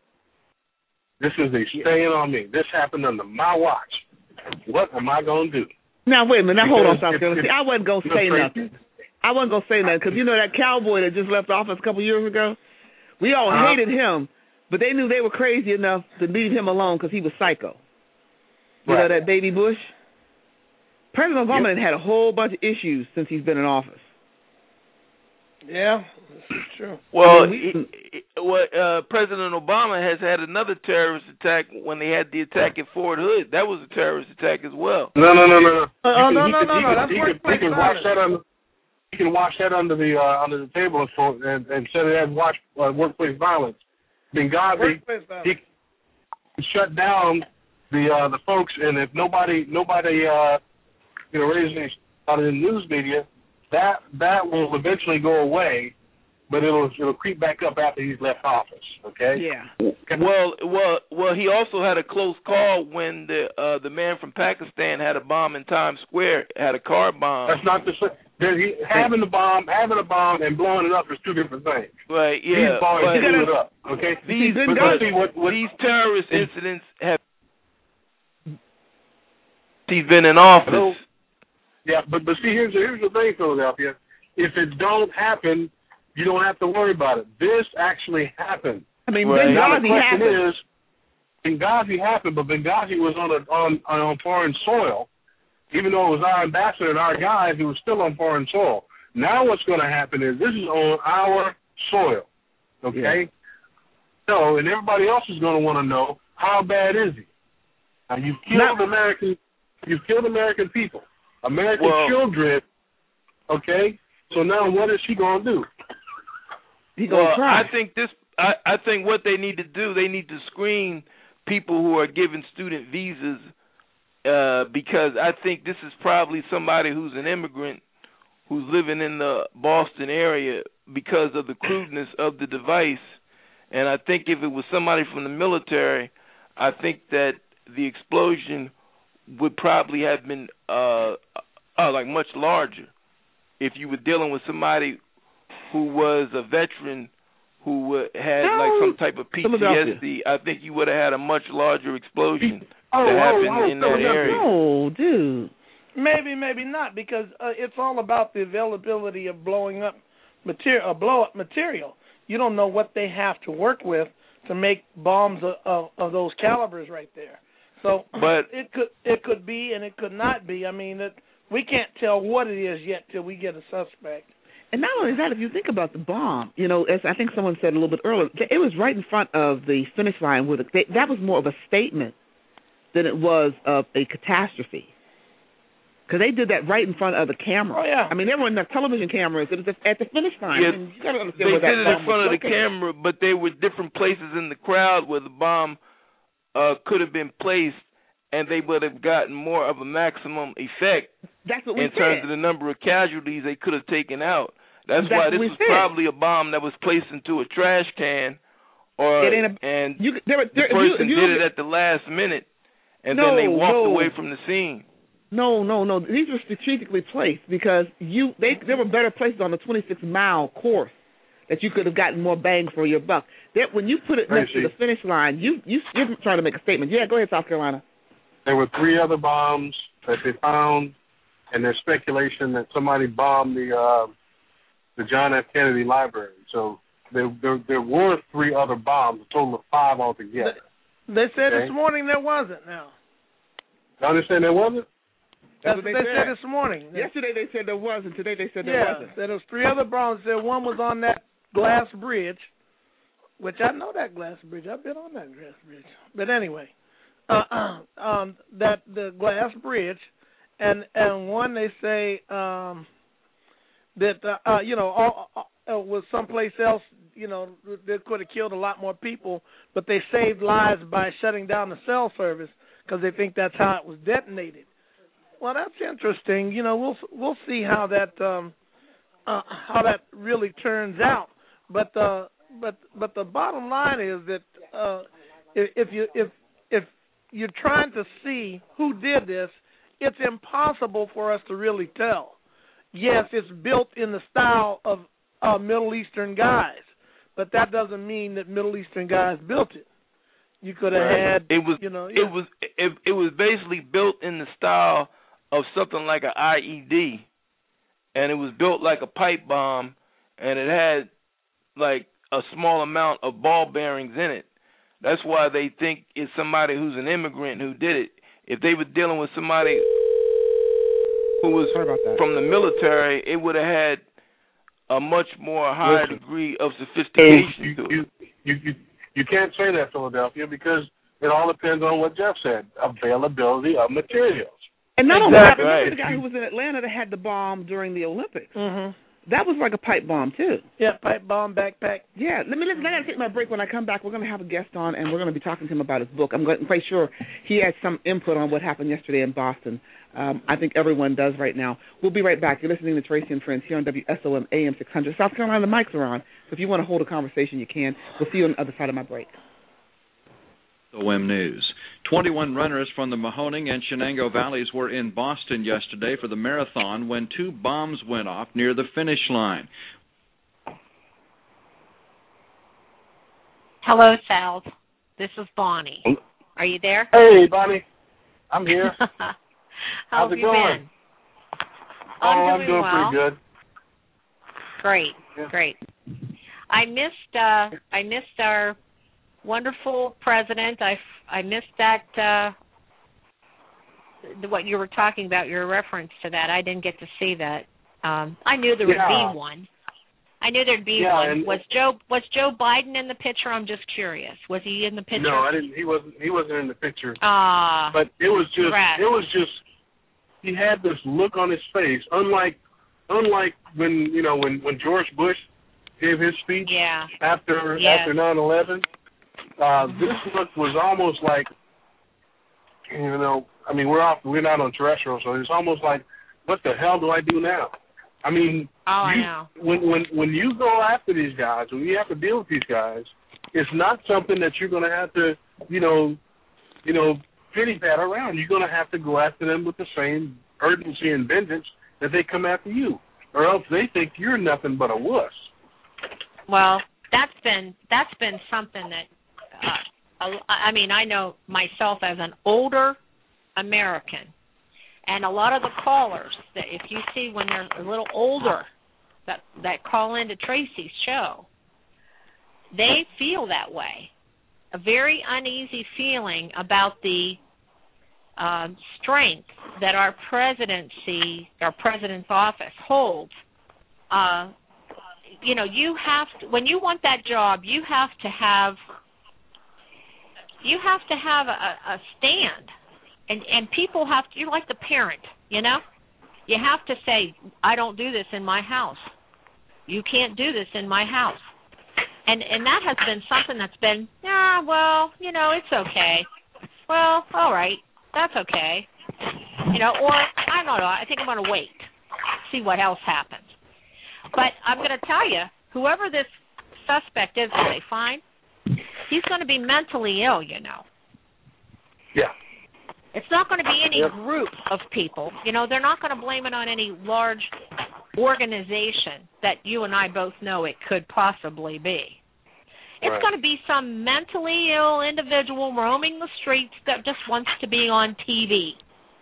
This is a stain on me. This happened under my watch. What am I going to do? Now, wait a minute. Now, hold on, South If- Carolina. if- See, I wasn't going to say nothing. I wasn't going to say nothing because, you know, that cowboy that just left office a couple years ago, we all Uh-huh. hated him, but they knew they were crazy enough to leave him alone because he was psycho. You Right. know that baby Bush? President Obama Yep. had had a whole bunch of issues since he's been in office. Yeah, this is true. Well, I mean, we- it, it, well uh, President Obama has had another terrorist attack when they had the attack at Fort Hood. That was a terrorist attack as well. No, no, no, no. Uh, You can- no, he no, can- no, he no, can- that's he can- workplace He can wash violence. that under. He can wash that under the uh, under the table and, for, and, and set it as watch uh, workplace violence. Benghazi, Workplace violence. he shut down the uh, the folks, and if nobody nobody uh, you know raises any out in the news media, that that will eventually go away. but it'll it'll creep back up after he's left office. Okay. Yeah. Well, well, well. He also had a close call when the uh, the man from Pakistan had a bomb in Times Square. Had a car bomb. That's not the same. He, having the bomb, having a bomb, and blowing it up is two different things. Right. Yeah. He's blowing it up. Okay. These but, but see what, what, these terrorist incidents have. He's been in office. Hello? Yeah, but but see, here's the, here's the thing, Philadelphia. If it don't happen, you don't have to worry about it. This actually happened. I mean, right. Now the Benghazi question happened. is, Benghazi happened, but Benghazi was on a, on on foreign soil. Even though it was our ambassador and our guys, it was still on foreign soil. Now what's going to happen is this is on our soil, okay? Yeah. So, and everybody else is going to want to know, how bad is he? Now, you've killed Not, American, you've killed American people, American well, children, okay? So now what is he going to do? He gonna well, try. I think this. I, I think what they need to do, they need to screen people who are given student visas. Uh, because I think this is probably somebody who's an immigrant who's living in the Boston area because of the crudeness of the device. And I think if it was somebody from the military, I think that the explosion would probably have been uh, uh, like much larger. If you were dealing with somebody who was a veteran who had no, like some type of P T S D, I think you would have had a much larger explosion. Oh, that happened oh, oh, in that area. Oh, dude. Maybe, maybe not, because uh, it's all about the availability of blowing up material, uh, blow up material. You don't know what they have to work with to make bombs of, of, of those calibers right there. So, but it could it could be and it could not be. I mean, it, we can't tell what it is yet till we get a suspect. And not only that, if you think about the bomb, you know, as I think someone said a little bit earlier, it was right in front of the finish line where the, they, that was more of a statement than it was of a catastrophe. Because they did that right in front of the camera. Oh, yeah. I mean, they were in the television cameras. It was just at the finish line. Yeah, I mean, you gotta understand they where that did it bomb in front of the located. camera, but there were different places in the crowd where the bomb uh, could have been placed, and they would have gotten more of a maximum effect. That's what we in said. terms of the number of casualties they could have taken out. That's, That's why this what we was said. probably a bomb that was placed into a trash can, or It ain't a- and you- there- there- the if you- person if you did look it at- at the last minute, and No, then they walked no. away from the scene. No, no, no. These were strategically placed because you they there were better places on the twenty-six mile course that you could have gotten more bang for your buck. That when you put it next to the finish line, you you you're trying to make a statement. Yeah, go ahead, South Carolina. There were three other bombs that they found, and there's speculation that somebody bombed the uh, the John F. Kennedy Library. So there, there there were three other bombs, a total of five altogether. They said okay? this morning there wasn't. Now. You understand there wasn't? That's, That's what they, they said. said this morning. Yesterday they said there was, and today they said there yeah, wasn't. Yeah, there was three other bombs. There one was on that glass bridge, which I know that glass bridge. I've been on that glass bridge. But anyway, uh, um, that the glass bridge, and and one they say um, that uh, uh, you know all, uh, was someplace else. You know, they could have killed a lot more people, but they saved lives by shutting down the cell service because they think that's how it was detonated. Well, that's interesting. You know, we'll we'll see how that um, uh, how that really turns out. But uh, but but the bottom line is that uh, if, if you if if you're trying to see who did this, it's impossible for us to really tell. Yes, it's built in the style of uh, Middle Eastern guys, but that doesn't mean that Middle Eastern guys built it. You could have Right. had, it was you know, yeah. it was it, it was basically built in the style of something like an I E D, and it was built like a pipe bomb, and it had like a small amount of ball bearings in it. That's why they think it's somebody who's an immigrant who did it. If they were dealing with somebody who was from the military, it would have had a much more higher Listen, degree of sophistication you, to it. you, you, you, you can't say that, Philadelphia, because it all depends on what Jeff said, availability of materials. And not Exactly. only that, Right. remember the guy who was in Atlanta that had the bomb during the Olympics. Mm-hmm. That was like a pipe bomb too. Yeah, pipe bomb backpack. Yeah, let me listen. I got to take my break. When I come back, we're going to have a guest on, and we're going to be talking to him about his book. I'm quite sure he has some input on what happened yesterday in Boston. Um, I think everyone does right now. We'll be right back. You're listening to Tracy and Friends here on W S O M A M six hundred. South Carolina, the mics are on, so if you want to hold a conversation, you can. We'll see you on the other side of my break. O M News. twenty-one runners from the Mahoning and Shenango Valleys were in Boston yesterday for the marathon when two bombs went off near the finish line. Hello, Sal. This is Bonnie. Are you there? Hey, Bonnie. I'm here. How How's have it you going? been? Oh, I'm I'm doing, doing well. pretty good. Great, Yeah. great. I missed uh, I missed our wonderful president. I, I missed that, uh, what you were talking about, your reference to that. I didn't get to see that. Um, I knew there Yeah. would be one. I knew there'd be Yeah, one. and- Was Joe was Joe Biden in the picture? I'm just curious. Was he in the picture? No, I didn't. He wasn't. He wasn't in the picture. Ah, but it was just. congrats. It was just. He had this look on his face, unlike, unlike when you know when when George Bush gave his speech yeah. after Yes. after nine eleven. Uh, this look was almost like, you know, I mean, we're off. We're not on terrestrial, so it's almost like, what the hell do I do now? I mean, oh, I you, know. when when when you go after these guys, when you have to deal with these guys, it's not something that you're going to have to, you know, you know, pity pat around. You're going to have to go after them with the same urgency and vengeance that they come after you, or else they think you're nothing but a wuss. Well, that's been that's been something that, uh, I mean, I know myself as an older American. And a lot of the callers that if you see when they're a little older that that call into Tracy's show, they feel that way, a very uneasy feeling about the uh, strength that our presidency, our president's office holds. Uh, you know, you have to, when you want that job, you have to have you have to have a, a stand. And and people have to, you're like the parent, you know? You have to say, I don't do this in my house. You can't do this in my house. And and that has been something that's been, yeah, well, you know, it's okay. Well, all right, that's okay. You know, or, I don't know, I think I'm going to wait, see what else happens. But I'm going to tell you, whoever this suspect is that they find, he's going to be mentally ill, you know. Yeah. It's not going to be any Yep. group of people. You know, they're not going to blame it on any large organization that you and I both know it could possibly be. It's Right. going to be some mentally ill individual roaming the streets that just wants to be on T V.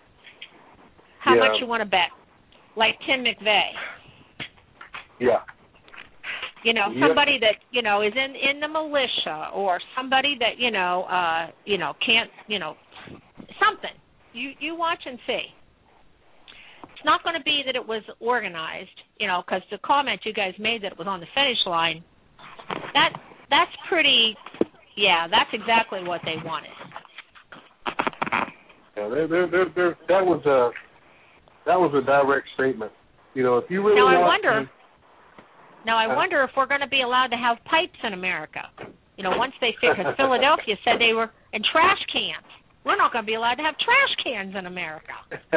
How Yeah. much you want to bet? Like Tim McVeigh. Yeah. You know, Yep. somebody that, you know, is in, in the militia, or somebody that, you know, uh, you know, can't, you know, something. You you watch and see. It's not going to be that it was organized, you know, because the comment you guys made that it was on the finish line, that that's pretty, yeah, that's exactly what they wanted. Yeah, they're, they're, they're, they're, that was a that was a direct statement. You know, if you really Now I want wonder. to, Now I wonder if we're going to be allowed to have pipes in America. You know, once they fix, because Philadelphia said they were in trash cans. We're not going to be allowed to have trash cans in America.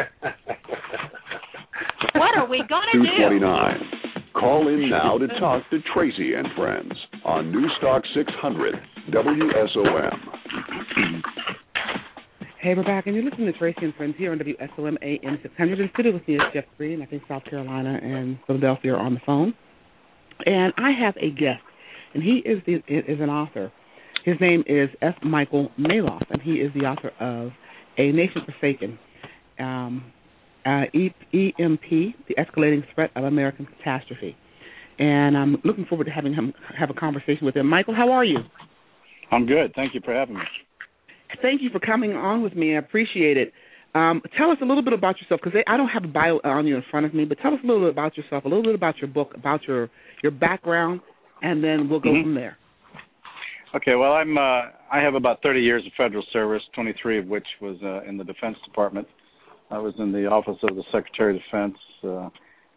What are we going to two do? twenty-nine. Call in now to talk to Tracy and Friends on Newstalk six hundred W S O M. Hey, we're back, and you're listening to Tracy and Friends here on W S O M A M six hundred. In studio with me is Jeff Green. I think South Carolina and Philadelphia are on the phone. And I have a guest, and he is the, is an author. His name is F. Michael Maloff, and he is the author of A Nation Forsaken, um, uh, E M P, The Escalating Threat of American Catastrophe. And I'm looking forward to having him have a conversation with him. Michael, how are you? I'm good. Thank you for having me. Thank you for coming on with me. I appreciate it. Um, tell us a little bit about yourself, because I don't have a bio on you in front of me, but tell us a little bit about yourself, a little bit about your book, about your, your background, and then we'll go mm-hmm. from there. Okay, well, I'm uh, I have about thirty years of federal service, twenty-three of which was uh, in the Defense Department. I was in the Office of the Secretary of Defense. Uh,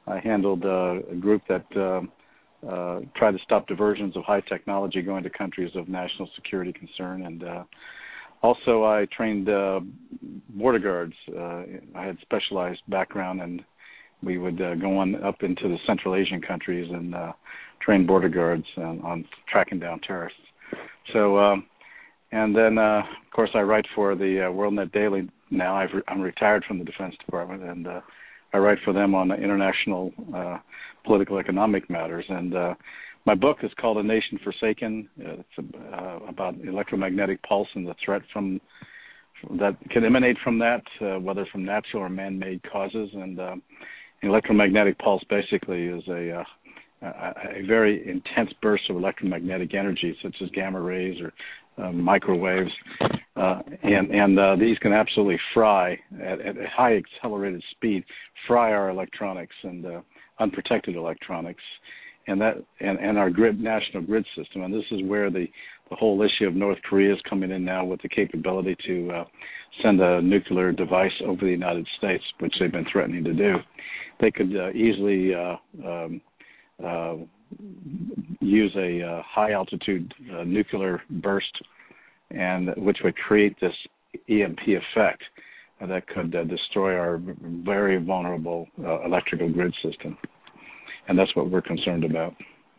I handled uh, a group that uh, uh, tried to stop diversions of high technology going to countries of national security concern, and uh, also I trained uh, border guards. Uh, I had specialized background, and we would uh, go on up into the Central Asian countries and uh, train border guards on, on tracking down terrorists. So, um, and then uh, of course I write for the uh, WorldNet Daily now. I've re- I'm retired from the Defense Department, and uh, I write for them on international uh, political economic matters. And uh, my book is called A Nation Forsaken. Uh, it's uh, about electromagnetic pulse and the threat from, from that can emanate from that, uh, whether from natural or man-made causes. And uh, electromagnetic pulse basically is a, uh, a, a very intense burst of electromagnetic energy, such as gamma rays or uh, microwaves, uh, and, and uh, these can absolutely fry at, at a high accelerated speed, fry our electronics and uh, unprotected electronics, and that and, and our grid national grid system. And this is where the, the whole issue of North Korea is coming in now, with the capability to uh, send a nuclear device over the United States, which they've been threatening to do. They could uh, easily uh, um, uh, use a uh, high altitude uh, nuclear burst, and which would create this E M P effect uh, that could uh, destroy our very vulnerable uh, electrical grid system. And that's what we're concerned about.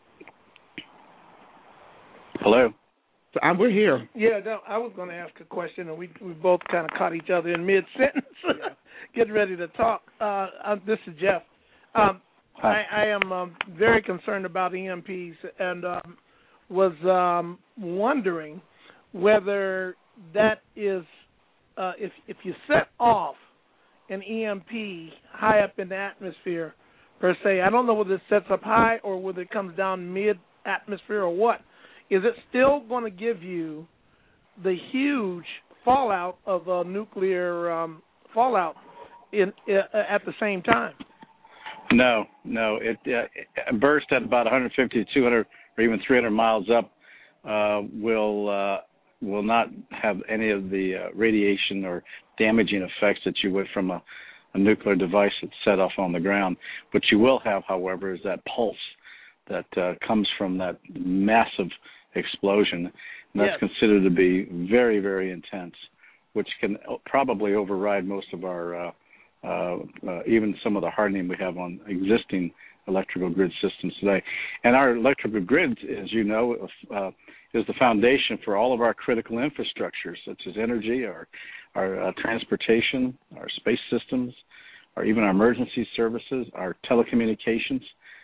Hello? So I'm, we're here. Yeah, no, I was going to ask a question, and we we both kind of caught each other in mid-sentence, getting ready to talk. Uh, uh, this is Jeff. Um, I, I am um, very concerned about E M Ps, and um, was um, wondering whether that is, uh, if if you set off an E M P high up in the atmosphere, per se, I don't know whether it sets up high or whether it comes down mid-atmosphere or what, is it still going to give you the huge fallout of a nuclear um, fallout in, uh, at the same time? No, no. It, uh, it burst at about one hundred fifty to two hundred or even three hundred miles up uh, will uh, will not have any of the uh, radiation or damaging effects that you would from a, a nuclear device that's set off on the ground. What you will have, however, is that pulse that uh, comes from that massive explosion, and that's yes. considered to be very, very intense, which can probably override most of our, uh, uh, uh, even some of the hardening we have on existing electrical grid systems today. And our electrical grid, as you know, uh, is the foundation for all of our critical infrastructures, such as energy, our, our uh, transportation, our space systems, or even our emergency services, our telecommunications.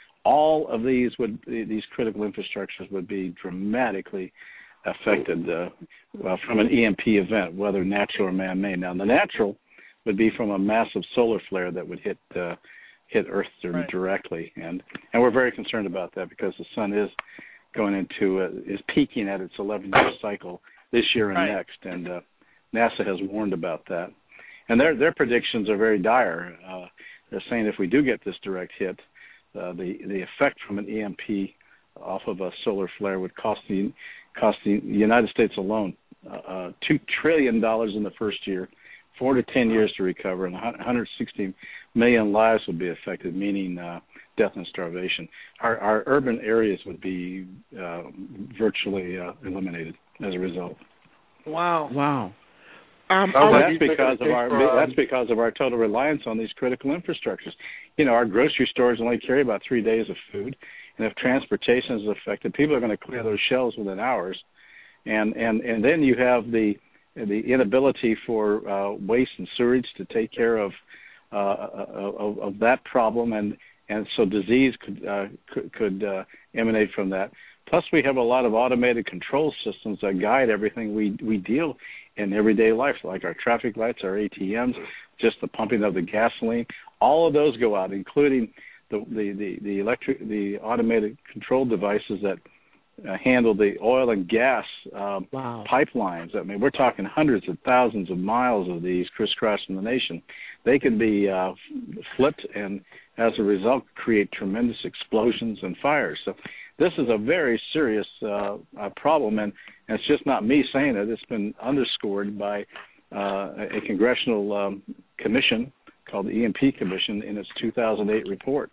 All of these would these critical infrastructures would be dramatically affected uh, well, from an E M P event, whether natural or man-made. Now, the natural would be from a massive solar flare that would hit uh, hit Earth right. directly, and and we're very concerned about that because the sun is going into uh, is peaking at its eleven-year cycle this year and right. next, and uh, NASA has warned about that, and their their predictions are very dire. Uh, they're saying if we do get this direct hit, uh, the the effect from an E M P off of a solar flare would cost the cost the United States alone uh, uh, two trillion dollars in the first year, four to ten years to recover, and one hundred sixty million lives would be affected, meaning uh, death and starvation. Our, our urban areas would be uh, virtually uh, eliminated as a result. Wow! Wow! Um, oh, that's because of our from... that's because of our total reliance on these critical infrastructures. You know, our grocery stores only carry about three days of food, and if transportation is affected, people are going to clear those shelves within hours, and and and then you have the the inability for uh, waste and sewage to take care of uh, of, of that problem, and and so disease could uh, could, could uh, emanate from that. Plus, we have a lot of automated control systems that guide everything we we deal in everyday life, like our traffic lights, our A T Ms, just the pumping of the gasoline. All of those go out, including the the the, the electric the automated control devices that uh, handle the oil and gas uh, wow. pipelines. I mean, we're talking hundreds of thousands of miles of these crisscrossing the nation. They can be uh, flipped, and as a result, create tremendous explosions and fires. So this is a very serious uh, uh, problem, and, and it's just not me saying it. It's been underscored by uh, a congressional um, commission called the E M P Commission in its two thousand eight report.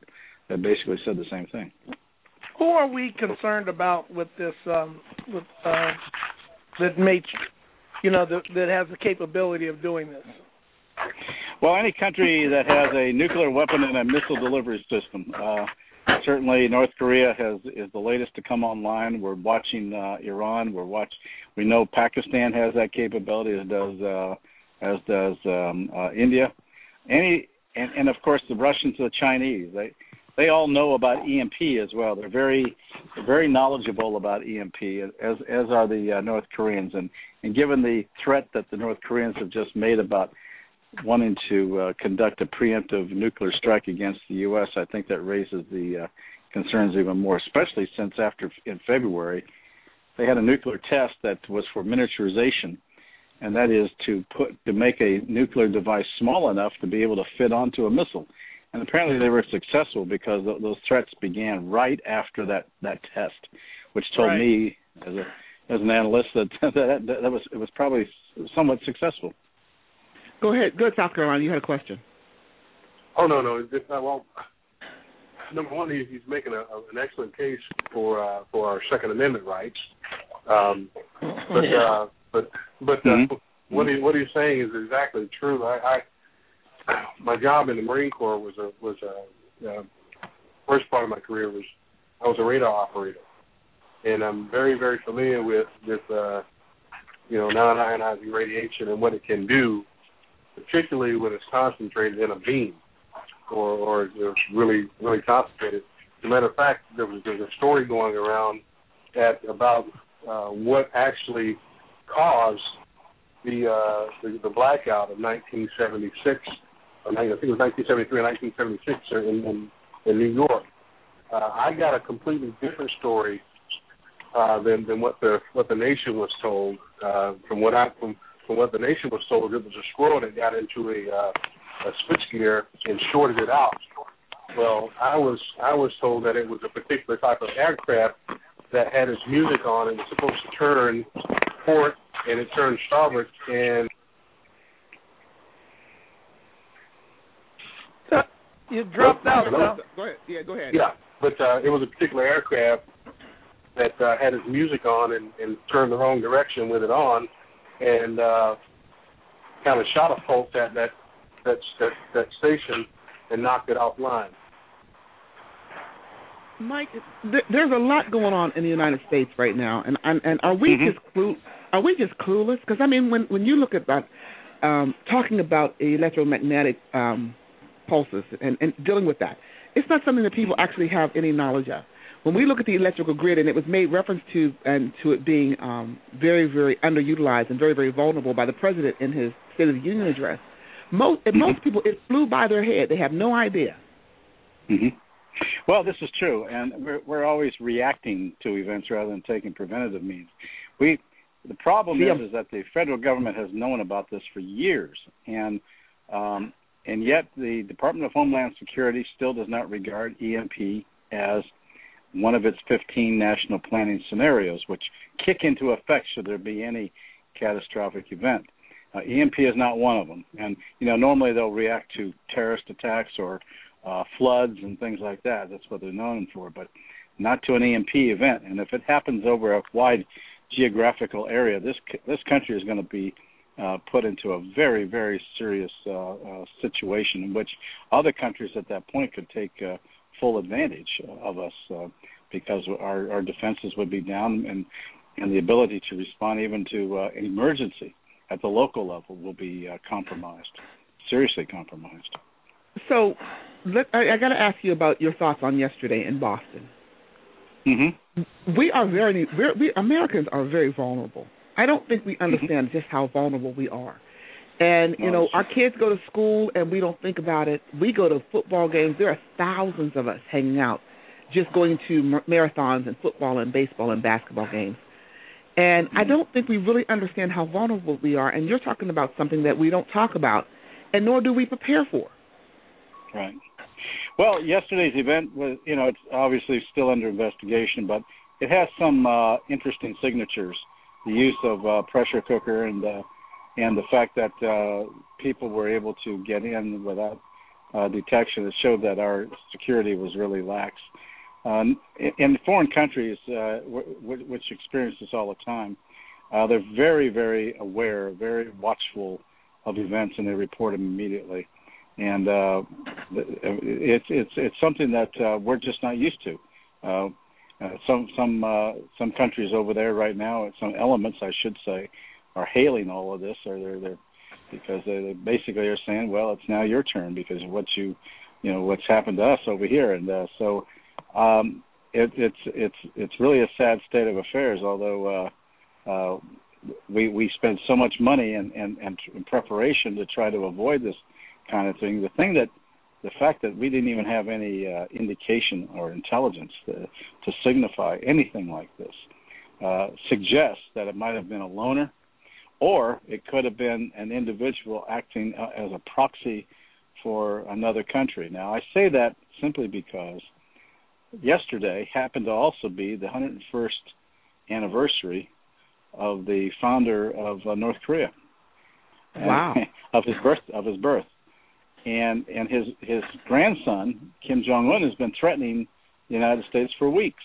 that basically said the same thing. Who are we concerned about with this? Um, with uh, that may, you know, that, that has the capability of doing this? Well, any country that has a nuclear weapon and a missile delivery system. Uh, certainly, North Korea has is the latest to come online. We're watching uh, Iran. We're watch. We know Pakistan has that capability, as does uh, as does um, uh, India. Any and, and of course the Russians and the Chinese. They they all know about E M P as well. They're very they're very knowledgeable about E M P, as as are the uh, North Koreans. And and given the threat that the North Koreans have just made about wanting to uh, conduct a preemptive nuclear strike against the U S, I think that raises the uh, concerns even more, especially since after in February they had a nuclear test that was for miniaturization, and that is to put to make a nuclear device small enough to be able to fit onto a missile. And apparently they were successful because th- those threats began right after that, that test, which told right. me as a as an analyst that that, that that was it was probably somewhat successful. Go ahead. Go ahead, South Carolina. You had a question. Oh, no, no. It's not, well, number one, he's, he's making a, an excellent case for uh, for our Second Amendment rights. Um, but uh, but but uh, mm-hmm. what he what he's saying is exactly true. I, I my job in the Marine Corps was a was a uh, first part of my career was I was a radar operator, and I'm very very familiar with with uh, you know non-ionizing radiation and what it can do, particularly when it's concentrated in a beam or, or it's really, really concentrated. As a matter of fact, there was, there was a story going around at about uh, what actually caused the, uh, the the blackout of nineteen seventy-six, or I think it was nineteen seventy-three or nineteen seventy-six in, in, in New York. Uh, I got a completely different story uh, than, than what the what the nation was told. Uh, from what I from From what the nation was told, it was a squirrel that got into a, uh, a switchgear and shorted it out. Well, I was I was told that it was a particular type of aircraft that had its music on. It was supposed to turn port, and it turned starboard. And you dropped out. Hello? Go ahead. Yeah, go ahead. Yeah, but uh, it was a particular aircraft that uh, had its music on and, and turned the wrong direction with it on, and uh, kind of shot a pulse at that that, that that station and knocked it offline. Mike, th- there's a lot going on in the United States right now, and and, and are we Mm-hmm. just clue- are we just clueless? Because I mean, when when you look at that, um, talking about electromagnetic um, pulses and, and dealing with that, it's not something that people actually have any knowledge of. When we look at the electrical grid, and it was made reference to and to it being um, very, very underutilized and very, very vulnerable by the president in his State of the Union address, most mm-hmm. most people, it flew by their head. They have no idea. Mm-hmm. Well, this is true, and we're, we're always reacting to events rather than taking preventative means. We the problem yeah. is is that the federal government has known about this for years, and um, and yet the Department of Homeland Security still does not regard E M P as one of its fifteen national planning scenarios, which kick into effect should there be any catastrophic event. Uh, E M P is not one of them. And, you know, normally they'll react to terrorist attacks or uh, floods and things like that. That's what they're known for, but not to an E M P event. And if it happens over a wide geographical area, this this country is going to be uh, put into a very, very serious uh, uh, situation in which other countries at that point could take uh, full advantage of us uh, because our, our defenses would be down, and, and the ability to respond even to uh, an emergency at the local level will be uh, compromised, seriously compromised. So let, I, I got to ask you about your thoughts on yesterday in Boston. Mm-hmm. We are very, we're, we Americans are very vulnerable. I don't think we understand mm-hmm. just how vulnerable we are. And, you know, our kids go to school and we don't think about it. We go to football games. There are thousands of us hanging out just going to marathons and football and baseball and basketball games. And I don't think we really understand how vulnerable we are. And you're talking about something that we don't talk about, and nor do we prepare for. Right. Well, yesterday's event was, you know, it's obviously still under investigation, but it has some uh, interesting signatures. The use of uh, pressure cooker and uh, and the fact that uh, people were able to get in without uh, detection that showed that our security was really lax. Um, in, in foreign countries, uh, w- w- which experience this all the time, uh, they're very, very aware, very watchful of events, and they report them immediately. And uh, it's it's it's something that uh, we're just not used to. Uh, uh, some some uh, some countries over there right now, some elements, I should say, are hailing all of this, or they're they're because they, they basically are saying, well, it's now your turn because of what you you know what's happened to us over here, and uh, so. Um, it, it's it's it's really a sad state of affairs. Although uh, uh, we we spend so much money in, in, in preparation to try to avoid this kind of thing. The thing that the fact that we didn't even have any uh, indication or intelligence to, to signify anything like this uh, suggests that it might have been a loner, or it could have been an individual acting uh, as a proxy for another country. Now, I say that simply because yesterday happened to also be the one hundred first anniversary of the founder of uh, North Korea. Wow. And, of his birth of his birth. And and his his grandson, Kim Jong Un, has been threatening the United States for weeks.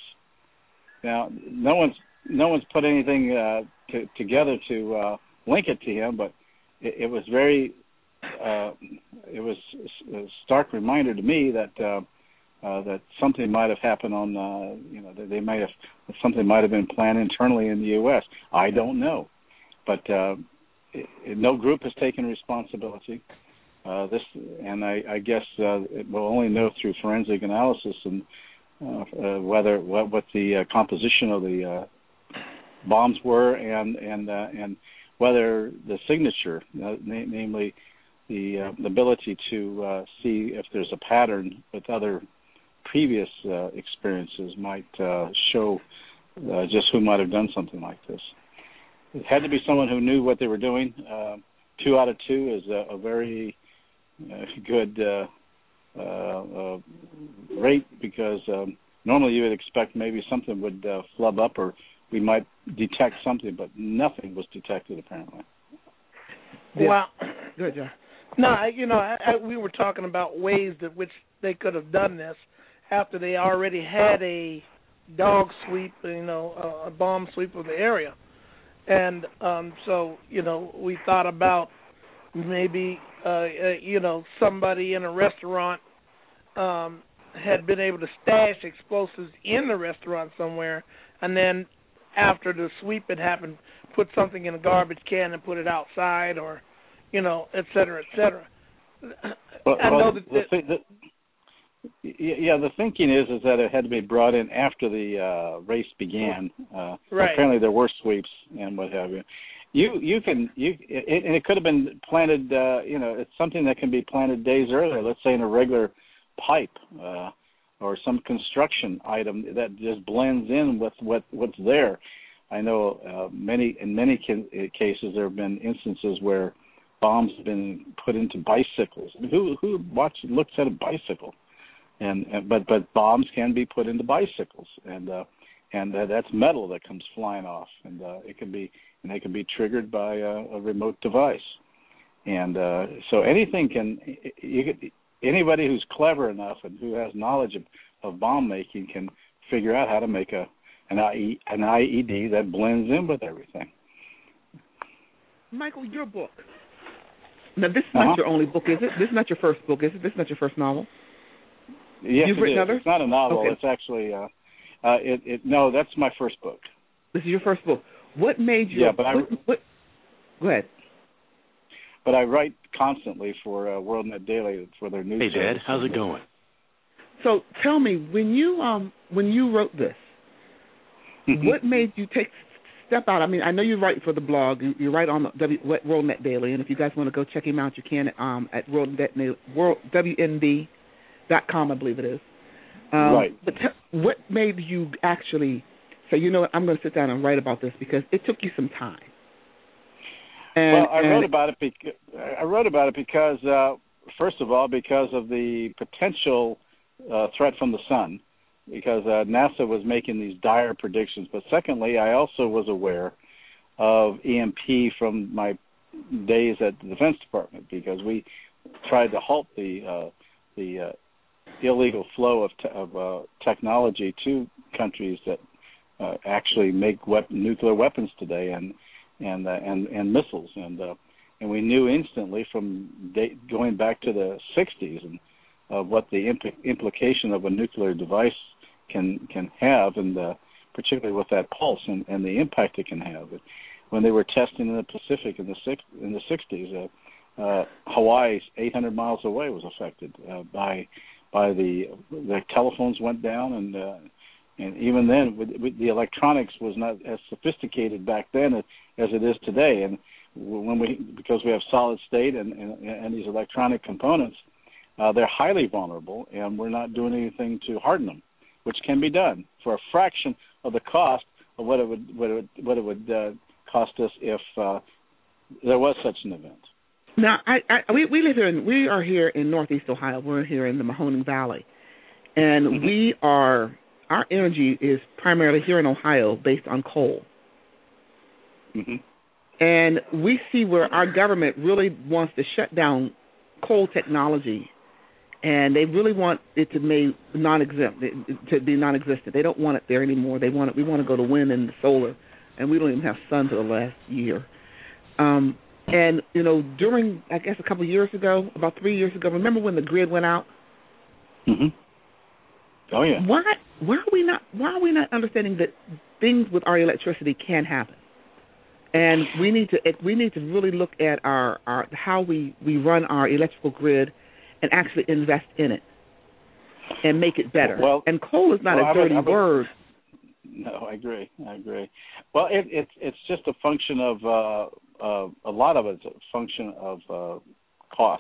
Now no one's no one's put anything uh, to, together to uh, link it to him, but it, it was very uh, it was a stark reminder to me that uh, Uh, that something might have happened on, uh, you know, they might have, something might have been planned internally in the U S. I don't know, but uh, it, it, no group has taken responsibility. Uh, this, and I, I guess uh, it will only know through forensic analysis and uh, uh, whether what, what the uh, composition of the uh, bombs were, and and uh, and whether the signature, uh, na- namely the uh, the ability to uh, see if there's a pattern with other previous uh, experiences might uh, show uh, just who might have done something like this. It had to be someone who knew what they were doing. Uh, two out of two is a, a very uh, good uh, uh, uh, rate because um, normally you would expect maybe something would uh, flub up or we might detect something, but nothing was detected apparently. Yeah. Wow. Good job. No, I, you know, I, I, we were talking about ways that which they could have done this after they already had a dog sweep, you know, a, a bomb sweep of the area. And um, so, you know, we thought about maybe, uh, uh, you know, somebody in a restaurant um, had been able to stash explosives in the restaurant somewhere, and then after the sweep had happened, put something in a garbage can and put it outside, or, you know, et cetera, et cetera. Well, I know well, that. the, the, yeah, the thinking is is that it had to be brought in after the uh, race began. Uh, right. Apparently, there were sweeps and what have you. You you can you it, and it could have been planted. Uh, you know, it's something that can be planted days earlier. Let's say in a regular pipe uh, or some construction item that just blends in with what what's there. I know uh, many in many cases there have been instances where bombs have been put into bicycles. I mean, who who watches looks at a bicycle? And, and but but bombs can be put into bicycles, and uh, and uh, that's metal that comes flying off, and uh, it can be and they can be triggered by a, a remote device, and uh, so anything can. You could, anybody who's clever enough and who has knowledge of, of bomb making can figure out how to make a an I E an I E D that blends in with everything. Michael, your book. Now, this is uh-huh. not your only book, is it? This is not your first book, is it? This is not your first novel. Yes, You've it written is. others? It's not a novel. Okay. It's actually, uh, uh, it, it. No, that's my first book. This is your first book. What made you? Yeah, but I. What, what, go ahead. But I write constantly for uh, WorldNet Daily for their news. Hey, Dad, service. how's it going? So tell me, when you um when you wrote this, Mm-hmm. what made you take step out? I mean, I know you write for the blog. You, you write on the w, WorldNet Daily, and if you guys want to go check him out, you can um at WorldNet World W N D dot com, I believe it is. Um, right. But t- what made you actually say, you know what, I'm going to sit down and write about this, because it took you some time? And, well, I and wrote about it. Beca- I wrote about it because, uh, first of all, because of the potential uh, threat from the sun, because uh, NASA was making these dire predictions. But secondly, I also was aware of E M P from my days at the Defense Department, because we tried to halt the uh, the uh, illegal flow of, te- of uh, technology to countries that uh, actually make wep- nuclear weapons today and and uh, and and missiles, and uh, and we knew instantly from day- going back to the sixties and of what the imp- implication of a nuclear device can can have, and uh, particularly with that pulse and, and the impact it can have. When they were testing in the Pacific in the six, in the sixties, uh, uh, Hawaii, eight hundred miles away, was affected uh, by by the the telephones went down, and uh, and even then, with, with the electronics was not as sophisticated back then as, as it is today. And when we because we have solid state and and, and these electronic components, uh, they're highly vulnerable, and we're not doing anything to harden them, which can be done for a fraction of the cost of what it would what it would, what it would uh, cost us if uh, there was such an event. Now, I, I, we, we live here. In, we are here in Northeast Ohio. We're here in the Mahoning Valley, and mm-hmm. we are our energy is primarily here in Ohio based on coal. Mm-hmm. And we see where our government really wants to shut down coal technology, and they really want it to be non-exempt, to be non-existent. They don't want it there anymore. They want it. We want to go to wind and solar, and we don't even have sun for the last year. Um, and you know, during I guess a couple of years ago, about three years ago, remember when the grid went out? Mm-hmm. Oh yeah. Why? Why are we not? Why are we not understanding that things with our electricity can happen? And we need to we need to really look at our, our how we, we run our electrical grid and actually invest in it and make it better. Well, and coal is not well, a dirty I would, I would, word. No, I agree. I agree. Well, it, it, it's just a function of uh, uh, a lot of it's a function of uh, cost.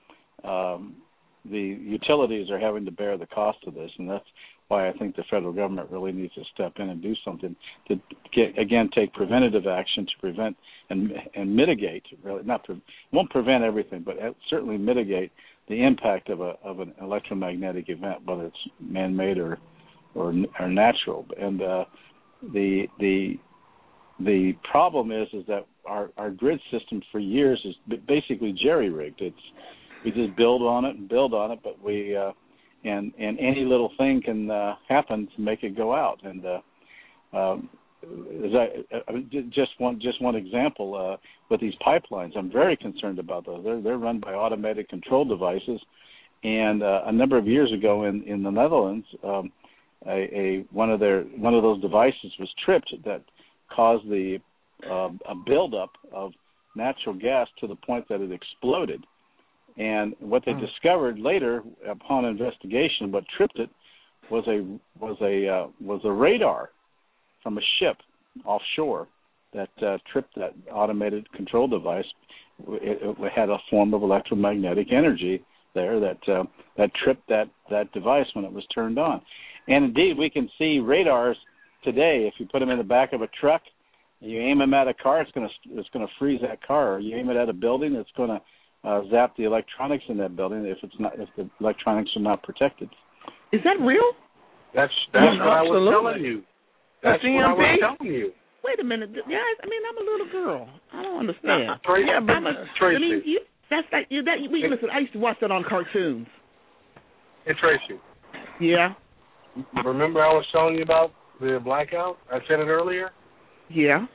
Um, the utilities are having to bear the cost of this, and that's why I think the federal government really needs to step in and do something to get, again, take preventative action to prevent and and mitigate. Really, not pre- won't prevent everything, but certainly mitigate the impact of a of an electromagnetic event, whether it's man-made or or, or natural. And uh, the the the problem is is that our, our grid system for years is basically jerry-rigged. It's we just build on it and build on it, but we uh, and and any little thing can uh, happen to make it go out. And uh, um, as I, I just one just one example uh, with these pipelines, I'm very concerned about those. They're they're run by automated control devices, and uh, a number of years ago in, in the Netherlands, um, a, a one of their one of those devices was tripped that caused the uh, a buildup of natural gas to the point that it exploded. And what they oh. discovered later, upon investigation, what tripped it was a was a uh, was a radar from a ship offshore that uh, tripped that automated control device. It, it had a form of electromagnetic energy there that uh, that tripped that, that device when it was turned on. And indeed, we can see radars today. If you put them in the back of a truck, you aim them at a car, it's going to it's going to freeze that car. Or you aim it at a building, it's going to Uh, zap the electronics in that building if it's not if the electronics are not protected. Is that real? That's that's yeah, what absolutely. I was telling you. That's that's what I was telling you. Wait a minute, guys. I mean, I'm a little girl. I don't understand. No, Tracy, yeah, but I'm a, Tracy. I mean, you, that's like you, that. We, listen, I used to watch that on cartoons. Hey, Tracy. Yeah. Remember I was telling you about the blackout? I said it earlier. Yeah.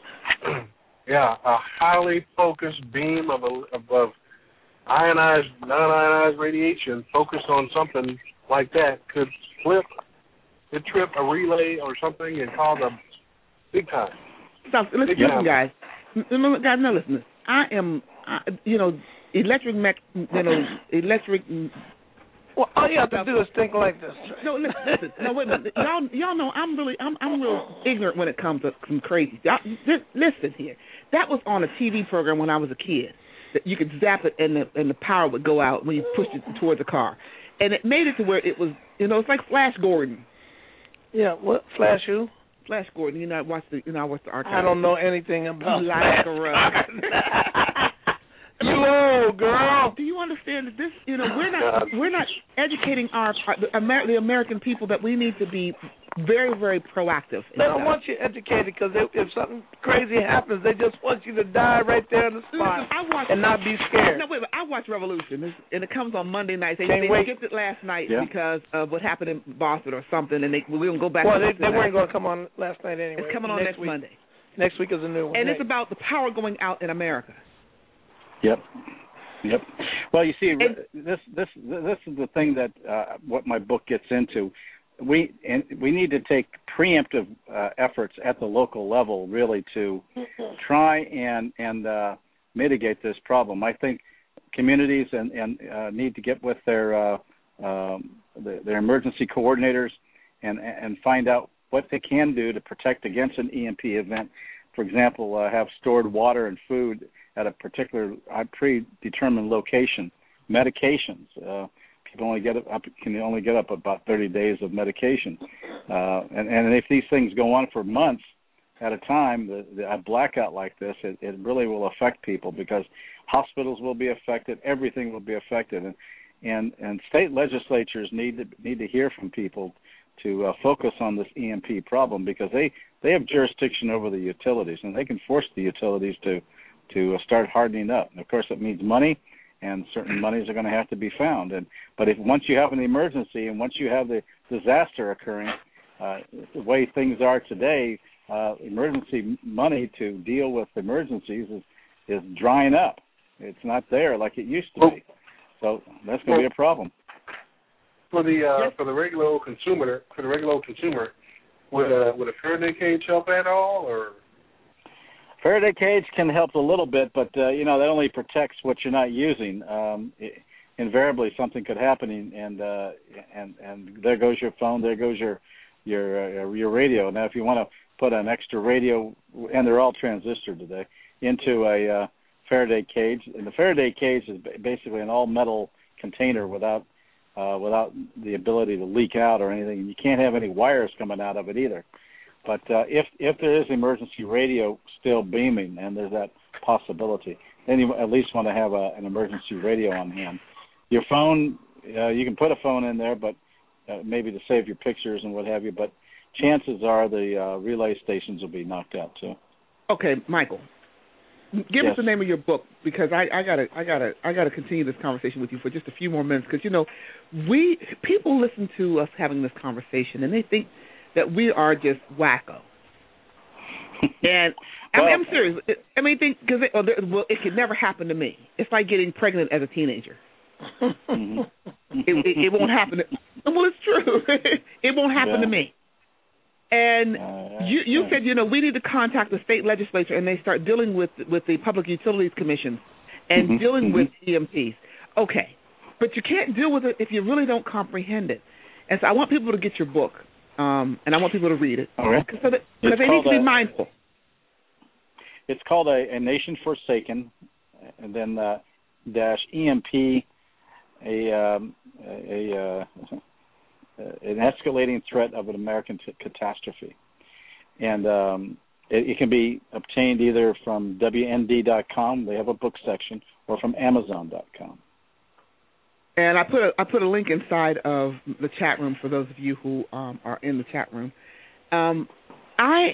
Yeah, a highly focused beam of, a, of, of ionized, non-ionized radiation focused on something like that could flip, could trip a relay or something and cause a big time. Stop. Listen, big listen time. guys. No, guys, no, listen. I am, I, you know, electric, mech, you know, electric. Well, all you have to do is think like this. No, listen. No, wait a minute. Y'all, y'all know I'm really, I'm, I'm real ignorant when it comes to some crazy. Y'all, listen here. That was on a T V program when I was a kid. That you could zap it and the and the power would go out when you pushed it towards the car, and it made it to where it was, you know, it's like Flash Gordon. Yeah, what Flash who? Flash Gordon. You know, I watched the, you know, I watched the archive. I don't know anything about you Flash. Like Slow, girl. Do you understand that this? You know, we're not we're not educating our the, Amer- the American people that we need to be very, very proactive. They don't want you educated because if something crazy happens, they just want you to die right there on the spot I watch, and not be scared. No, wait, I watch Revolution, it's, and it comes on Monday nights. They, Can't they wait. skipped it last night Yeah. because of what happened in Boston or something, and they we're gonna go back. Well, to they, they weren't going to come on last night anyway. It's coming on next, next week. Monday. Next week is a new one. And next. it's about the power going out in America. Yep. Yep. Well, you see, and, this this this is the thing that uh, what my book gets into. We and we need to take preemptive uh, efforts at the local level, really, to try and and uh, mitigate this problem. I think communities and and uh, need to get with their uh, um, the, their emergency coordinators and and find out what they can do to protect against an E M P event. For example, uh, have stored water and food at a particular uh, predetermined location. Medications. Uh, people only get up can only get up about thirty days of medication, uh, and and if these things go on for months at a time, the, the, a blackout like this, it, it really will affect people because hospitals will be affected, everything will be affected, and and and state legislatures need to need to hear from people to uh, focus on this E M P problem because they, they have jurisdiction over the utilities and they can force the utilities to to uh, start hardening up. And of course, it means money, and certain monies are going to have to be found. And but if once you have an emergency and once you have the disaster occurring, uh, the way things are today, uh, emergency money to deal with emergencies is is drying up. It's not there like it used to be. So that's going to be a problem. For the uh, for the regular old consumer, for the regular old consumer, would a would a Faraday cage help at all, or? Faraday cage can help a little bit, but uh, you know that only protects what you're not using. Um, it, invariably, something could happen, and uh, and and there goes your phone, there goes your your uh, your radio. Now, if you want to put an extra radio, and they're all transistor today, into a uh, Faraday cage, and the Faraday cage is basically an all metal container without uh, without the ability to leak out or anything. And you can't have any wires coming out of it either. But uh, if if there is emergency radio still beaming, and there's that possibility, then you at least want to have a, an emergency radio on hand. Your phone, uh, you can put a phone in there, but uh, maybe to save your pictures and what have you. But chances are the uh, relay stations will be knocked out too. Okay, Michael, give yes. us the name of your book because I, I gotta I gotta I gotta continue this conversation with you for just a few more minutes because you know we people listen to us having this conversation and they think that we are just wacko. And I mean, I'm serious. I mean, think because it, well, it could never happen to me. It's like getting pregnant as a teenager. Mm-hmm. it, it, it won't happen. To, well, it's true. It won't happen yeah. to me. And uh, you, you yeah. said, you know, we need to contact the state legislature and they start dealing with with the Public Utilities Commission and mm-hmm. dealing mm-hmm. with E M Ps. Okay, but you can't deal with it if you really don't comprehend it. And so I want people to get your book. Um, and I want people to read it All right. so that, because they need to be a, mindful. It's called a, a Nation Forsaken, and then uh, dash E M P, a, um, a uh, an escalating threat of an American t- catastrophe, and um, it, it can be obtained either from W N D dot com, they have a book section, or from Amazon dot com. And I put a, I put a link inside of the chat room for those of you who um, are in the chat room. Um, I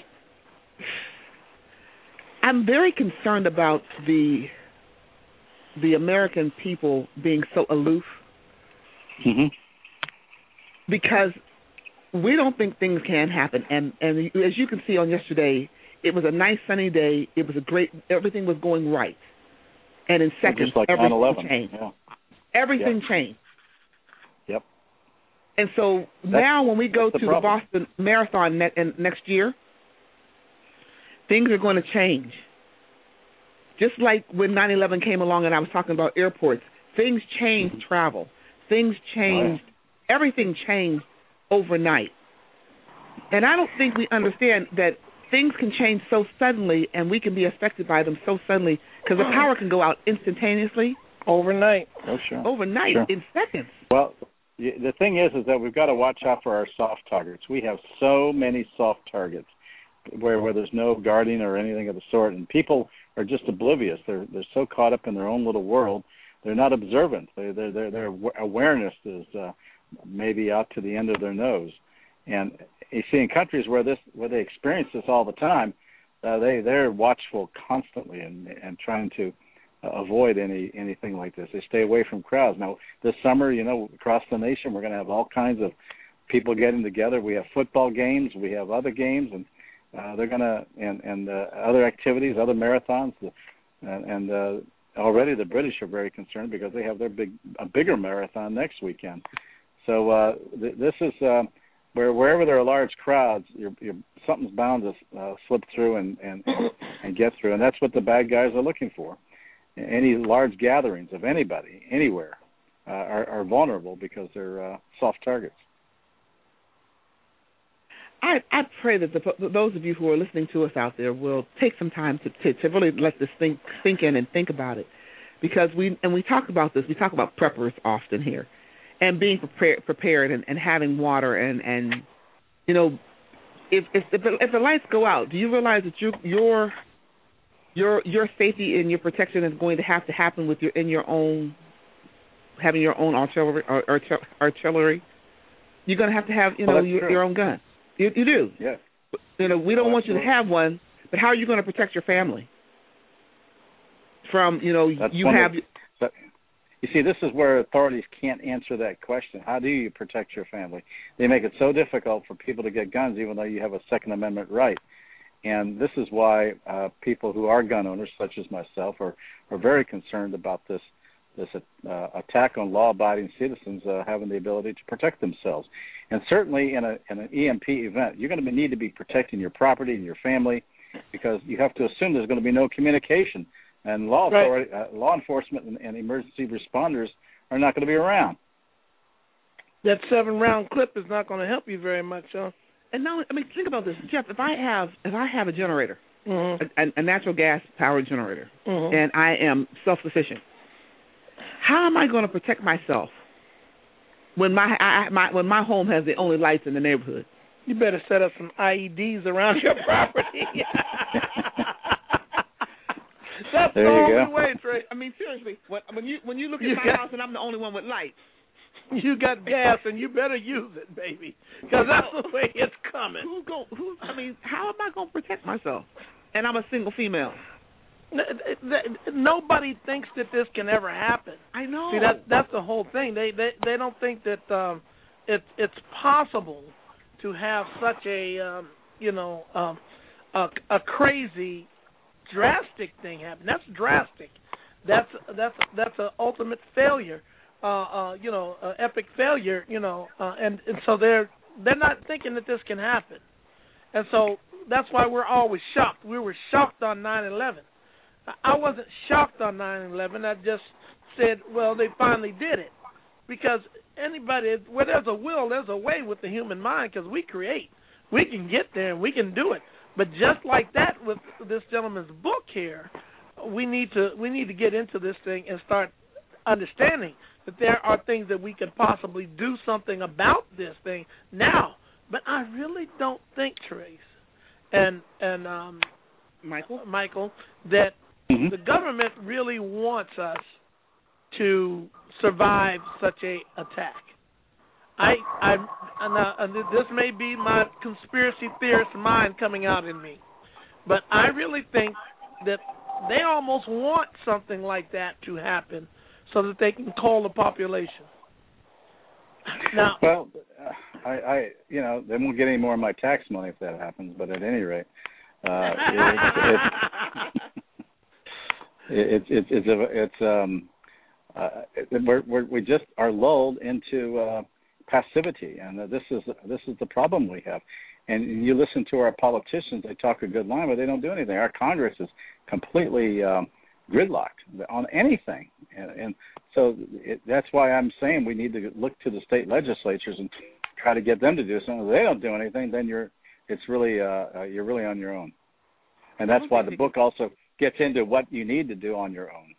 I'm very concerned about the the American people being so aloof mm-hmm. because we don't think things can happen. And and as you can see on yesterday, it was a nice sunny day. It was a great. Everything was going right, and in seconds, just like everything nine eleven. changed. Yeah. Everything yep. changed. Yep. And so that's, now when we go the to problem. the Boston Marathon ne- and next year, things are going to change. Just like when nine eleven came along and I was talking about airports, things changed mm-hmm. travel. Things changed. Right. Everything changed overnight. And I don't think we understand that things can change so suddenly and we can be affected by them so suddenly because the power can go out instantaneously. Overnight. Oh, sure. Overnight, sure. in seconds. Well, the thing is, is that we've got to watch out for our soft targets. We have so many soft targets where where there's no guarding or anything of the sort, and people are just oblivious. They're they're so caught up in their own little world, they're not observant. They, their their their awareness is uh, maybe out to the end of their nose. And you see, in countries where this where they experience this all the time, uh, they they're watchful constantly and and trying to uh, avoid any anything like this. They stay away from crowds. Now, this summer, you know, across the nation, we're going to have all kinds of people getting together. We have football games, we have other games, and uh, they're going to and and uh, other activities, other marathons, and, and uh, already the British are very concerned because they have their big a bigger marathon next weekend. So uh, th- this is. Uh, Where wherever there are large crowds, you're, you're, something's bound to uh, slip through and, and and get through, and that's what the bad guys are looking for. Any large gatherings of anybody, anywhere, uh, are, are vulnerable because they're uh, soft targets. I I pray that the, those of you who are listening to us out there will take some time to, to, to really let this think sink in and think about it, because we and we talk about this. We talk about preppers often here. And being prepared, prepared, and, and having water, and, and you know, if if if the, if the lights go out, do you realize that you, your your your safety and your protection is going to have to happen with your in your own having your own artillery or, or artillery? You're going to have to have you know well, your, your own gun. You, you do. Yeah. You know, we don't oh, want you to have one, but how are you going to protect your family from you know That's you have. Of, You see, this is where authorities can't answer that question. How do you protect your family? They make it so difficult for people to get guns, even though you have a Second Amendment right. And this is why uh, people who are gun owners, such as myself, are, are very concerned about this this uh, attack on law-abiding citizens uh, having the ability to protect themselves. And certainly in, a, in an E M P event, you're going to need to be protecting your property and your family, because you have to assume there's going to be no communication. And law authority, right. uh, law enforcement and, and emergency responders are not going to be around. That seven-round clip is not going to help you very much, huh? And now, I mean, think about this, Jeff. If I have, if I have a generator, mm-hmm. a, a natural gas powered generator, mm-hmm. and I am self-sufficient, how am I going to protect myself when my, I, my when my home has the only lights in the neighborhood? You better set up some I E Ds around your property. That's there the you only go. way, Trey. I mean, seriously, when, when you when you look at You my got, house and I'm the only one with lights, you got gas and you better use it, baby, because that's the way it's coming. Who's going? Who's? I mean, how am I going to protect myself? And I'm a single female. Nobody thinks that this can ever happen. I know. See, that that's the whole thing. They they they don't think that um, it's it's possible to have such a um, you know um, a, a crazy. drastic thing happen. That's drastic. That's that's that's an ultimate failure. Uh, uh, you know, uh, epic failure. You know, uh, and and so they're they're not thinking that this can happen, and so that's why we're always shocked. We were shocked on nine eleven. I wasn't shocked on nine eleven. I just said, well, they finally did it, because anybody where there's a will, there's a way with the human mind, because we create. We can get there and we can do it. But just like that with this gentleman's book here, we need to we need to get into this thing and start understanding that there are things that we could possibly do something about this thing now. But I really don't think, Trace and and um, Michael, Michael, that mm-hmm. the government really wants us to survive such a attack. I, I, and, uh, and this may be my conspiracy theorist mind coming out in me, but I really think that they almost want something like that to happen so that they can call the population. Now, well, I, I, you know, they won't get any more of my tax money if that happens. But at any rate, uh, it's it's it's it's, a, it's um, uh, we're, we're we just are lulled into. Uh, passivity, and uh, this is this is the problem we have. And you listen to our politicians; they talk a good line, but they don't do anything. Our Congress is completely um, gridlocked on anything, and, and so it, that's why I'm saying we need to look to the state legislatures and try to get them to do something. If they don't do anything, then you're it's really uh, uh, you're really on your own, and that's why the book also gets into what you need to do on your own.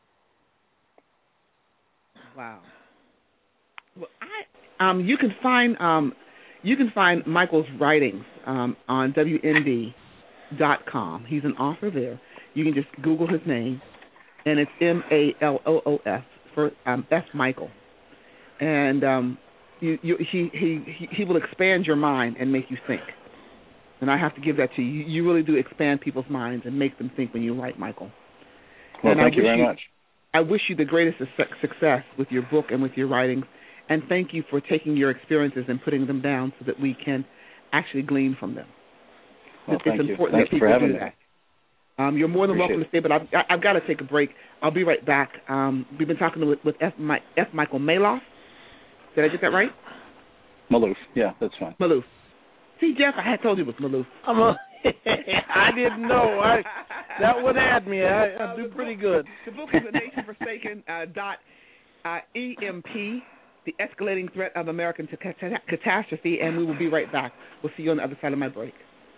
Wow. Well, I. Um, you can find um, you can find Michael's writings. um, on W N D dot com. He's an author there. You can just Google his name, and it's M A L O O S for um, F. Michael, and um, you, you, he he he will expand your mind and make you think. And I have to give that to you. You really do expand people's minds and make them think when you write, Michael. Well, and thank I you wish very you, much. I wish you the greatest success with your book and with your writings, and thank you for taking your experiences and putting them down so that we can actually glean from them. Well, it's thank important you. that Thanks people for having do me. that. Um, you're more than Appreciate welcome to stay, but I've, I've got to take a break. I'll be right back. Um, we've been talking with, with F. My, F. Michael Malouf. Did I get that right? Malouf. Yeah, that's fine. Malouf. See, Jeff, I had told you it was Malouf. I'm a, I didn't know. I, that would add me. I, I do pretty good. The book is A Nation Forsaken, uh, dot uh, E M P, The Escalating Threat of American Catastrophe, and we will be right back. We'll see you on the other side of my break.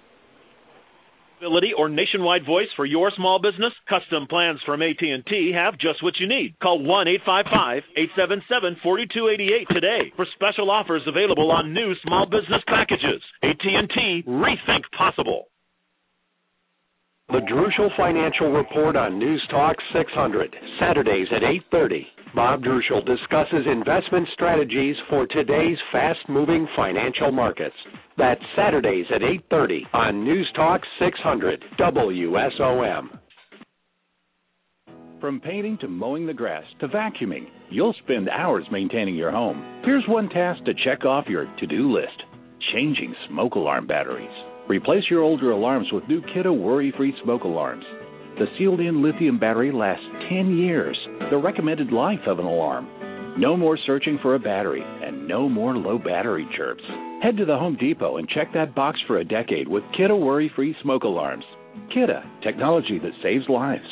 Or nationwide voice for your small business? Custom plans from A T and T have just what you need. Call one eight five five, eight seven seven, four two eight eight today for special offers available on new small business packages. A T and T, rethink possible. The Druschel Financial Report on News Talk six hundred, Saturdays at eight thirty. Bob Druschel discusses investment strategies for today's fast-moving financial markets. That's Saturdays at eight thirty on News Talk six hundred, W S O M. From painting to mowing the grass to vacuuming, you'll spend hours maintaining your home. Here's one task to check off your to-do list: changing smoke alarm batteries. Replace your older alarms with new Kidde worry-free smoke alarms. The sealed-in lithium battery lasts ten years, the recommended life of an alarm. No more searching for a battery, and no more low battery chirps. Head to the Home Depot and check that box for a decade with Kidde worry-free smoke alarms. Kidde, technology that saves lives.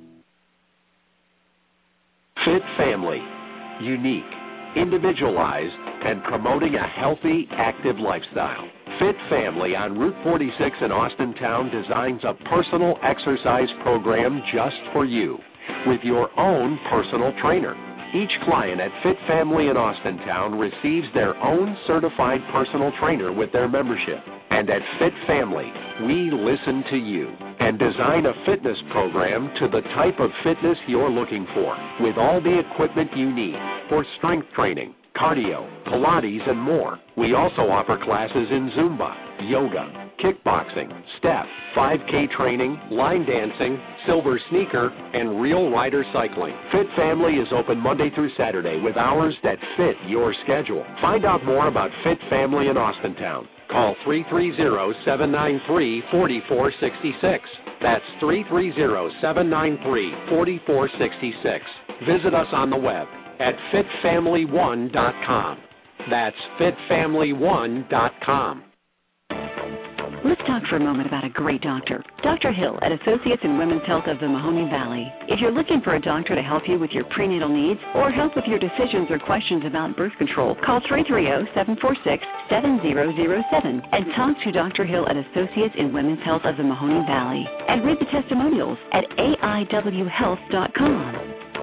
Fit Family. Unique, individualized, and promoting a healthy, active lifestyle. Fit Family on Route forty-six in Austintown designs a personal exercise program just for you with your own personal trainer. Each client at Fit Family in Austintown receives their own certified personal trainer with their membership. And at Fit Family, we listen to you and design a fitness program to the type of fitness you're looking for with all the equipment you need for strength training, cardio, Pilates, and more. We also offer classes in Zumba, yoga, kickboxing, step, five K training, line dancing, silver sneaker, and real rider cycling. Fit Family is open Monday through Saturday with hours that fit your schedule. Find out more about Fit Family in Austintown. Call three three zero, seven nine three, four four six six. That's three three zero, seven nine three, four four six six. Visit us on the web at fit family one dot com. That's fit family one dot com. Let's talk for a moment about a great doctor. Doctor Hill at Associates in Women's Health of the Mahoning Valley. If you're looking for a doctor to help you with your prenatal needs or help with your decisions or questions about birth control, call three three zero, seven four six, seven zero zero seven and talk to Doctor Hill at Associates in Women's Health of the Mahoning Valley. And read the testimonials at A I W health dot com.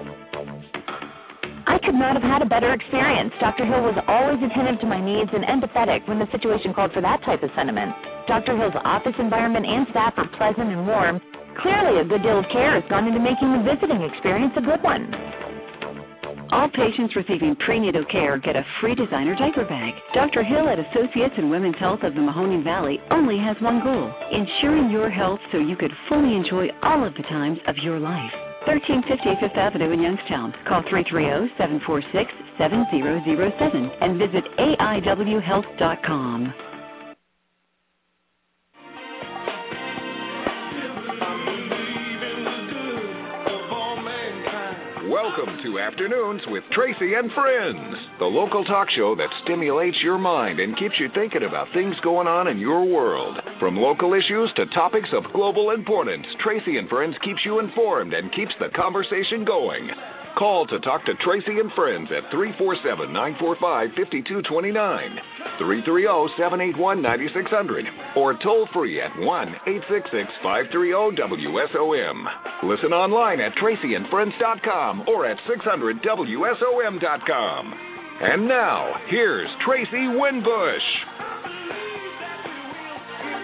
I could not have had a better experience. Doctor Hill was always attentive to my needs and empathetic when the situation called for that type of sentiment. Doctor Hill's office environment and staff are pleasant and warm. Clearly, a good deal of care has gone into making the visiting experience a good one. All patients receiving prenatal care get a free designer diaper bag. Doctor Hill at Associates in Women's Health of the Mahoning Valley only has one goal: ensuring your health so you could fully enjoy all of the times of your life. thirteen fifty Fifth Avenue in Youngstown. Call three three zero, seven four six, seven zero zero seven and visit A I W health dot com. Welcome to Afternoons with Tracy and Friends, the local talk show that stimulates your mind and keeps you thinking about things going on in your world. From local issues to topics of global importance, Tracy and Friends keeps you informed and keeps the conversation going. Call to talk to Tracy and Friends at three four seven, nine four five, five two two nine, three three zero, seven eight one, nine six zero zero, or toll free at one eight six six, five three zero, W S O M. Listen online at tracy and friends dot com or at six hundred W S O M dot com. And now, here's Tracy Winbush.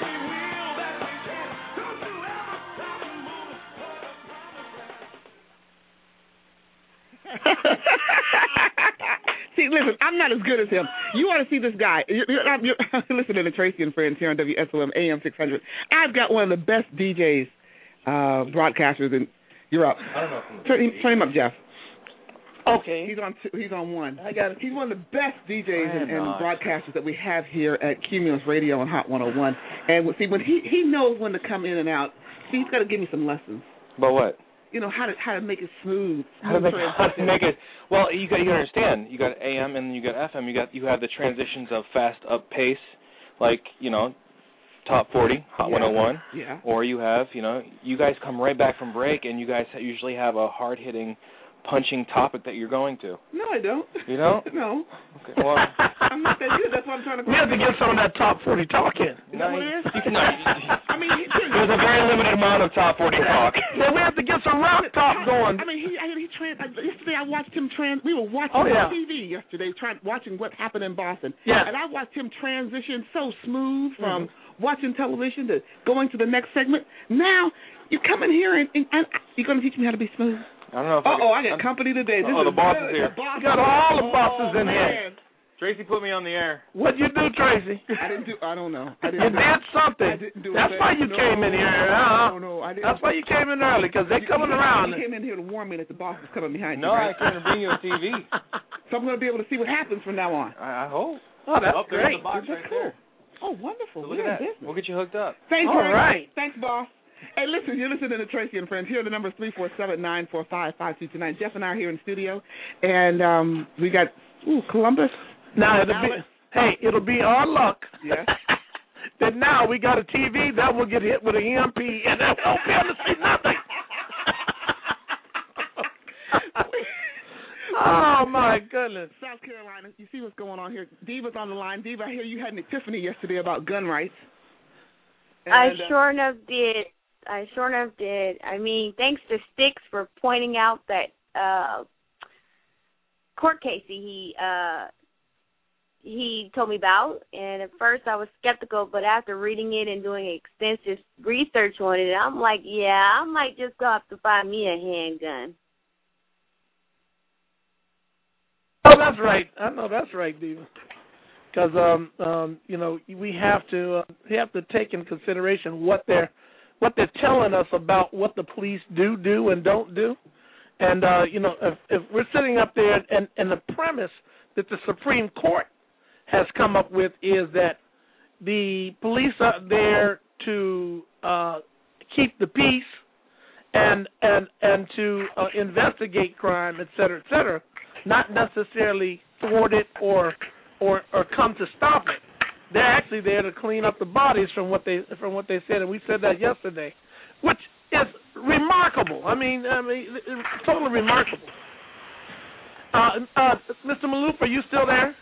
listen, I'm not as good as him. You ought to see this guy. You're, you're, you're listening to Tracy and Friends here on W S O M A M six hundred. I've got one of the best D Js, uh, broadcasters, and you're up. I don't know. Turn him, turn him up, Jeff. Okay. He's on two, he's on one. I got it. He's one of the best D Js and, and broadcasters that we have here at Cumulus Radio on Hot one oh one. And see, when he, he knows when to come in and out, see, he's got to give me some lessons. But what? You know, how to how to make it smooth. How to make, how to make it, well, you got you got to understand, you got A M and you got F M, you got you have the transitions of fast up pace, like, you know, Top forty, Hot yeah. one oh one, yeah. or you have, you know, you guys come right back from break and you guys usually have a hard-hitting, punching topic that you're going to. No, I don't. You don't? No. Okay, well. I'm not that good. That's what I'm trying to. We have to get some of that top forty talk in. Is that what it is? You can, no, I mean, he, there's a very limited amount of top forty talk. Yeah, we have to get some rock talk going. I mean, he, I, he trans. Yesterday, I watched him trans. We were watching oh, yeah. T V yesterday, trying watching what happened in Boston. Yeah. And I watched him transition so smooth from mm-hmm. watching television to going to the next segment. Now you come in here and, and, and you're going to teach me how to be smooth. I don't know if Uh oh, I, I got company today. This oh, is the boss good. is here. The boss got all the bosses oh, in man. here. Tracy put me on the air. What'd you do, Tracy? I didn't do. I don't know. I You didn't did do, something. I didn't do That's it. why you no, came in here. Uh-huh. No, no, I didn't. That's why you came in early, because they're coming you, around. You came in here to warn me that the boss was coming behind no, you. No, right? I came to bring you a T V. So I'm going to be able to see what happens from now on. I, I hope. Oh, that's oh, great. The box That's right cool. there. Oh, wonderful. So look at that. Business. We'll get you hooked up. Thanks, All Frank. right. Thanks, boss. Hey, listen, you're listening to Tracy and Friends. Here, the number is three four seven, nine four five, five two two nine. Jeff and I are here in studio, and um, we got, ooh, Columbus. Now, it'll be, hey, it'll be our luck. Yes. That now we got a T V that will get hit with an E M P, and that won't be able to see nothing. Oh, my goodness. South Carolina, you see what's going on here. Diva's on the line. Diva, I hear you had an epiphany yesterday about gun rights. And, I uh, sure enough did. I sure enough did. I mean, thanks to Sticks for pointing out that uh, court case he uh, he told me about. And at first I was skeptical, but after reading it and doing extensive research on it, I'm like, yeah, I might just go have to buy me a handgun. Oh, that's right. I know that's right, Diva. Because um, um, you know, we have to uh, we have to take in consideration what they're what they're telling us about what the police do do and don't do. And uh, you know, if, if we're sitting up there and, and the premise that the Supreme Court has come up with is that the police are there to uh, keep the peace and and and to uh, investigate crime, et cetera, et cetera, not necessarily thwart it or or or come to stop it. They're actually there to clean up the bodies from what they from what they said, and we said that yesterday, which is remarkable. I mean, I mean, it's totally remarkable. Uh, uh, Mister Maloof, are you still there?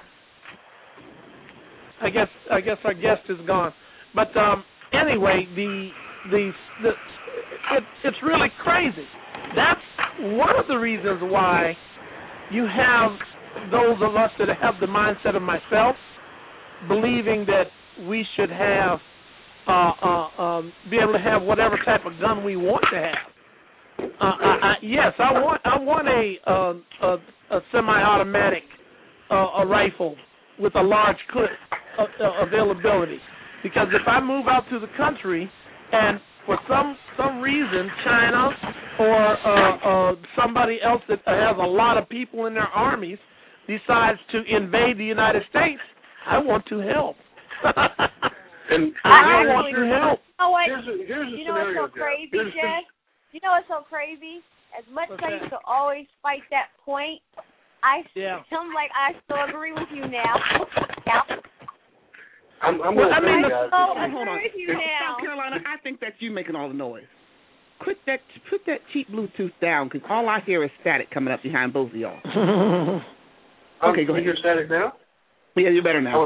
I guess I guess our guest is gone. But um, anyway, the the, the it, it's really crazy. That's one of the reasons why you have those of us that have the mindset of myself, believing that we should have uh, uh, um, be able to have whatever type of gun we want to have. Uh, I, I, yes, I want I want a uh, a, a semi-automatic uh, a rifle with a large clip uh, uh, availability, because if I move out to the country and for some some reason China or uh, uh, somebody else that has a lot of people in their armies decides to invade the United States, I want to help. and, and I want to help. You know what? Here's a, here's a you know scenario, what's so crazy, Jeff? Jeff? You know what's so crazy? As much as I used to always fight that point, I yeah. I'm like I still agree with you now. Yeah. I'm, I'm well, I mean, guys, oh, hold on. with you now. South Carolina, I think that's you making all the noise. Quit that, put that cheap Bluetooth down, because all I hear is static coming up behind both of y'all. Okay, go ahead. You're static now? Yeah, you're better now.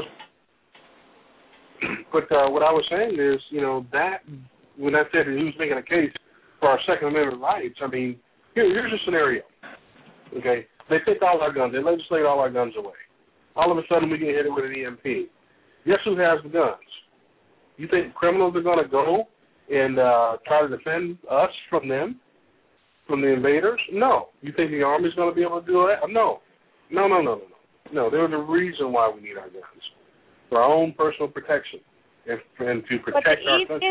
I was, but uh, what I was saying is, you know, that when I said that he was making a case for our Second Amendment rights, I mean, here, here's a scenario. Okay, they take all our guns, they legislate all our guns away. All of a sudden, we get hit with an E M P. Guess who has the guns? You think criminals are going to go and uh, try to defend us from them, from the invaders? No. You think the Army's going to be able to do that? No. No, no, no, no, no. No, there's a reason why we need our guns. For our own personal protection and, and to protect our country.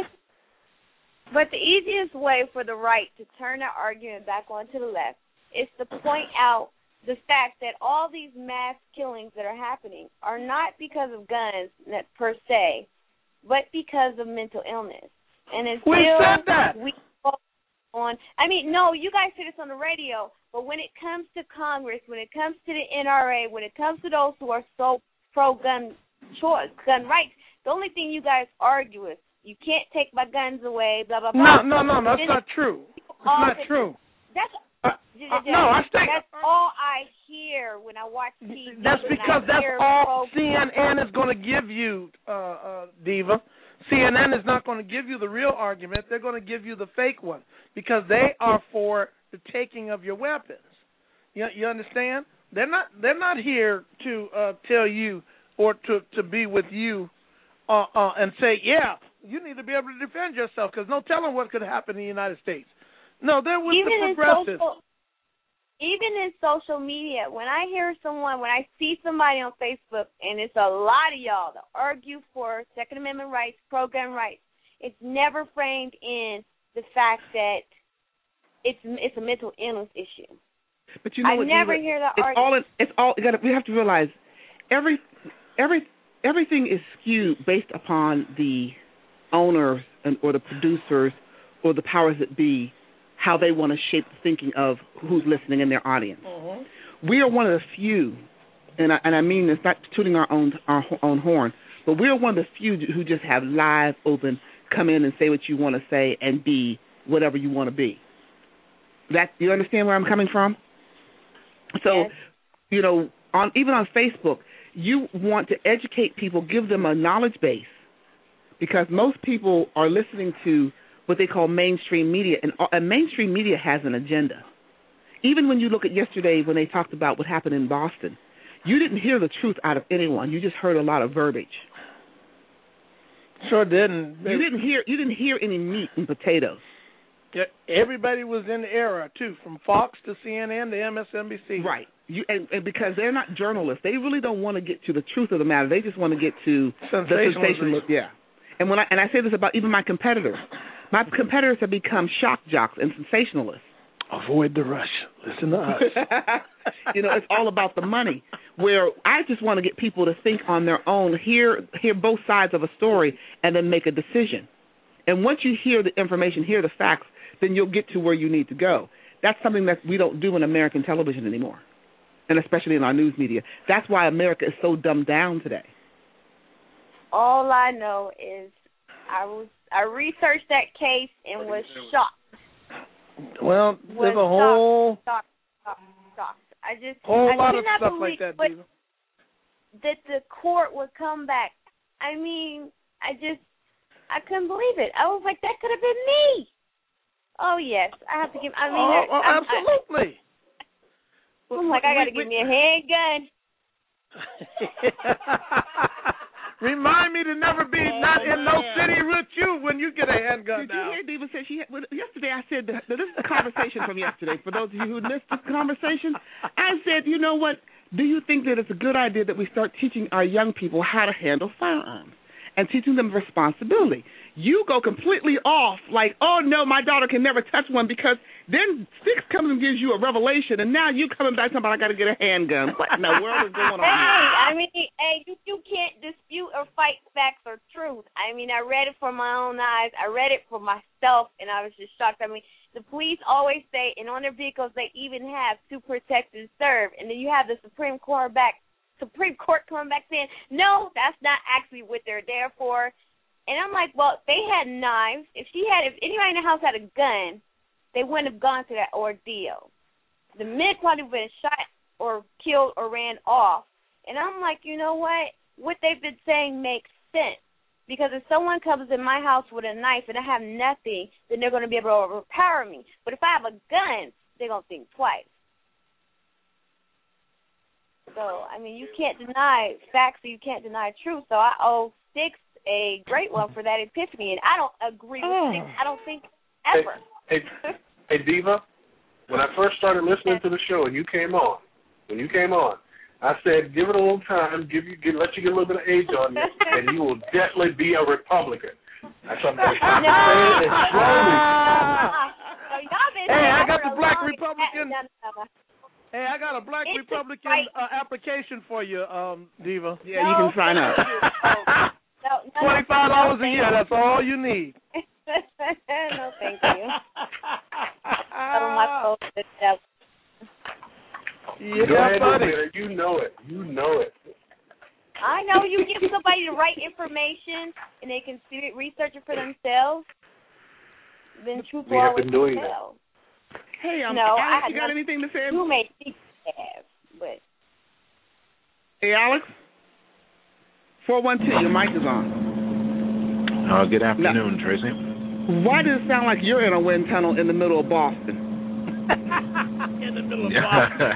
But the easiest way for the right to turn that argument back onto the left is to point out the fact that all these mass killings that are happening are not because of guns per se, but because of mental illness. And until we said that. we on, I mean, no, you guys say this on the radio, but when it comes to Congress, when it comes to the N R A, when it comes to those who are so pro-gun choice, gun rights, the only thing you guys argue is you can't take my guns away, blah, blah, blah. No, no, no, no that's not true. It's not true. That's uh, uh, no, I think that's all I hear when I watch T V. That's because that's all C N N is going to give you, uh, uh, Diva. C N N is not going to give you the real argument. They're going to give you the fake one because they are for the taking of your weapons. You, you understand? They're not. They're not here to uh, tell you or to, to be with you uh, uh, and say, yeah, you need to be able to defend yourself because no telling what could happen in the United States. No, they're with even the progressives. In social, even in social media, when I hear someone, when I see somebody on Facebook, and it's a lot of y'all that argue for Second Amendment rights, pro-gun rights, it's never framed in the fact that it's it's a mental illness issue. But you know I what, never Diva, hear that it's argument. all in, it's all you gotta, we have to realize every every everything is skewed based upon the owners and, or the producers or the powers that be, how they want to shape the thinking of who's listening in their audience. Mm-hmm. We are one of the few, and I, and I mean this, not tooting our own our own horn, but we are one of the few who just have live, open, come in and say what you want to say and be whatever you want to be. That you understand where I'm coming from? So, yes. you know, on even on Facebook, you want to educate people, give them a knowledge base, because most people are listening to what they call mainstream media, and, and mainstream media has an agenda. Even when you look at yesterday when they talked about what happened in Boston, you didn't hear the truth out of anyone. You just heard a lot of verbiage. Sure didn't. You didn't hear. You didn't hear any meat and potatoes. Everybody was in the era too, from Fox to C N N to M S N B C. Right. You and, and because they're not journalists, they really don't want to get to the truth of the matter. They just want to get to the sensational. Yeah. And when I and I say this about even my competitors, my competitors have become shock jocks and sensationalists. Avoid the rush. Listen to us. You know, it's all about the money. Where I just want to get people to think on their own, hear hear both sides of a story, and then make a decision. And once you hear the information, hear the facts, then you'll get to where you need to go. That's something that we don't do in American television anymore, and especially in our news media. That's why America is so dumbed down today. All I know is I was I researched that case and was shocked. Well, there's a whole shocked, shocked, shocked. I just whole I lot of cannot stuff believe like that, Diva. that the court would come back. I mean, I just I couldn't believe it. I was like, that could have been me. Oh yes, I have to give. I mean, oh, there, oh, I'm, absolutely. I, I'm like, I got to give me a handgun. Remind me to never be oh, not in no city with you when you get a handgun. Did you hear Diva say she had, well, yesterday I said, that, this is a conversation from yesterday. For those of you who missed this conversation, I said, you know what? Do you think that it's a good idea that we start teaching our young people how to handle firearms and teaching them responsibility? You go completely off like, oh, no, my daughter can never touch one, because then Sticks comes and gives you a revelation, and now you coming back talking about I got to get a handgun. What in the world is going on Hey, here? I mean, hey, you, you can't dispute or fight facts or truth. I mean, I read it from my own eyes. I read it for myself, and I was just shocked. I mean, the police always say, and on their vehicles, they even have to protect and serve. And then you have the Supreme Court back, Supreme Court coming back saying, no, that's not actually what they're there for. And I'm like, well, they had knives. If she had, if anybody in the house had a gun, they wouldn't have gone through that ordeal. The men probably would have shot or killed or ran off. And I'm like, you know what? What they've been saying makes sense. Because if someone comes in my house with a knife and I have nothing, then they're going to be able to overpower me. But if I have a gun, they're going to think twice. So, I mean, you can't deny facts or you can't deny truth. So I owe Sticks a great one for that epiphany. And I don't agree with oh. Sticks. I don't think ever. Hey, hey, hey, Diva, when I first started listening to the show and you came on, when you came on, I said, give it a little time, give you, give, let you get a little bit of age on you, and you will definitely be a Republican. That's what I'm saying. Say it slowly. Hey, I got the black Republican. Hey, I got a black Republican uh, application for you, um, Diva. Yeah, you can sign up. Twenty-five dollars a year. That's all you need. No, thank you. Oh, my phone is up. Yeah, Go ahead, buddy. You know it. You know it. I know. You give somebody the right information, and they can see it, research it for themselves. Then truth will always tell. Hey, um, no, Alex, I you got anything to say? You may think you have, but. Hey, Alex. four one two, your mic is on. Uh, good afternoon, now, Tracy. Why does it sound like you're in a wind tunnel in the middle of Boston? In the middle of Boston.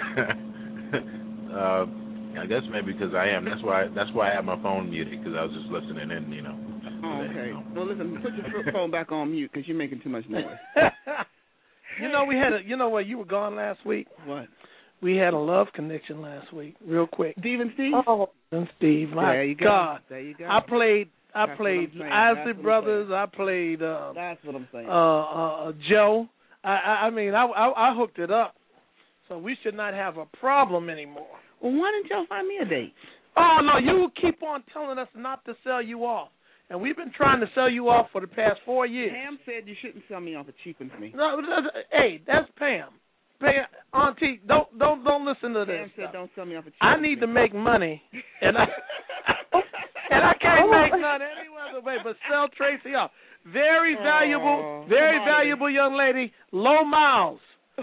uh, I guess maybe because I am. That's why. That's why I have my phone muted, because I was just listening in. You know. Oh, okay. Well, listen, put your phone back on mute because you're making too much noise. You know, we had a. You know what? You were gone last week. What? We had a love connection last week, real quick. Steve and Steve. Oh, and Steve. My there you go. God. There you go. I played. I That's played Isley Brothers. I played. Uh, That's what I'm saying. Uh, uh, Joe. I, I, I mean, I, I, I hooked it up. So we should not have a problem anymore. Well, why didn't y'all find me a date? Oh no, you keep on telling us not to sell you off, and we've been trying to sell you off for the past four years. Pam said you shouldn't sell me off. It cheapens me. No, hey, that's Pam. Pam, Auntie, don't don't don't listen to Pam this. said don't sell me off. It I need to make money, and I and I can't make none any other way but sell Tracy off. Very valuable, oh, very valuable young lady, low miles.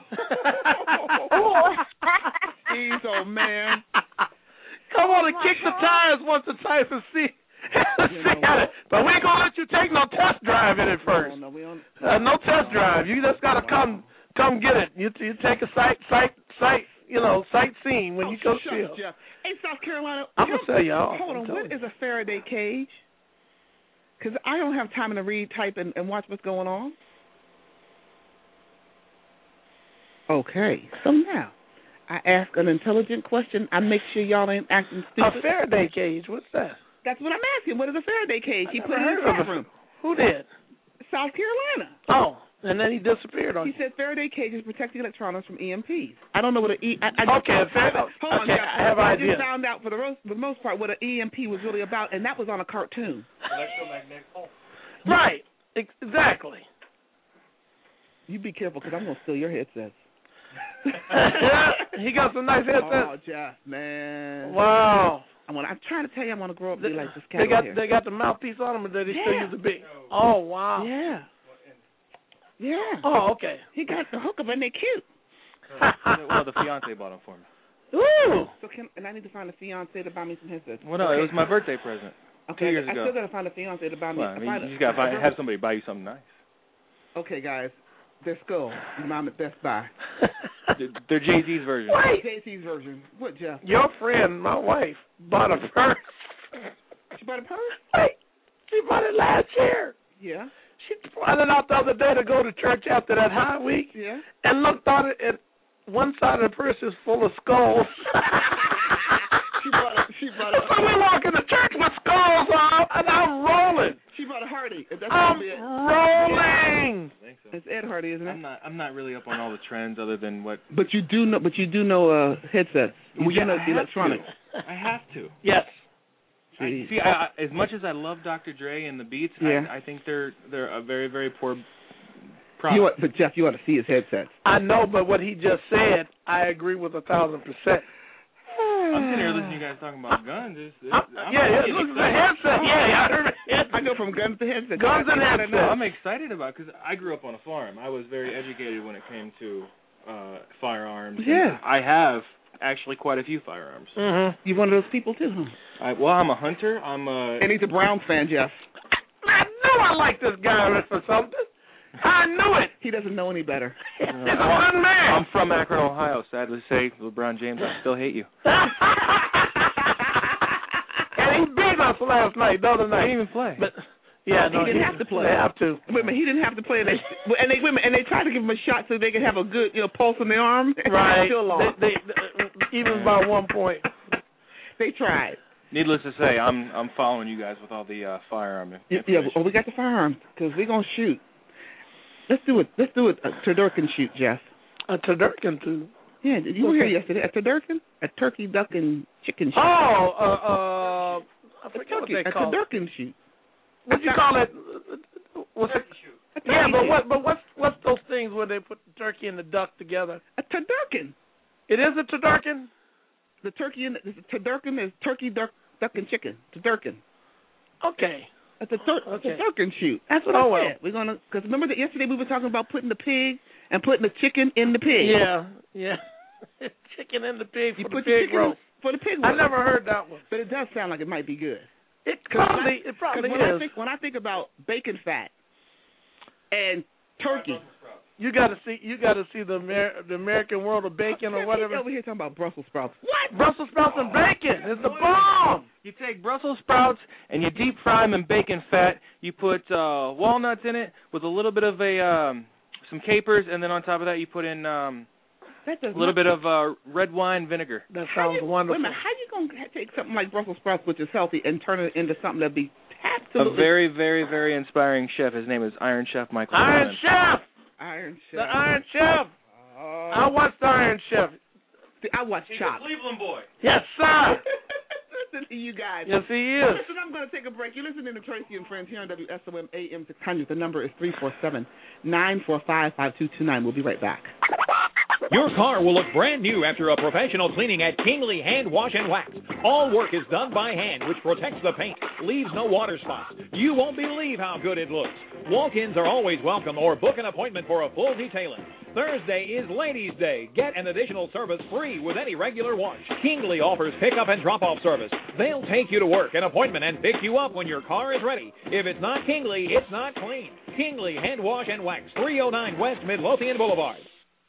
Jeez, oh man. Come on and kick the tires once or twice and see. see how it, but we ain't gonna let you take no test drive in it first. No, no, we don't. Uh, no test drive. You just gotta come, come get it. You you take a sight, sight, sight. You know, sightseeing when oh, you go shucks, chill. Jeff. Hey, South Carolina. I'm gonna sell you off. Hold on. What is a Faraday cage? Because I don't have time to read, type, and, and watch what's going on. Okay, so now I ask an intelligent question. I make sure y'all ain't acting stupid. A Faraday cage? What's that? That's what I'm asking. What is a Faraday cage? He put it in heard the of chat it. room. Who did? South Carolina. Oh, and then he disappeared on He you. said Faraday cages protect the electrons from E M Ps. I don't know what an E. I, I okay, just, Faraday. Hold on, okay, Jeff. I have I idea. just found out for the most, the most part what an E M P was really about, and that was on a cartoon. Electromagnetic pulse. Right. Exactly. You be careful, because I'm gonna steal your headsets. He got some nice headsets. Oh, Jeff, man. Wow. I'm, gonna, I'm trying to tell you, I'm gonna grow up and be like this cat They got here. they got the mouthpiece on them, or do they yeah. still use the big? Oh wow. Yeah. Yeah. Oh okay. He got the hookup and they're cute. Well, the fiance bought them for me. Ooh. So can and I need to find a fiance to buy me some headsets. Well, no, okay. it was my birthday present. Okay, Two years I ago. still gotta find a fiance to buy me. Well, I mean, find you a, just gotta find, have somebody buy you something nice. Okay, guys, they're skull. Mom at Best Buy. they're, they're Jay Z's version. Wait. Jay Z's version. What, Jeff? Your friend, my wife, bought a purse. She bought a purse? Wait, she bought it last year. Yeah. She brought it out the other day to go to church after that high week. Yeah. And looked on it, and one side of the purse is full of skulls. she bought a, she bought a, so we walk into church with skulls on, and I'm rolling. She bought a Hardy. That's I'm it. rolling. I think so. It's Ed Hardy, isn't it? I'm not. I'm not really up on all the trends other than what. But you do know. But you do know uh, headsets. You Well, do yeah, know I have electronics. to. I have to. Yes. I, see, I, I, as much as I love Doctor Dre and the Beats, yeah. I, I think they're they're a very very poor product. You ought, but Jeff, you ought to see his headsets. I know, but what he just said, I agree with a thousand percent. I'm sitting here listening to you guys talking about guns. It's, it's, I'm, I'm yeah, yeah, look at the headset. Yeah, yeah, I heard it. I go from guns to headsets. Guns and headsets. I'm excited about because I grew up on a farm. I was very educated when it came to uh, firearms. Yeah. I have actually quite a few firearms. Mm-hmm. You're one of those people too, huh? I, well, I'm a hunter. I'm a. And he's a Browns fan, Jeff. I knew I liked this guy for something. I knew it. He doesn't know any better. He's a one man. I'm from Akron, Ohio. Sad to say, LeBron James, I still hate you. And he beat us last night, the other night. He didn't even play. But yeah, he no, didn't he, have to play. They have to. Wait a minute, he didn't have to play, and they and they women and they tried to give him a shot so they could have a good, you know, pulse in their arm. Right. Still lost. They, they, they, even by one point. They tried. Needless to say, I'm I'm following you guys with all the uh, firearm. Yeah, yeah, well, we got the firearms because we're gonna shoot. Let's do it. Let's do it. A turducken shoot, Jeff. A turducken too. Yeah, you were here yesterday. A turducken, a turkey, duck, and chicken shoot. Oh, uh, uh, I forget a turkey, what they a call turducken it. shoot. What do you call it? What's it? Yeah, but what? But what's what's those things where they put the turkey and the duck together? A turducken. It is a turducken. The turkey and the turducken is turkey, duck, duck, and chicken. Turducken. Okay. It's a, tur- okay. it's a turducken shoot. That's what oh, I said. Well. We're gonna because remember that yesterday we were talking about putting the pig and putting the chicken in the pig. Yeah, yeah. Chicken in the pig for you the put pig the roast. For the pig roast. I never heard that one, but it does sound like it might be good. It probably I, it probably when is. I think, when I think about bacon fat and turkey. You got to see, you got to see the Amer- the American World of Bacon or whatever. Over here talking about Brussels sprouts. What? Brussels sprouts and bacon is the bomb. You take Brussels sprouts and you deep fry them in bacon fat. You put uh, walnuts in it with a little bit of a um, some capers, and then on top of that you put in um, a little bit of uh, red wine vinegar. That sounds you, wonderful. Wait a minute, how you gonna take something like Brussels sprouts, which is healthy, and turn it into something that'd be absolutely a very, very, very inspiring chef. His name is Iron Chef Michael. Iron Simon. Chef. Iron Chef. The Iron Chef. Oh. I watched the Iron Chef. See, I watched He's Chopped. a Cleveland boy. Yes, sir. Listen to you guys. Yes, he is. Listen, I'm going to take a break. You're listening to Tracy and Friends here on W S O M A M six hundred. The number is three four seven, nine four five, five two two nine. We'll be right back. Your car will look brand new after a professional cleaning at Kingley Hand Wash and Wax. All work is done by hand, which protects the paint, leaves no water spots. You won't believe how good it looks. Walk-ins are always welcome, or book an appointment for a full detailing. Thursday is Ladies' Day. Get an additional service free with any regular wash. Kingley offers pickup and drop-off service. They'll take you to work, an appointment, and pick you up when your car is ready. If it's not Kingley, it's not clean. Kingley Hand Wash and Wax, three oh nine West Midlothian Boulevard.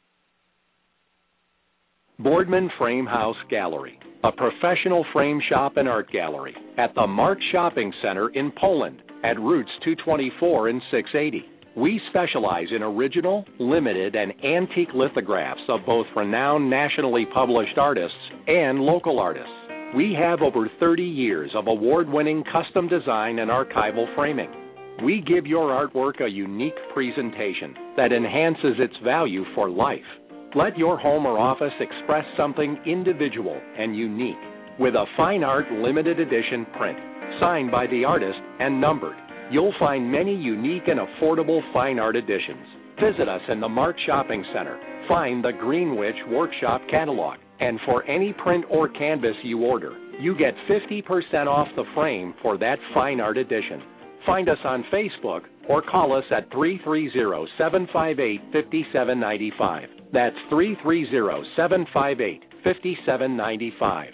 Boardman Frame House Gallery, a professional frame shop and art gallery at the Mark Shopping Center in Poland at Routes two twenty-four and six eighty. We specialize in original, limited, and antique lithographs of both renowned nationally published artists and local artists. We have over thirty years of award-winning custom design and archival framing. We give your artwork a unique presentation that enhances its value for life. Let your home or office express something individual and unique with a fine art limited edition print, signed by the artist and numbered. You'll find many unique and affordable fine art editions. Visit us in the Mark Shopping Center. Find the Greenwich Workshop catalog. And for any print or canvas you order, you get fifty percent off the frame for that fine art edition. Find us on Facebook or call us at three three zero, seven five eight, five seven nine five. That's three three zero, seven five eight, five seven nine five.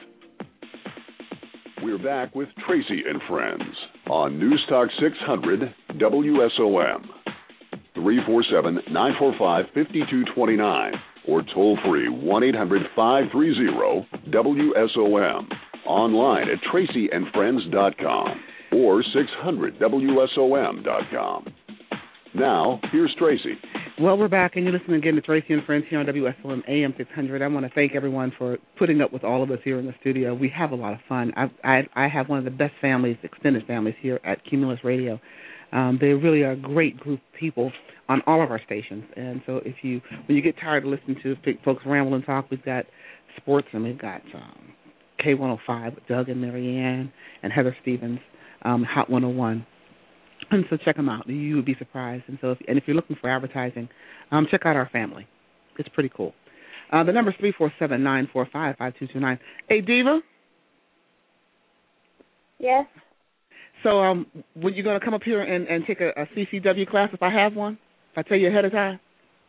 We're back with Tracy and Friends on News Talk six hundred W S O M. three four seven, nine four five, five two two nine or toll free one eight hundred, five three zero, W S O M. Online at tracy and friends dot com or six hundred W S O M dot com. Now, here's Tracy. Well, we're back, and you're listening again to Tracy and Friends here on W S O M A M six hundred. I want to thank everyone for putting up with all of us here in the studio. We have a lot of fun. I I, I have one of the best families, extended families here at Cumulus Radio. Um, they really are a great group of people on all of our stations. And so if you, when you get tired of listening to folks ramble and talk, we've got sports, and we've got um, K one oh five with Doug and Marianne and Heather Stevens, um, Hot one oh one. And so check them out. You would be surprised. And so, if, and if you're looking for advertising, um, check out our family. It's pretty cool. Uh, the number is three four seven, nine four five, five two two nine. Hey, Diva? Yes? So um, were you going to come up here and, and take a, a C C W class if I have one? If I tell you ahead of time?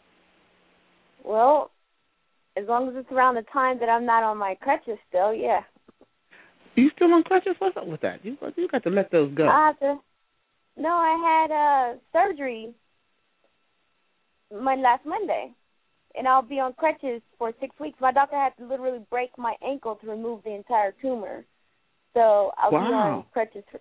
Well, as long as it's around the time that I'm not on my crutches still, yeah. Are you still on crutches? What's up with that? You, you got to let those go. I have to. No, I had uh, surgery my last Monday, and I'll be on crutches for six weeks. My doctor had to literally break my ankle to remove the entire tumor, so I'll wow. be on crutches. For...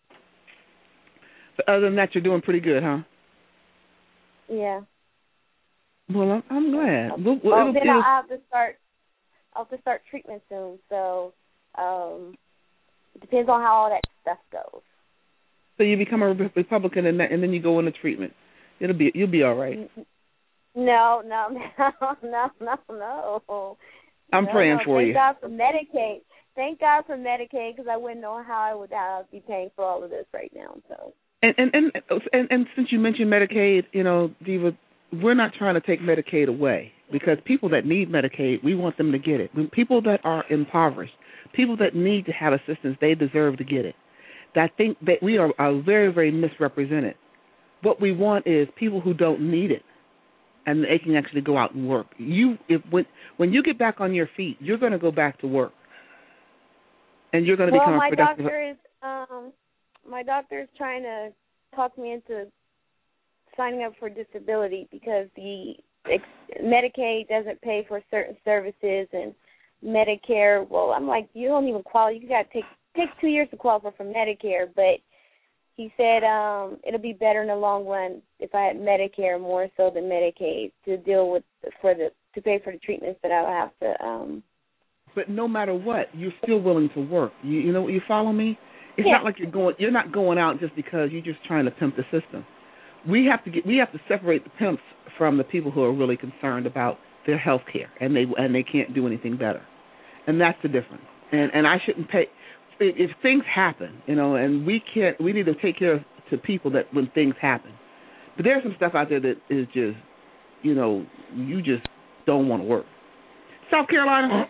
But other than that, you're doing pretty good, huh? Yeah. Well, I'm, I'm glad. We'll, we'll, well, it'll, then it'll... I'll have to start. I'll have to start treatment soon, so um, it depends on how all that stuff goes. So you become a Republican and, that, and then you go into treatment. It'll be you'll be all right. No, no, no, no, no, no. I'm no, praying no. for Thank you. God for Medicaid. Thank God for Medicaid because I wouldn't know how I would uh, be paying for all of this right now. So. And and, and and and since you mentioned Medicaid, you know, Diva, we're not trying to take Medicaid away because people that need Medicaid, we want them to get it. When people that are impoverished, people that need to have assistance, they deserve to get it. I think that we are, are very, very misrepresented. What we want is people who don't need it, and they can actually go out and work. You, if when when you get back on your feet, you're going to go back to work, and you're going to well, become my a productive. doctor is um, my doctor is trying to talk me into signing up for disability because the ex- Medicaid doesn't pay for certain services, and Medicare. Well, I'm like, you don't even qualify. You got to take take two years to qualify for Medicare, but he said um, it'll be better in the long run if I had Medicare more so than Medicaid to deal with for the to pay for the treatments that I would have to. Um, but no matter what, you're still willing to work. You, you know, you follow me? It's yeah. not like you're going. You're not going out just because you're just trying to pimp the system. We have to get. We have to separate the pimps from the people who are really concerned about their health care, and they and they can't do anything better. And that's the difference. And and I shouldn't pay. If things happen, you know, and we can't, we need to take care of to people that when things happen. But there's some stuff out there that is just, you know, you just don't want to work. South Carolina.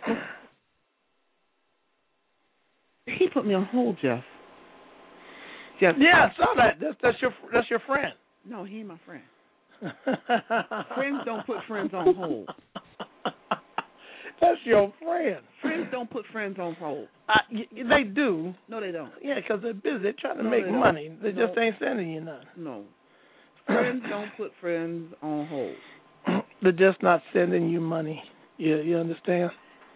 He put me on hold, Jeff. Jeff. Yeah, I saw that. That's, that's your that's your friend. No, he ain't my friend. Friends don't put friends on hold. That's your friend. Friends don't put friends on hold. Uh, y- they do. No, they don't. Yeah, because they're busy. They're trying to no, make they money. They no. just ain't sending you none. No. Friends don't put friends on hold. They're just not sending you money. You, you understand?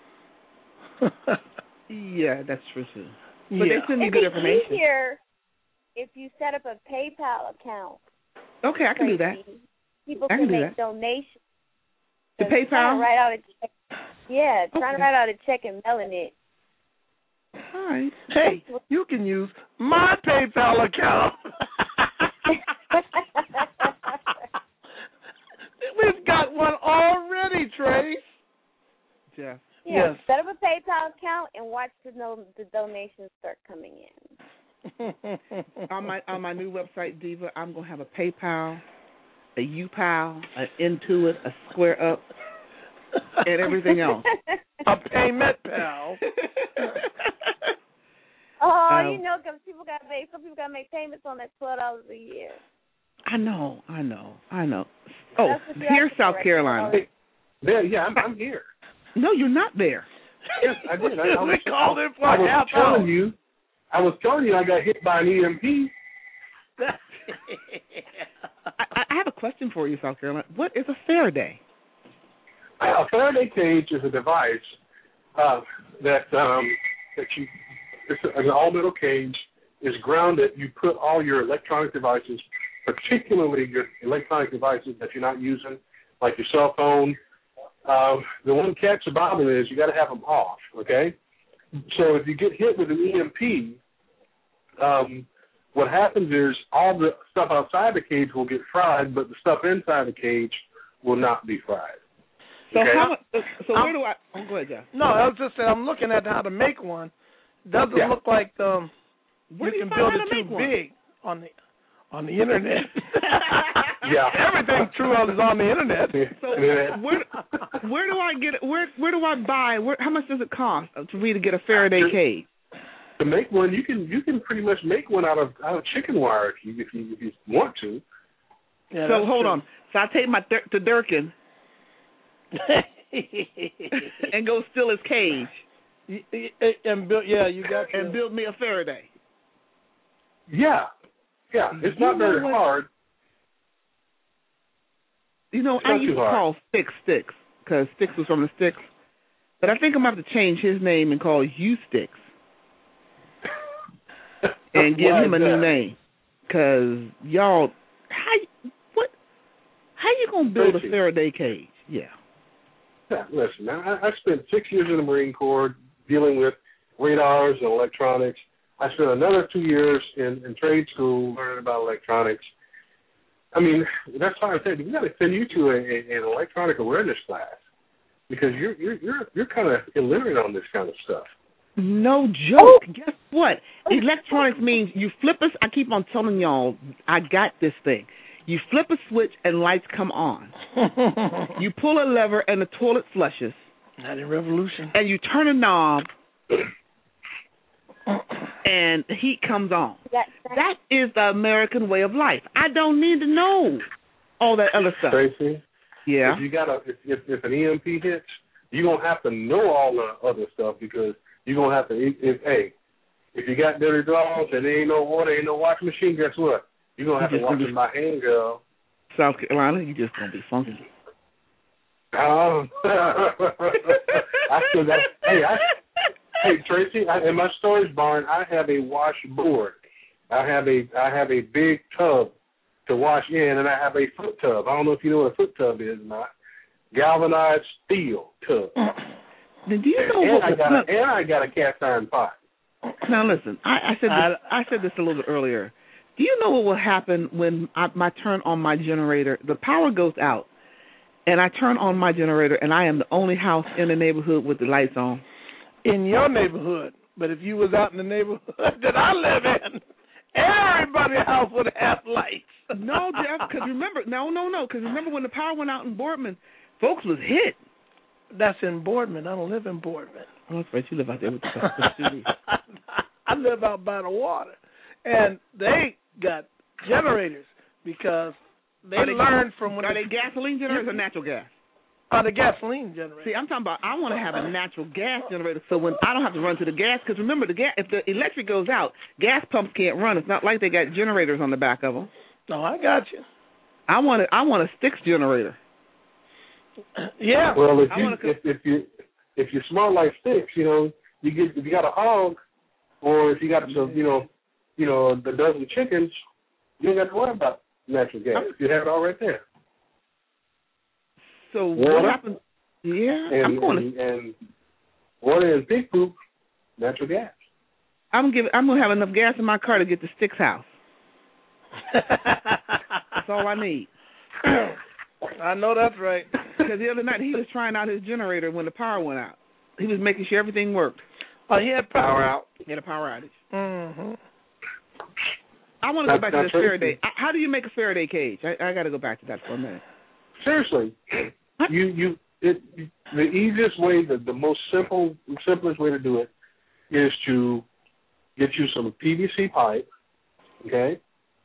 Yeah, that's true, too. But yeah. they send you good information. It's easier if you set up a PayPal account. Okay, I can do that. People I can, can do make that. donations. The PayPal? Trying to write out a check. Yeah, okay. trying to write out a check and mailing it. All right. Hey, you can use my PayPal account. We've got one already, Trace. Yeah. Yeah, yes. Set up a PayPal account and watch the, no, the donations start coming in. on my on my new website, Diva, I'm gonna have a PayPal, a UPal, an Intuit, a Square Up, and everything else. A payment pal. Oh, um, you know, because people got to make some people got to make payments on that twelve dollars a year. I know, I know, I know. Oh, That's here's South Carolina. Hey, there, yeah, I'm, I'm here. No, you're not there. Yes, I did. I, I we was, called it for I was half telling hour. you. I was telling you I got hit by an E M P. I, I have a question for you, South Carolina. What is a Faraday? A Faraday cage is a device uh, that um, that you. It's an all-metal cage. Is grounded. You put all your electronic devices, particularly your electronic devices that you're not using, like your cell phone. Uh, the one catch about them is you got to have them off. Okay. So if you get hit with an E M P, um, what happens is all the stuff outside the cage will get fried, but the stuff inside the cage will not be fried. So okay? how? So I'm, where do I? Oh, go ahead, Jeff. No, I was just saying I'm looking at how to make one. Doesn't yeah. look like um, where you do can you build find it how to too make one? big on the on the internet. Yeah, everything true is on the internet. So where where do I get it? Where where do I buy? Where, how much does it cost for me to get a Faraday to, cage? To make one, you can you can pretty much make one out of out of chicken wire if you if you, if you want to. Yeah, so hold true. on. So I take my th- to Durkin and go steal his cage. And build, yeah, you got to. and build me a Faraday. Yeah, yeah. It's You not very know what? hard. You know, It's I not used too to hard. call Sticks Sticks because Sticks was from the Sticks, but I think I'm gonna have to change his name and call you Sticks and give Why him a is new that? name. Cause y'all, how what? How you gonna build Tracy. a Faraday cage? Yeah. Yeah, listen, man, I, I spent six years in the Marine Corps dealing with radars and electronics. I spent another two years in, in trade school learning about electronics. I mean, that's why I said we got to send you to a, a, an electronic awareness class because you're you're you're you're kind of illiterate on this kind of stuff. No joke. Guess what? Electronics means you flip us. I keep on telling y'all, I got this thing. You flip a switch and lights come on. You pull a lever and the toilet flushes. Not in Revolution. And you turn a knob and heat comes on. That is the American way of life. I don't need to know all that other stuff. Tracy? Yeah? If you got a, if, if, if an E M P hits, you're going to have to know all the other stuff because you're going to have to, if, if, hey, if you got dirty drawers and there ain't no water, ain't no washing machine, guess what? You're going to have to wash it by hand, girl. South Carolina, you just going to be funky. Um, I still got, hey, I, hey, Tracy, I, in my storage barn, I have a washboard. I have a, I have a big tub to wash in, and I have a foot tub. I don't know if you know what a foot tub is or not. Galvanized steel tub. Then do you know and, what? And I got, a, and I got a cast iron pot. Now listen, I, I said this, I, I said this a little bit earlier. Do you know what will happen when I, I turn on my generator? The power goes out, and I turn on my generator, and I am the only house in the neighborhood with the lights on. In your neighborhood, but if you was out in the neighborhood that I live in, everybody's house would have lights. No, Jeff, because remember, no, no, no, because remember when the power went out in Boardman, folks was hit. That's in Boardman. I don't live in Boardman. Oh, that's right. You live out there with the, the city. I live out by the water, and they got generators because they, they learned from when are they gasoline generators or natural gas? Uh, the gasoline generator. See, I'm talking about I want to have a natural gas generator so when I don't have to run to the gas, because remember, the gas, if the electric goes out, gas pumps can't run. It's not like they got generators on the back of them. No, I got you. I want a, I want a sticks generator. Yeah. Well, if you wanna... if, if you if you're smart like sticks, you know, you get if you got a hog, or if you got some, you know, you know, a dozen chickens, you don't have to worry about natural gas. You have it all right there. So water, what happens? Yeah, and, I'm going and, and water and pig poop, natural gas. I'm giving. I'm gonna have enough gas in my car to get to Sticks' house. That's all I need. I know that's right. Because the other night he was trying out his generator when the power went out. He was making sure everything worked. Oh, he had power out. He had a power outage. Mm-hmm. I want to go back to this Faraday. How do you make a Faraday cage? I, I got to go back to that for a minute. Seriously, you you it the easiest way, the, the most simple simplest way to do it is to get you some P V C pipe, okay,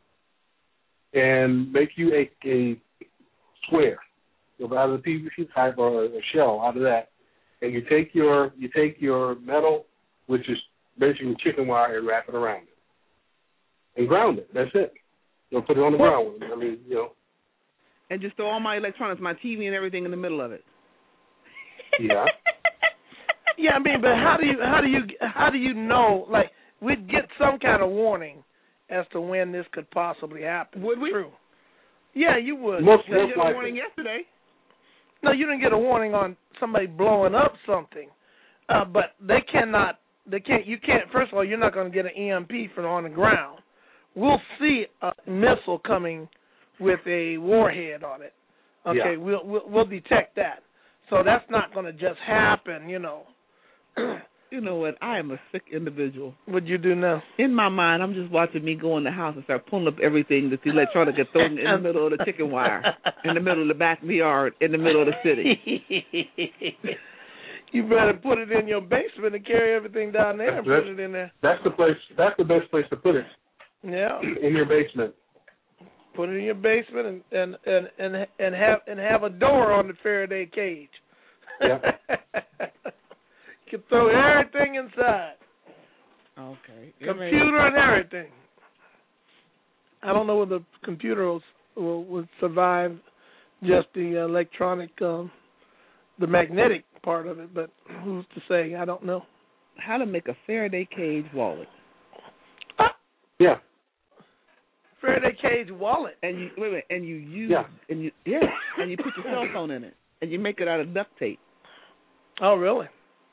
and make you a a square of either the P V C pipe or a shell out of that, and you take your you take your metal, which is basically chicken wire, and wrap it around it and ground it. That's it. You'll put it on the ground. I mean, you know. And just throw all my electronics, my T V and everything in the middle of it. Yeah. Yeah, I mean, but how do you how do you how do you know? Like, we'd get some kind of warning as to when this could possibly happen. Would we? True. Yeah, you would. Most, you most got likely. a warning yesterday. No, you didn't get a warning on somebody blowing up something, uh, but they cannot. They can't. You can't. First of all, you're not going to get an E M P from on the ground. We'll see a missile coming with a warhead on it. Okay, yeah. we'll, we'll we'll detect that. So that's not going to just happen, you know. You know what? I am a sick individual. What'd you do now? In my mind, I'm just watching me go in the house and start pulling up everything that's electronic and throwing it in the middle of the chicken wire, in the middle of the back of the yard, in the middle of the city. You better put it in your basement and carry everything down there and that's, put it in there. That's the place. That's the best place to put it. Yeah. In your basement. Put it in your basement and and and and, and have and have a door on the Faraday cage. Yeah. You can throw everything inside. Okay. Computer and everything. I don't know whether the computer will, will, will survive just the electronic, um, the magnetic part of it, but who's to say? I don't know. How to make a Faraday cage wallet. Ah. Yeah. Faraday cage wallet. And you wait, wait, and you use yeah. and you yeah, and you put your cell phone in it, and you make it out of duct tape. Oh, really?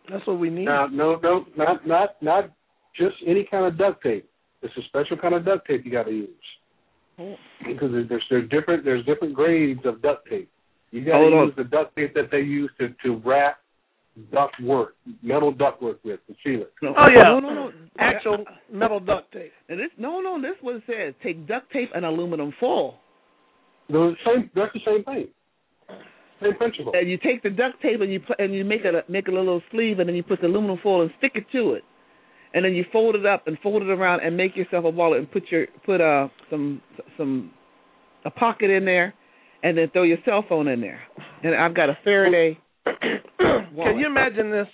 That's what we need. Now, no, no, not not not just any kind of duct tape. It's a special kind of duct tape you got to use. Oh. Because there's there's different there's different grades of duct tape. You got to use the duct tape that they use to, to wrap duct work, metal duct work with to seal it. No. Oh yeah, no, no, no, actual metal duct tape. And this, no, no, this is what it says. Take duct tape and aluminum foil. The same, that's the same thing. Same principle. And you take the duct tape and you put, and you make a make a little sleeve, and then you put the aluminum foil and stick it to it, and then you fold it up and fold it around and make yourself a wallet and put your put uh some some a pocket in there, and then throw your cell phone in there. And I've got a Faraday. Can you imagine this?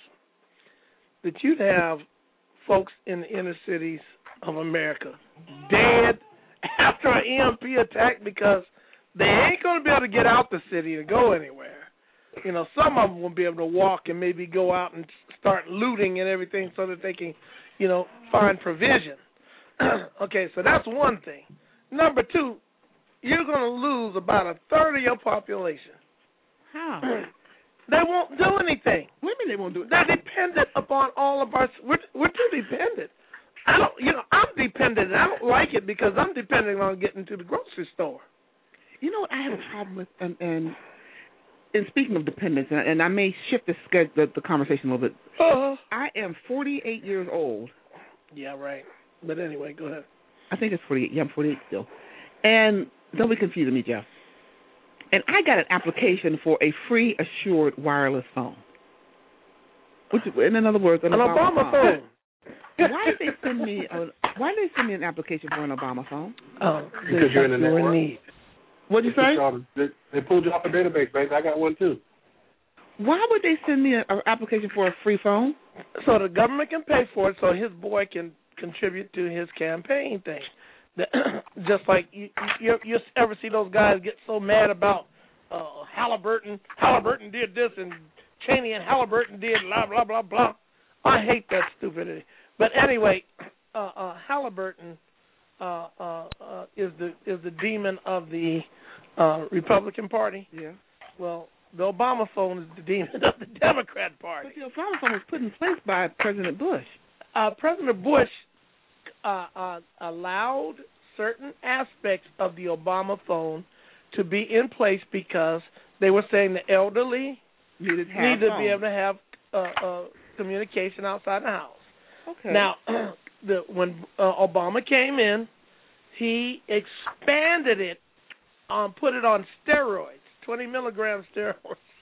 That you'd have folks in the inner cities of America dead after an E M P attack because they ain't going to be able to get out the city to go anywhere. You know, some of them will be able to walk and maybe go out and start looting and everything so that they can, you know, find provision. Okay, so that's one thing. Number two, you're going to lose about a third of your population. How? They won't do anything. What do you mean they won't do it? They're dependent upon all of our. We're, we're too dependent. I don't. You know, I'm dependent. And I don't like it because I'm dependent on getting to the grocery store. You know what I have a problem with, and and, and speaking of dependence, and, and I may shift the, the the conversation a little bit. Uh, I am forty-eight years old. Yeah, right. But anyway, go ahead. I think it's forty-eight. Yeah, I'm forty-eight still. And don't be confusing me, Jeff. And I got an application for a free assured wireless phone. Which, in other words, an, an Obama, Obama phone. phone. Why did they send me? A, why did they send me an application for an Obama phone? Oh, because you're in the network. Need. What'd you say? They, they pulled you off a database, baby. I got one too. Why would they send me an application for a free phone? So the government can pay for it, so his boy can contribute to his campaign thing. The, just like you, you, you ever see those guys get so mad about uh, Halliburton? Halliburton did this, and Cheney and Halliburton did blah blah blah blah. I hate that stupidity. But anyway, uh, uh, Halliburton uh, uh, uh, is the is the demon of the uh, Republican Party. Yeah. Well, the Obama phone is the demon of the Democrat Party. But the Obama phone was put in place by President Bush. Uh, President Bush uh, uh, allowed certain aspects of the Obama phone to be in place because they were saying the elderly needed need to be able to have uh, uh, communication outside the house. Okay. Now, the, when uh, Obama came in, he expanded it, um, put it on steroids, twenty milligram steroids,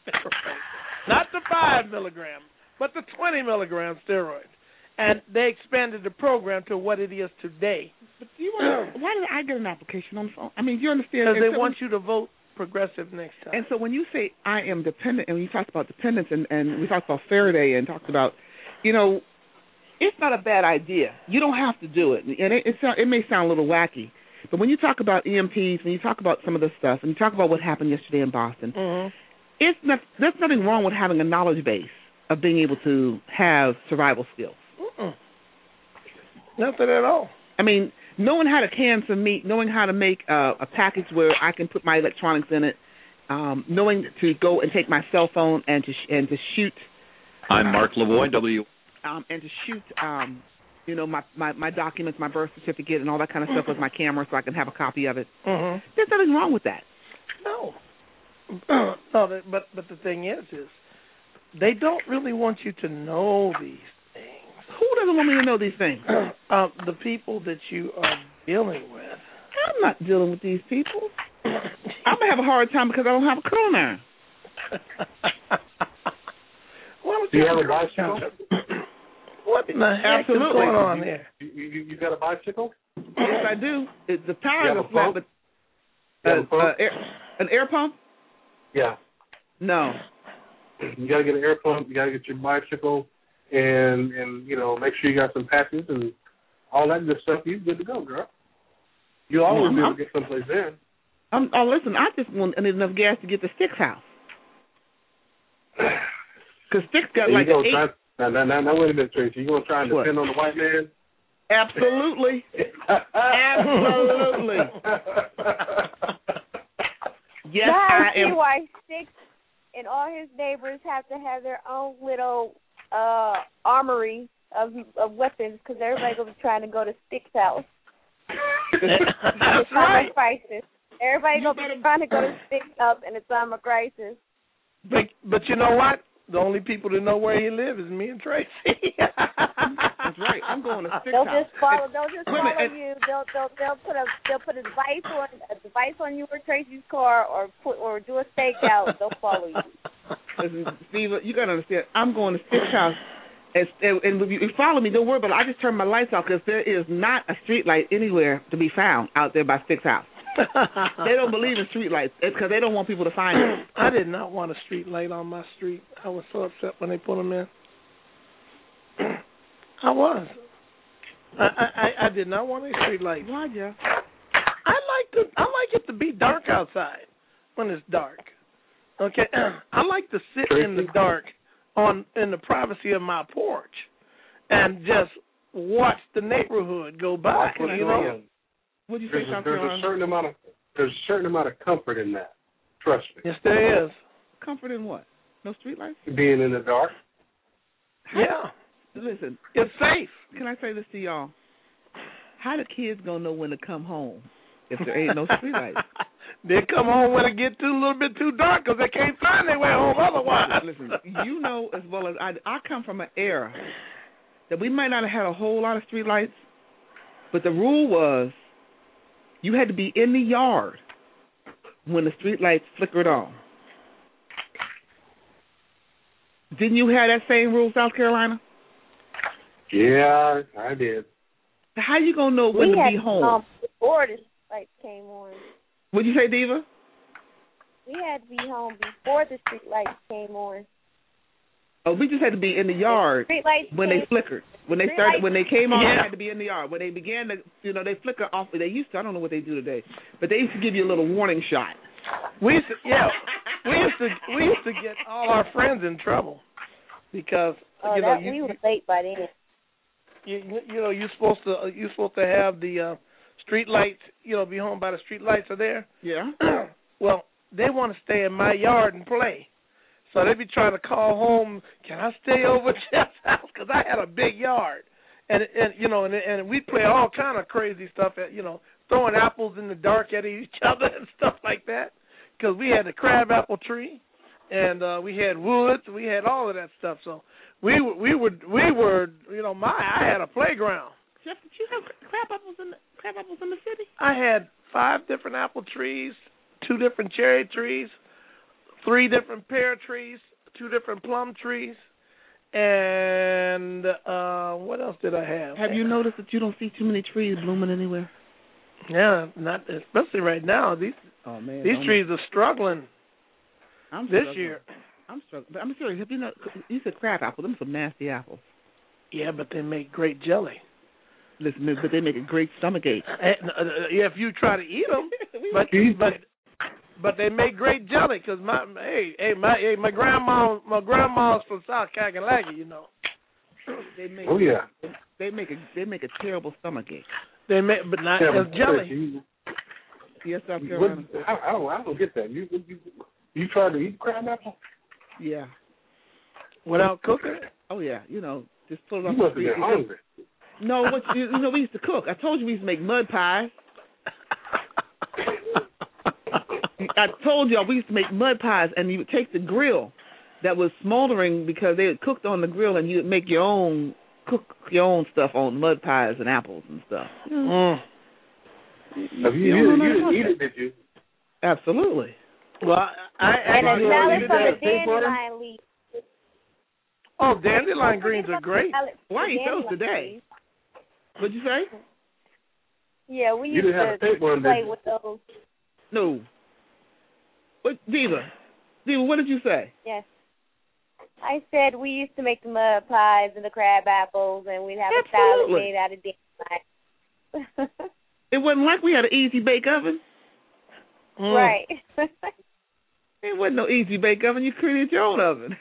not the five milligram, but the twenty milligram steroids. And they expanded the program to what it is today. But do you want to, why did I get an application on the phone? I mean, you understand? Because they so want when, you to vote progressive next time. And so when you say I am dependent, and when you talked about dependence, and, and we talked about Faraday and talked about, you know, it's not a bad idea. You don't have to do it. And it, it, it may sound a little wacky, but when you talk about E M Ps, when you talk about some of this stuff, and you talk about what happened yesterday in Boston, mm-hmm. it's not, there's nothing wrong with having a knowledge base of being able to have survival skills. Mm-mm. Nothing at all. I mean, knowing how to can some meat, knowing how to make uh, a package where I can put my electronics in it, um, knowing to go and take my cell phone and to sh- and to shoot. I'm Mark Lavoie, W. Um, and to shoot, um, you know, my, my, my documents, my birth certificate, and all that kind of stuff with my camera, so I can have a copy of it. Mm-hmm. There's nothing wrong with that. No. no, but but the thing is, is they don't really want you to know these things. Who doesn't want me to know these things? Uh, the people that you are dealing with. I'm not dealing with these people. I'm going to have a hard time because I don't have a curl iron. Do you have a bicycle? What in the heck Absolutely. is going on here? You, you, you got a bicycle? Yes, I do. It, the tires are flat, but You uh, have a pump? uh, air, an air pump? Yeah. No. You got to get an air pump. You got to get your bicycle, and and you know make sure you got some patches and all that good stuff. You're good to go, girl. You'll always be able to get someplace in. I'm, oh, listen, I just want I need enough gas to get to Sticks' house. Because Sticks got Are like you an gonna eight. try, now, now, now, now, wait a minute, Tracy. You gonna try and What? depend on the white man? Absolutely. Absolutely. Yes, now I I see am. why Sticks and all his neighbors have to have their own little uh, armory of of weapons because everybody gonna be trying to go to Stick's house. That's it's right. right. Crisis. Everybody gonna be trying to go to Stick's house, and it's on a crisis. But but you know what? The only people that know where he lives is me and Tracy. That's right. I'm going to Stick's They'll house. just follow. They'll just Wait a follow minute. you. They'll they'll they'll put a they'll put a device on a device on you or Tracy's car, or put or do a stakeout. They'll follow you. Listen, Steve, you got to understand. I'm going to Stick's house, and, and if you follow me, don't worry about it. I just turn my lights off because there is not a street light anywhere to be found out there by Stick's house. They don't believe in street lights because they don't want people to find it. I did not want a street light on my street. I was so upset when they put them in. I was. I, I I did not want a street light. Why, Jeff? I like to I like it to be dark outside when it's dark. Okay, I like to sit in the dark on in the privacy of my porch and just watch the neighborhood go by. What You know. What do you There's, think, a, there's a certain amount of there's a certain amount of comfort in that. Trust me. Yes, there is. Comfort in what? No street lights? Being in the dark. Yeah. Listen, it's safe. Can I say this to y'all? How the kids gonna know when to come home if there ain't no street lights? They come home when it get too a little bit too dark because they can't find their way home otherwise. Listen, you know as well as I, I come from an era that we might not have had a whole lot of street lights, but the rule was you had to be in the yard when the street lights flickered on. Didn't you have that same rule, South Carolina? Yeah, I did. How you gonna know when we to had be home? Um, before the lights came on. What'd you say, Diva? We had to be home before the street lights came on. Oh, we just had to be in the yard Street lights when came, they flickered. When they street started, lights- when they came on, Yeah. they had to be in the yard. When they began to, you know, they flicker off. They used to. I don't know what they do today, but they used to give you a little warning shot. We used to, yeah, we used to we used to get all our friends in trouble because Oh, you know that, you, we were late by then. you you know you're supposed to you're supposed to have the uh, street lights, you know, be home by the street lights are there. Yeah. Well, they want to stay in my yard and play, so they be trying to call home. Can I stay over at Jeff's house? Because I had a big yard, and and you know, and and we play all kind of crazy stuff at you know throwing apples in the dark at each other and stuff like that. Because we had the crab apple tree, and uh, we had woods, we had all of that stuff. So we were, we were, we were, you know, my I had a playground. Jeff, did you have crab apples in the crab apples in the city? I had five different apple trees, two different cherry trees, three different pear trees, two different plum trees, and uh, what else did I have? Have you noticed that you don't see too many trees blooming anywhere? Yeah, not especially right now. These oh man, these I'm, trees are struggling I'm this struggling. year. I'm struggling. But I'm serious. Have you know? You said crab apple. Them some nasty apples. Yeah, but they make great jelly. Listen, but they make a great stomach ache. And, uh, yeah, if you try to eat them, but but but they make great jelly because my hey hey my hey my grandma my grandma's from South Kakalaki, you know. They make, Oh yeah. They make a they make a terrible stomach ache. They make but not Yeah, as but jelly. You, Yes, South what, Carolina. I, I don't I don't get that. You you you tried to eat crab apple? Yeah. Without cooking it? Oh yeah. You know, just pull it off You the must have street. been hungry. No, what you, you know we used to cook. I told you we used to make mud pies. I told y'all we used to make mud pies, and you would take the grill that was smoldering because they had cooked on the grill, and you would make your own cook your own stuff on mud pies and apples and stuff. Mm. You, you, You you, don't know you nothing didn't eat about it, did you? Absolutely. Well, I, I And a actually salad did from that. the dandelion leaf. Oh, dandelion greens are great. Why eat those today? What'd you say? Yeah, we You used didn't have to to take one, play did you? with those. No. What, Diva? Diva, what did you say? Yes. I said we used to make the mud pies and the crab apples, and we'd have Absolutely. a salad made out of dandelion. It wasn't like we had an easy bake oven. Mm. Right. It wasn't no easy bake oven. You created your own oven.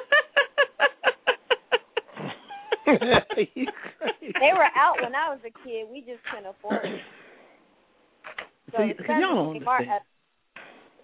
They were out when I was a kid. We just couldn't afford it. So See, it's y'all don't something smart. understand.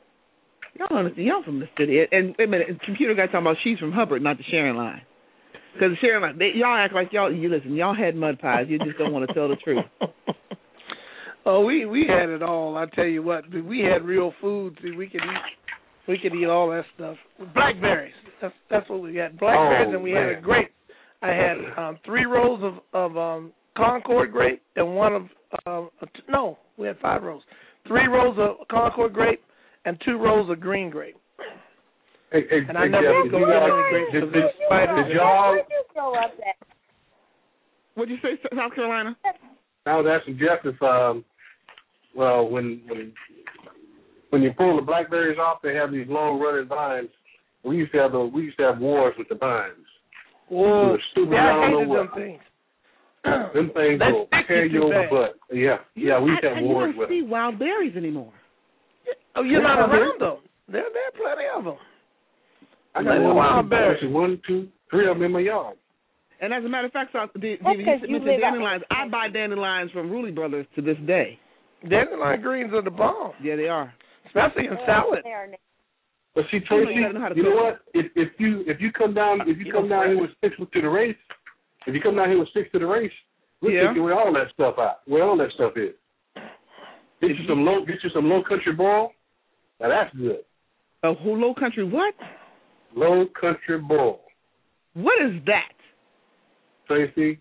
Y'all don't understand. Y'all from the city. And wait a minute, computer guy talking about she's from Hubbard, not the Sharon line. Because Sharon, like, they, y'all act like y'all. You listen, y'all had mud pies. You just don't want to tell the truth. Oh, we we had it all. I tell you what, we had real food. See, we could eat, we could eat all that stuff. Blackberries. That's that's what we had. Blackberries, Oh, and we man. had a grape. I had um, three rows of of um, Concord grape and one of uh, no, we had five rows. Three rows of Concord grape and two rows of green grape. Hey, hey, And I hey, never Jeff, would go you get guys- any grapes did- because did- there's spiders. did y'all- Where'd you grow up at? What'd you say, South Carolina? I was asking Jeff if, um, well, when when when you pull the blackberries off, they have these long running vines. We used to have those. We used to have wars with the vines. Whoa. We were stupid. Yeah, I I don't hated know them what. things. Them things They will stick tear you you too over bad. the butt. Yeah, yeah. We used to I, have you wars don't with see them. wild berries anymore. Oh, you're not Yeah, around them. There, there are plenty of them. I got Plenty of one, wild two, berries. actually one, two, three of them in my yard. And as a matter of fact, so, the, That's the, 'cause you you mentioned live out- dandelions. I buy dandelions from Ruley Brothers to this day. Dandelion greens are the bomb, Yeah, they are. especially in salad. They are now. But see, You Tracy, gotta know how to you know cook. what? If if you if you come down if you You come know, down here fresh. with sticks to the race, if you come down here with sticks to the race, we'll Yeah. take away all that stuff out. Where all that stuff is. Get you some low get you some low country boil. Now that's good. A whole low country what? Low country boil. What is that? Tracy,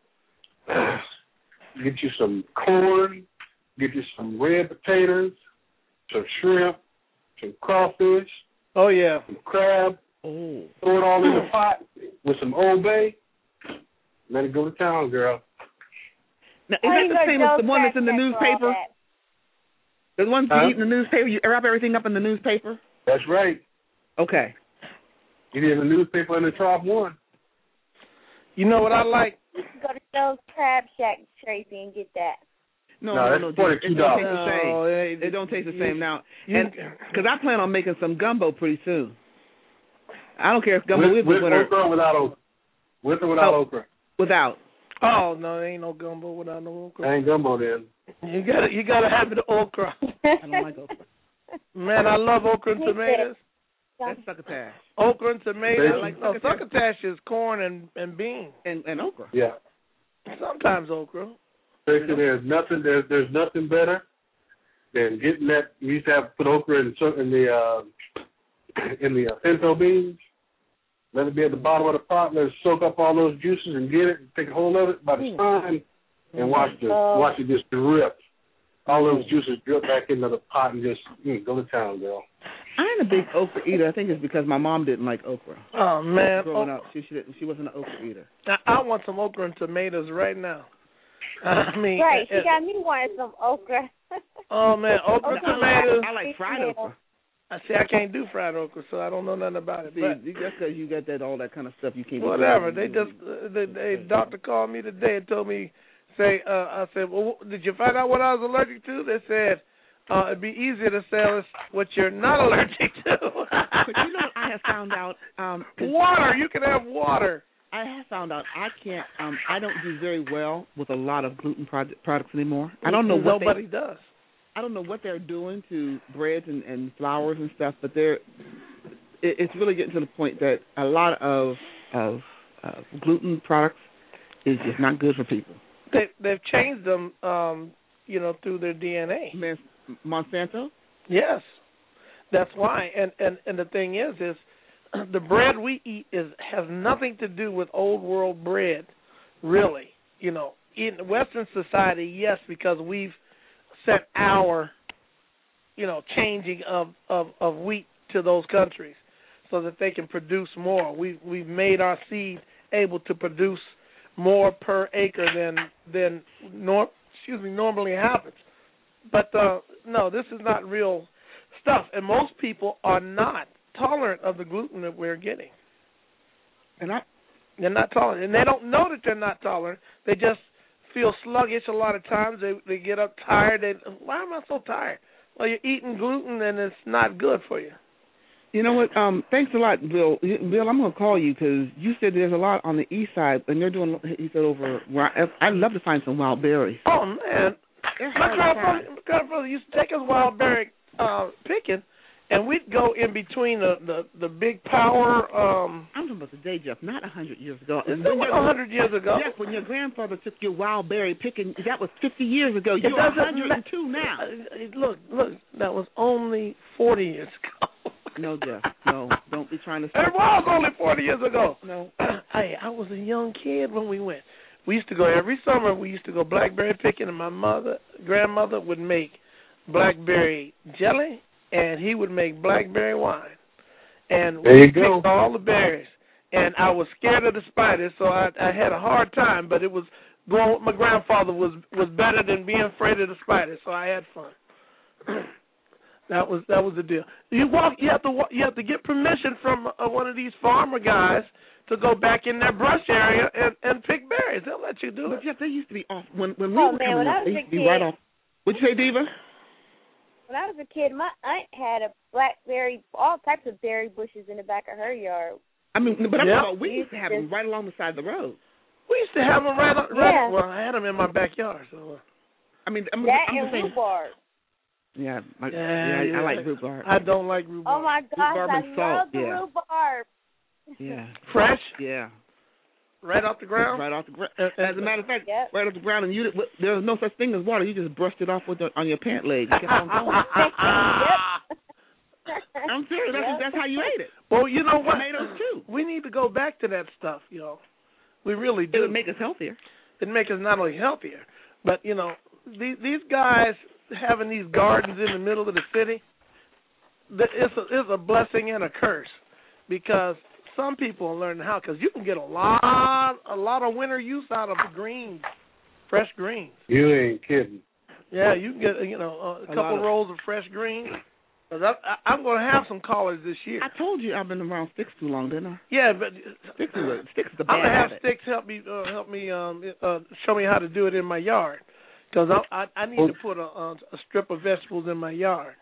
get you some corn, get you some red potatoes, some shrimp, some crawfish, Oh yeah. some crab, Oh. throw it all in the pot with some Old Bay. Let it go to town, girl. Now, is Oh, that you the got same as the Joe's one that's in the backpack for all newspaper? that. The ones Huh? you eat in the newspaper? You wrap everything up in the newspaper? That's right. Okay. Get it in the newspaper in the top one. You know what I like? You can go to Joe's Crab Shack, Tracy, and get that. No, No, no, that's no. forty-two It don't taste dollars. the same. No, it- It don't taste the you- same now. you- And because I plan on making some gumbo pretty soon. I don't care if gumbo With, is with the winner. okra or without okra? With or without Oh. okra? Without. Oh no, there ain't no gumbo without no okra. Ain't gumbo then. You gotta you gotta have the okra. I don't like okra. Man, I love okra and tomatoes. That's succotash. Okra and tomatoes. I like no, succotash. succotash is corn and and beans. And and okra. Yeah. Sometimes okra. Tracy, there's nothing there's there's nothing better than getting that. We used to have to put okra in, so- in the uh, in the uh, pinto beans. Let it be at the bottom of the pot. Let it soak up all those juices and get it. And take a hold of it by the spine and watch the Oh. watch it just drip. All those juices drip back into the pot and just mm, go to town, girl. I ain't a big okra eater. I think it's because my mom didn't like okra. Oh man, Growing oh, up, she she, didn't, she wasn't an okra eater. I, I want some okra and tomatoes right now. I mean, Right, she uh, got me wanting some okra. oh man, okra Okra. tomatoes. I like fried okra. I see. I can't do fried okra, so I don't know nothing about it. See, But just because you got that all that kind of stuff, you can't. whatever. They just uh, the, the doctor called me today and told me, say, uh, I said, well, did you find out what I was allergic to? They said, uh, it'd be easier to sell us what you're not allergic to. But you know what I have found out? Um, 'cause water. You can have water. I have found out I can't. Um, I don't do very well with a lot of gluten product, products anymore. I don't know what Nobody they, does. I don't know what they're doing to breads and, and flours and stuff, but they're. It, it's really getting to the point that a lot of of uh, gluten products is just not good for people. They they've changed them, um, you know, through their D N A. Man, Monsanto. Yes, that's why. And and and the thing is, is the bread we eat is has nothing to do with old world bread, really. You know, in Western society, yes, because we've sent our, you know, changing of of of wheat to those countries so that they can produce more. We we've made our seed able to produce more per acre than than nor excuse me normally happens. But uh, no, this is not real stuff, and most people are not tolerant of the gluten that we're getting. And I, they're not tolerant, and they don't know that they're not tolerant. They just feel sluggish a lot of times. They they get up tired. They, why am I so tired? Well, you're eating gluten, and it's not good for you. You know what? Um, thanks a lot, Bill. Bill, I'm going to call you because you said there's a lot on the east side, and they're doing. He said over. Where I, I'd love to find some wild berries. Oh man, They're my hard to find. grandfather, my grandfather used to take us wild berry uh, picking, and we'd go in between the the, the big power. Um, I'm talking about today, Jeff, not a hundred years ago. It's not a hundred years ago. Jeff, when your grandfather took you wild berry picking, that was fifty years ago. You're one hundred and two now. Uh, look, look, that was only forty years ago. No, Jeff, no, don't be trying to. It was only forty years ago. No, I I was a young kid when we went. We used to go every summer. We used to go blackberry picking, and my mother, grandmother, would make blackberry jelly, and he would make blackberry wine. And there we you picked go. all the berries. And I was scared of the spiders, so I, I had a hard time. But it was going with my grandfather was was better than being afraid of the spiders, so I had fun. that was that was the deal. You walk, you have to walk, you have to get permission from uh, one of these farmer guys to go back in their brush area and, and pick berries. They'll let you do but it. Jeff, they used to be off when when we Oh, were man, coming when I up. was They a used to be kid- right off. What'd you say, Diva? When I was a kid, my aunt had a blackberry, all types of berry bushes in the back of her yard. I mean, but I'm Yeah. talking about we used to have them right along the side of the road. We used to have them right, right Yeah. well, I had them in my backyard. So I mean, I'm, That I'm and just saying. rhubarb. Yeah, my, Yeah, yeah, I yeah. like rhubarb. I don't like rhubarb. Oh my gosh, Rhubarb I and salt, love the yeah. rhubarb. Yeah, Fresh, yeah, right off the ground. right off the ground. Uh, uh, As a matter of fact, Yep. right off the ground, and you did- there was no such thing as water. You just brushed it off with the, on your pant leg. You kept on going. Yep. I'm serious. That's, Yep. that's how you ate it. Well, you know what? Tomatoes too. We need to go back to that stuff, you know. We really do. It would make us healthier. It'd make us not only healthier, but you know, these these guys having these gardens in the middle of the city, that it's a, it's a blessing and a curse, because some people are learning how, because you can get a lot a lot of winter use out of the greens, fresh greens. You ain't kidding. Yeah, you can get you know a, A couple lot of- rolls of fresh greens. 'Cause I, I, I'm going to have some callers this year. I told you I've been around sticks too long, didn't I? Yeah, but Sticks is a, sticks is a I'm bad gonna have habit. sticks help me uh, help me um uh, show me how to do it in my yard, because I, I I need to put a, a a strip of vegetables in my yard,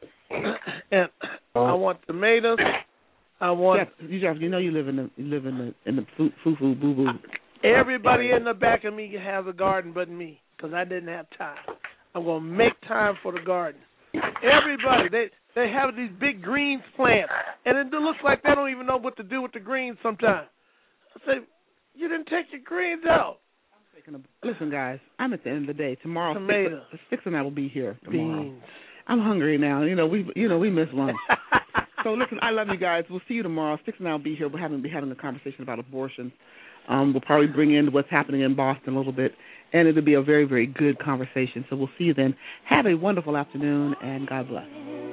and I want tomatoes. I want Jeff, you, Jeff, you know you live in the you live in the in the foo foo foo boo boo. everybody in the back of me has a garden but me, because I didn't have time. I'm gonna make time for the garden. Everybody, they they have these big greens plants, and it looks like they don't even know what to do with the greens sometimes. I say, you didn't take your greens out. Listen, guys, I'm at the end of the day. Tomorrow, Tomatoes. Six, Six and I will be here tomorrow. Beans. I'm hungry now. You know we you know we miss lunch. So listen, I love you guys. We'll see you tomorrow. Six and I will be here. We're having be having a conversation about abortion. Um, we'll probably bring in what's happening in Boston a little bit, and it'll be a very very good conversation. So we'll see you then. Have a wonderful afternoon, and God bless.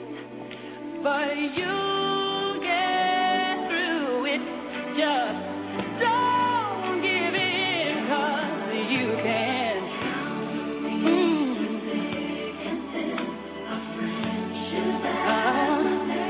But you get through it. Just don't give in, 'cause you can. Mm. Uh,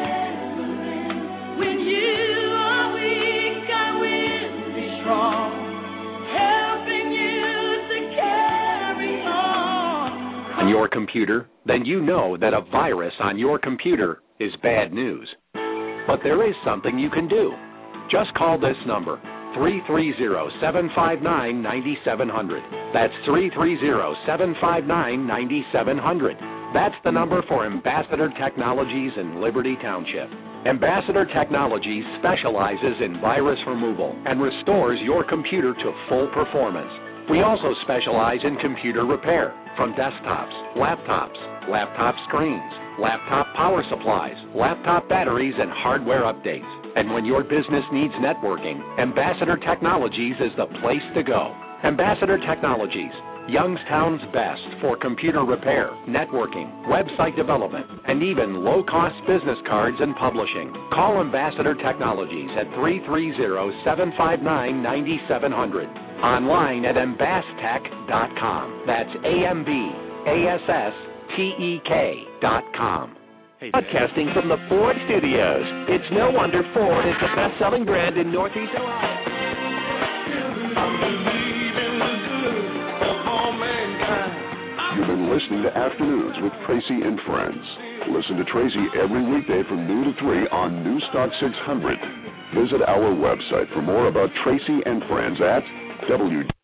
when you are weak, I will be strong, helping you to carry on. On your computer, then you know that a virus on your computer is bad news. But there is something you can do. Just call this number, three three zero, seven five nine, nine seven zero zero. That's three three zero, seven five nine, nine seven zero zero. That's the number for Ambassador Technologies in Liberty Township. Ambassador Technologies specializes in virus removal and restores your computer to full performance. We also specialize in computer repair, from desktops, laptops, laptop screens, laptop power supplies, laptop batteries, and hardware updates. And when your business needs networking, Ambassador Technologies is the place to go. Ambassador Technologies, Youngstown's best for computer repair, networking, website development, and even low-cost business cards and publishing. Call Ambassador Technologies at three three zero, seven five nine, nine seven zero zero. Online at ambastech dot com. That's A M B A S S T E K dot com. Broadcasting from the Ford Studios. It's no wonder Ford is the best-selling brand in Northeast Ohio. You've been listening to Afternoons with Tracy and Friends. Listen to Tracy every weekday from noon to three on Newstalk six hundred. Visit our website for more about Tracy and Friends at W.